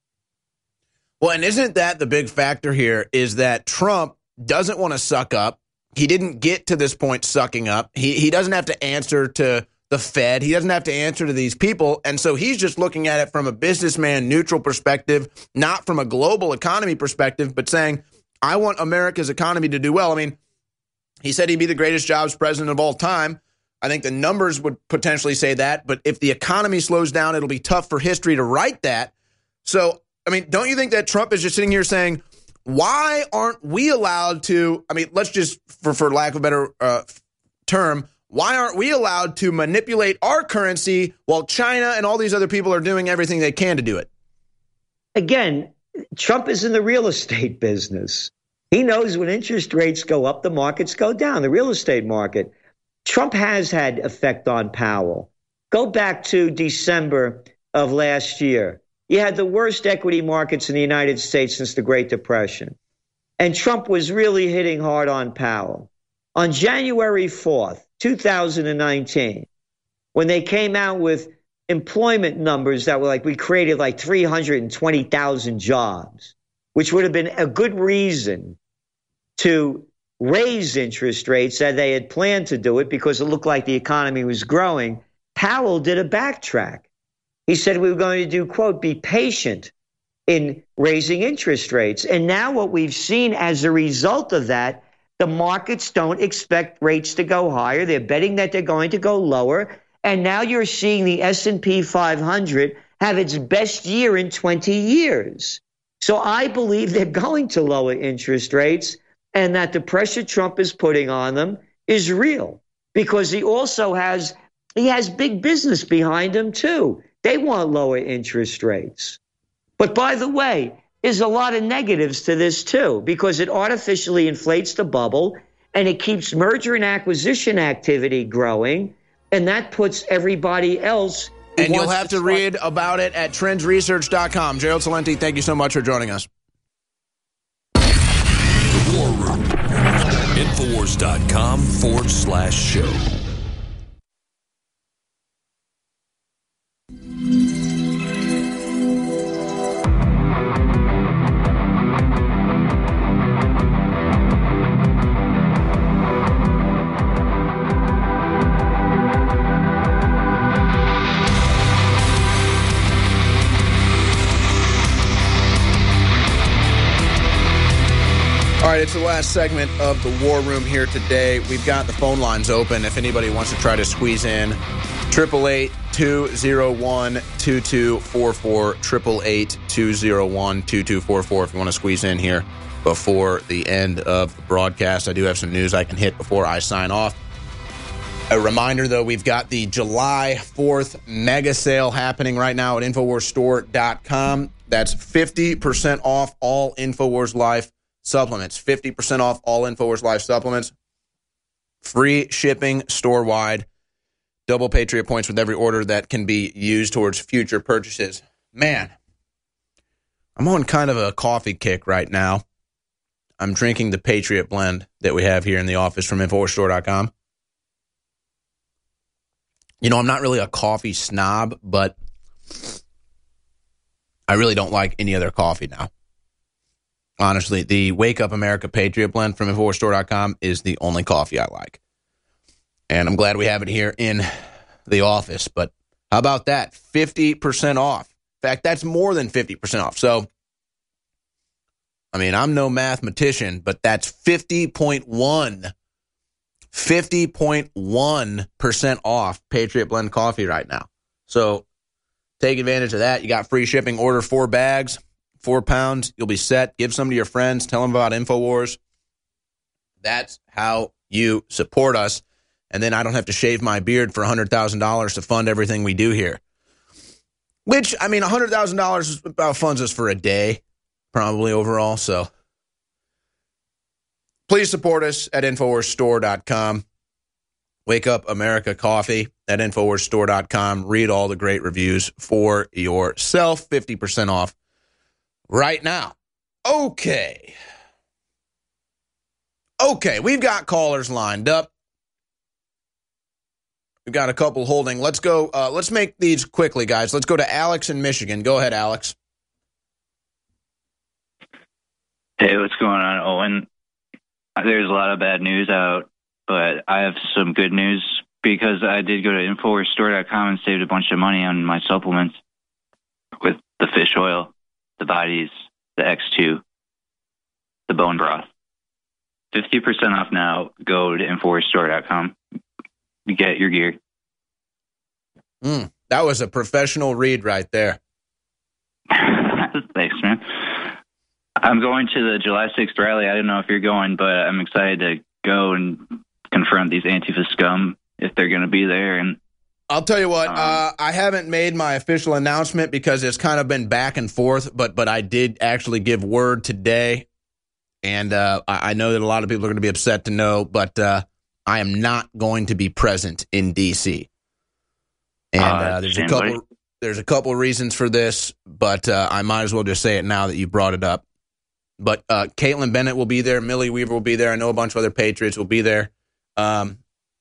Well, and isn't that the big factor here, is that Trump doesn't want to suck up. He didn't get to this point sucking up. He he doesn't have to answer to the Fed. He doesn't have to answer to these people. And so he's just looking at it from a businessman neutral perspective, not from a global economy perspective, but saying, I want America's economy to do well. I mean, he said he'd be the greatest jobs president of all time. I think the numbers would potentially say that. But if the economy slows down, it'll be tough for history to write that. So, I mean, don't you think that Trump is just sitting here saying, why aren't we allowed to, I mean, let's just, for, for lack of a better uh, term, why aren't we allowed to manipulate our currency while China and all these other people are doing everything they can to do it? Again, Trump is in the real estate business. He knows when interest rates go up, the markets go down, the real estate market. Trump has had effect on Powell. Go back to December of last year. You had the worst equity markets in the United States since the Great Depression. And Trump was really hitting hard on Powell. On January fourth, two thousand nineteen, when they came out with employment numbers that were like, we created like three hundred twenty thousand jobs, which would have been a good reason to raise interest rates, that they had planned to do it because it looked like the economy was growing. Powell did a backtrack. He said we were going to do, quote, be patient in raising interest rates. And now what we've seen as a result of that, the markets don't expect rates to go higher. They're betting that they're going to go lower. And now you're seeing the S and P five hundred have its best year in twenty years. So I believe they're going to lower interest rates, and that the pressure Trump is putting on them is real, because he also has, he has big business behind him too. They want lower interest rates. But by the way, there's a lot of negatives to this too, because it artificially inflates the bubble and it keeps merger and acquisition activity growing. And that puts everybody else. And you'll have to, to read about it at trends research dot com. Gerald Celente, thank you so much for joining us. The War Room. Infowars.com forward slash show. All right, it's the last segment of the War Room here today. We've got the phone lines open if anybody wants to try to squeeze in. eight eight eight, two oh one, two two four four, eight eight eight, two oh one, two two four four if you want to squeeze in here before the end of the broadcast. I do have some news I can hit before I sign off. A reminder, though, we've got the July fourth mega sale happening right now at infowars store dot com. That's fifty percent off all InfoWars Life supplements. fifty percent off all InfoWars Life supplements. Free shipping store-wide. Double Patriot points with every order that can be used towards future purchases. Man, I'm on kind of a coffee kick right now. I'm drinking the Patriot blend that we have here in the office from infowars store dot com. You know, I'm not really a coffee snob, but I really don't like any other coffee now. Honestly, the Wake Up America Patriot blend from infowars store dot com is the only coffee I like. And I'm glad we have it here in the office. But how about that? fifty percent off. In fact, that's more than fifty percent off. So, I mean, I'm no mathematician, but that's fifty point one. fifty point one percent off Patriot Blend coffee right now. So, take advantage of that. You got free shipping. Order four bags, four pounds. You'll be set. Give some to your friends. Tell them about InfoWars. That's how you support us. And then I don't have to shave my beard for one hundred thousand dollars to fund everything we do here. Which, I mean, one hundred thousand dollars about funds us for a day, probably overall. So please support us at infowars store dot com. Wake Up America Coffee at infowars store dot com. Read all the great reviews for yourself. fifty percent off right now. Okay. Okay, we've got callers lined up. We've got a couple holding. Let's go. Uh, let's make these quickly, guys. Let's go to Alex in Michigan. Go ahead, Alex. Hey, what's going on, Owen? There's a lot of bad news out, but I have some good news because I did go to infowars store dot com and saved a bunch of money on my supplements with the fish oil, the bodies, the X two, the bone broth. fifty percent off now. Go to infowars store dot com. Get your gear. Mm, that was a professional read right there. Thanks, man. I'm going to the July sixth rally. I don't know if you're going, but I'm excited to go and confront these Antifa scum if they're going to be there. And I'll tell you what, um, uh, I haven't made my official announcement because it's kind of been back and forth, but but I did actually give word today, and uh, I, I know that a lot of people are going to be upset to know, but uh, I am not going to be present in D C. And uh, there's a couple buddy. there's a couple reasons for this, but uh, I might as well just say it now that you brought it up. But uh, Caitlin Bennett will be there. Millie Weaver will be there. I know a bunch of other Patriots will be there. Um,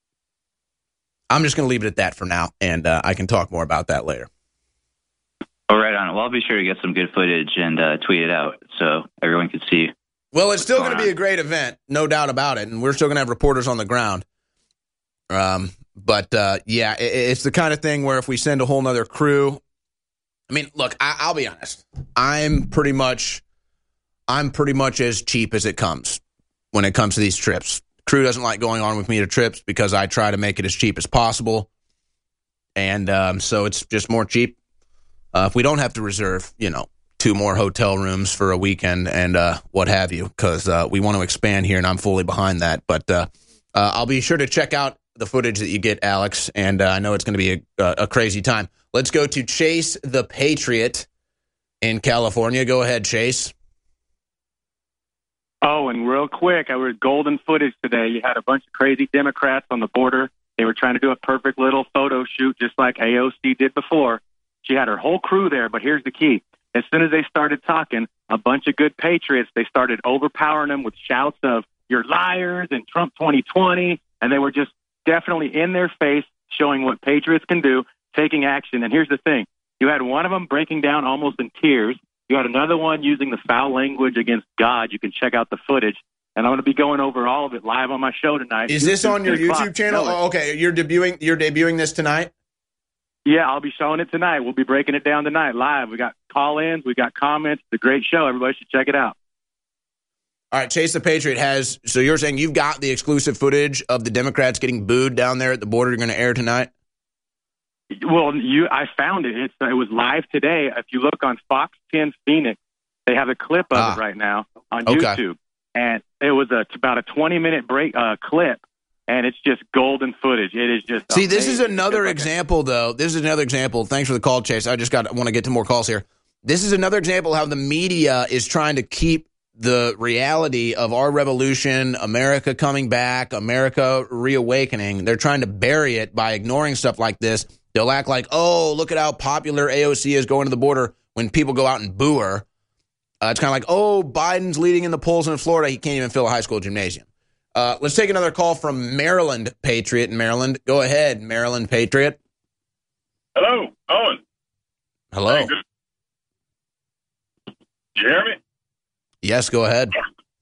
I'm just going to leave it at that for now, and uh, I can talk more about that later. Oh, right on. Well, I'll be sure to get some good footage and uh, tweet it out so everyone can see. Well, it's still going to be a great event, no doubt about it, and we're still going to have reporters on the ground. Um, but, uh, yeah, it, it's the kind of thing where if we send a whole nother crew, I mean, look, I, I'll be honest. I'm pretty much... I'm pretty much as cheap as it comes when it comes to these trips. Crew doesn't like going on with me to trips because I try to make it as cheap as possible. And um, so it's just more cheap. Uh, if we don't have to reserve, you know, two more hotel rooms for a weekend and uh, what have you, because uh, we want to expand here and I'm fully behind that. But uh, uh, I'll be sure to check out the footage that you get, Alex. And uh, I know it's going to be a, a crazy time. Let's go to Chase the Patriot in California. Go ahead, Chase. Oh, and real quick, I was golden footage today. You had a bunch of crazy Democrats on the border. They were trying to do a perfect little photo shoot just like A O C did before. She had her whole crew there, but here's the key. As soon as they started talking, a bunch of good patriots, they started overpowering them with shouts of, "You're liars," and "Trump twenty twenty," and they were just definitely in their face showing what patriots can do, taking action. And here's the thing. You had one of them breaking down almost in tears. You had another one using the foul language against God. You can check out the footage. And I'm going to be going over all of it live on my show tonight. Is this on your YouTube channel? Oh, okay, you're debuting you're debuting this tonight? Yeah, I'll be showing it tonight. We'll be breaking it down tonight live. We got call-ins. We got comments. It's a great show. Everybody should check it out. All right, Chase the Patriot has, so you're saying you've got the exclusive footage of the Democrats getting booed down there at the border you're going to air tonight? Well, you, I found it. It's, it was live today. If you look on Fox ten Phoenix, they have a clip of ah, it right now on okay. YouTube. And it was a, it's about a twenty-minute break uh, clip, and it's just golden footage. It is just See, amazing. This is another like example, a- though. This is another example. Thanks for the call, Chase. I just got I want to get to more calls here. This is another example how the media is trying to keep the reality of our revolution, America coming back, America reawakening. They're trying to bury it by ignoring stuff like this. They'll act like, oh, look at how popular A O C is going to the border when people go out and boo her. Uh, it's kind of like, oh, Biden's leading in the polls in Florida. He can't even fill a high school gymnasium. Uh, let's take another call from Maryland Patriot in Maryland. Go ahead, Maryland Patriot. Hello, Owen. Hello. Hey, good. Did you hear me? Yes, go ahead.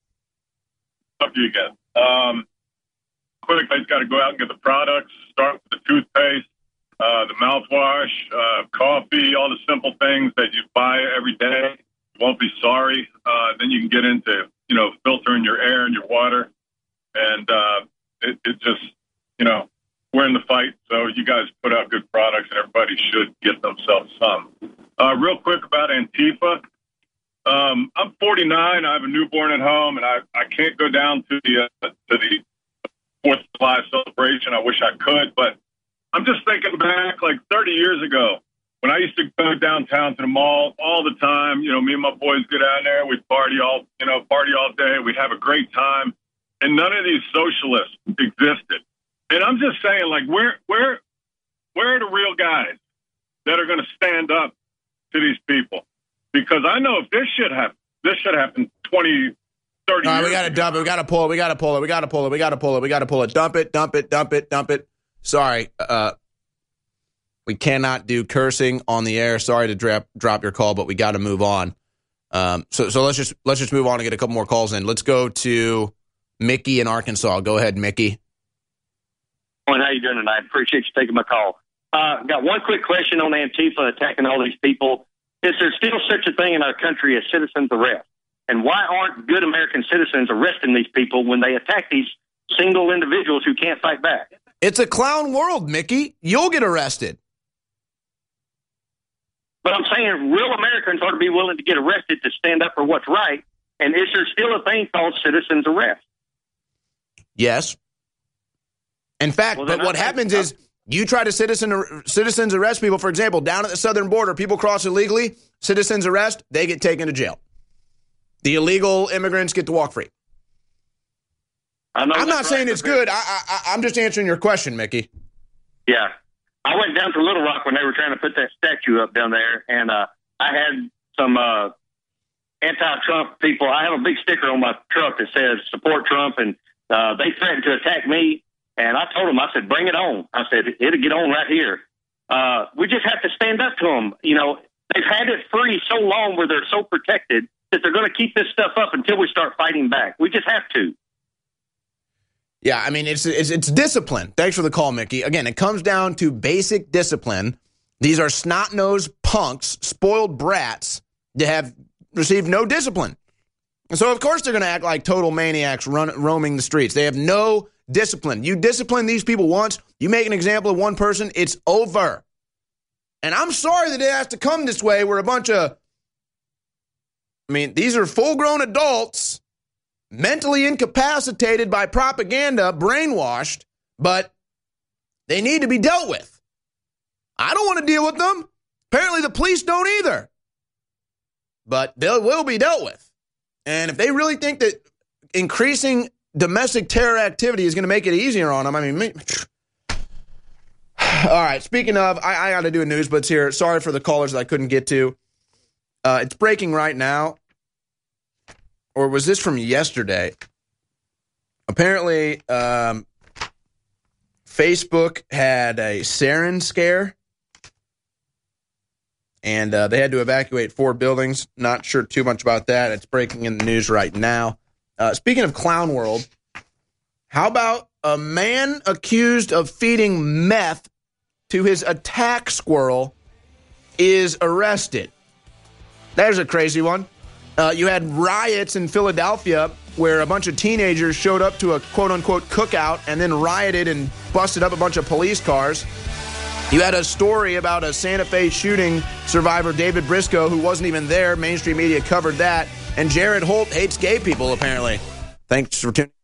Up to you guys. Um, quick, I just got to go out and get the products. Start with the toothpaste. Uh, the mouthwash, uh, coffee, all the simple things that you buy every day. You won't be sorry. Uh, then you can get into, you know, filtering your air and your water. And uh, it, it just, you know, we're in the fight. So you guys put out good products and everybody should get themselves some. Uh, real quick about Antifa. Um, I'm forty-nine. I have a newborn at home and I, I can't go down to the, uh, to the fourth of July celebration. I wish I could, but I'm just thinking back like thirty years ago when I used to go downtown to the mall all the time, you know, me and my boys go down there, we'd party all, you know, party all day. We'd have a great time. And none of these socialists existed. And I'm just saying, like, where, where, where are the real guys that are going to stand up to these people? Because I know if this shit happened, this should happen twenty, thirty All right, years we got to ago. dump it. We got to pull it. We got to pull it. We got to pull it. We got to pull it. We got to pull it. Dump it, dump it, dump it, dump it, dump it. Sorry. Uh, we cannot do cursing on the air. Sorry to drop drop your call, but we got to move on. Um, so so let's just let's just move on and get a couple more calls in. Let's go to Mickey in Arkansas. Go ahead, Mickey. How you doing tonight? Appreciate you taking my call. Uh, got one quick question on Antifa attacking all these people. Is there still such a thing in our country as citizens arrest? And why aren't good American citizens arresting these people when they attack these single individuals who can't fight back? It's a clown world, Mickey. You'll get arrested. But I'm saying real Americans ought to be willing to get arrested to stand up for what's right. And is there still a thing called citizens arrest? Yes. In fact, Well, but then what I think- happens is you try to citizen citizens arrest people. For example, down at the southern border, people cross illegally, citizens arrest, they get taken to jail. The illegal immigrants get to walk free. I know I'm not that's saying right, it's but good. I, I, I'm just answering your question, Mickey. Yeah. I went down to Little Rock when they were trying to put that statue up down there, and uh, I had some uh, anti-Trump people. I have a big sticker on my truck that says support Trump, and uh, they threatened to attack me. And I told them, I said, bring it on. I said, it'll get on right here. Uh, we just have to stand up to them. You know, they've had it free so long where they're so protected that they're going to keep this stuff up until we start fighting back. We just have to. Yeah, I mean, it's, it's it's discipline. Thanks for the call, Mickey. Again, it comes down to basic discipline. These are snot-nosed punks, spoiled brats that have received no discipline. And so, of course, they're going to act like total maniacs run, roaming the streets. They have no discipline. You discipline these people once, you make an example of one person, it's over. And I'm sorry that it has to come this way where a bunch of, I mean, these are full-grown adults, mentally incapacitated by propaganda, brainwashed, but they need to be dealt with. I don't want to deal with them. Apparently the police don't either. But they will be dealt with. And if they really think that increasing domestic terror activity is going to make it easier on them, I mean, me, all right, speaking of, I, I got to do a news blitz here. Sorry for the callers that I couldn't get to. Uh, it's breaking right now. Or was this from yesterday? Apparently, um, Facebook had a sarin scare, and uh, they had to evacuate four buildings. Not sure too much about that. It's breaking in the news right now. Uh, speaking of clown world, how about a man accused of feeding meth to his attack squirrel is arrested? There's a crazy one. Uh, you had riots in Philadelphia where a bunch of teenagers showed up to a quote-unquote cookout and then rioted and busted up a bunch of police cars. You had a story about a Santa Fe shooting survivor, David Briscoe, who wasn't even there. Mainstream media covered that. And Jared Holt hates gay people, apparently. Thanks for tuning in.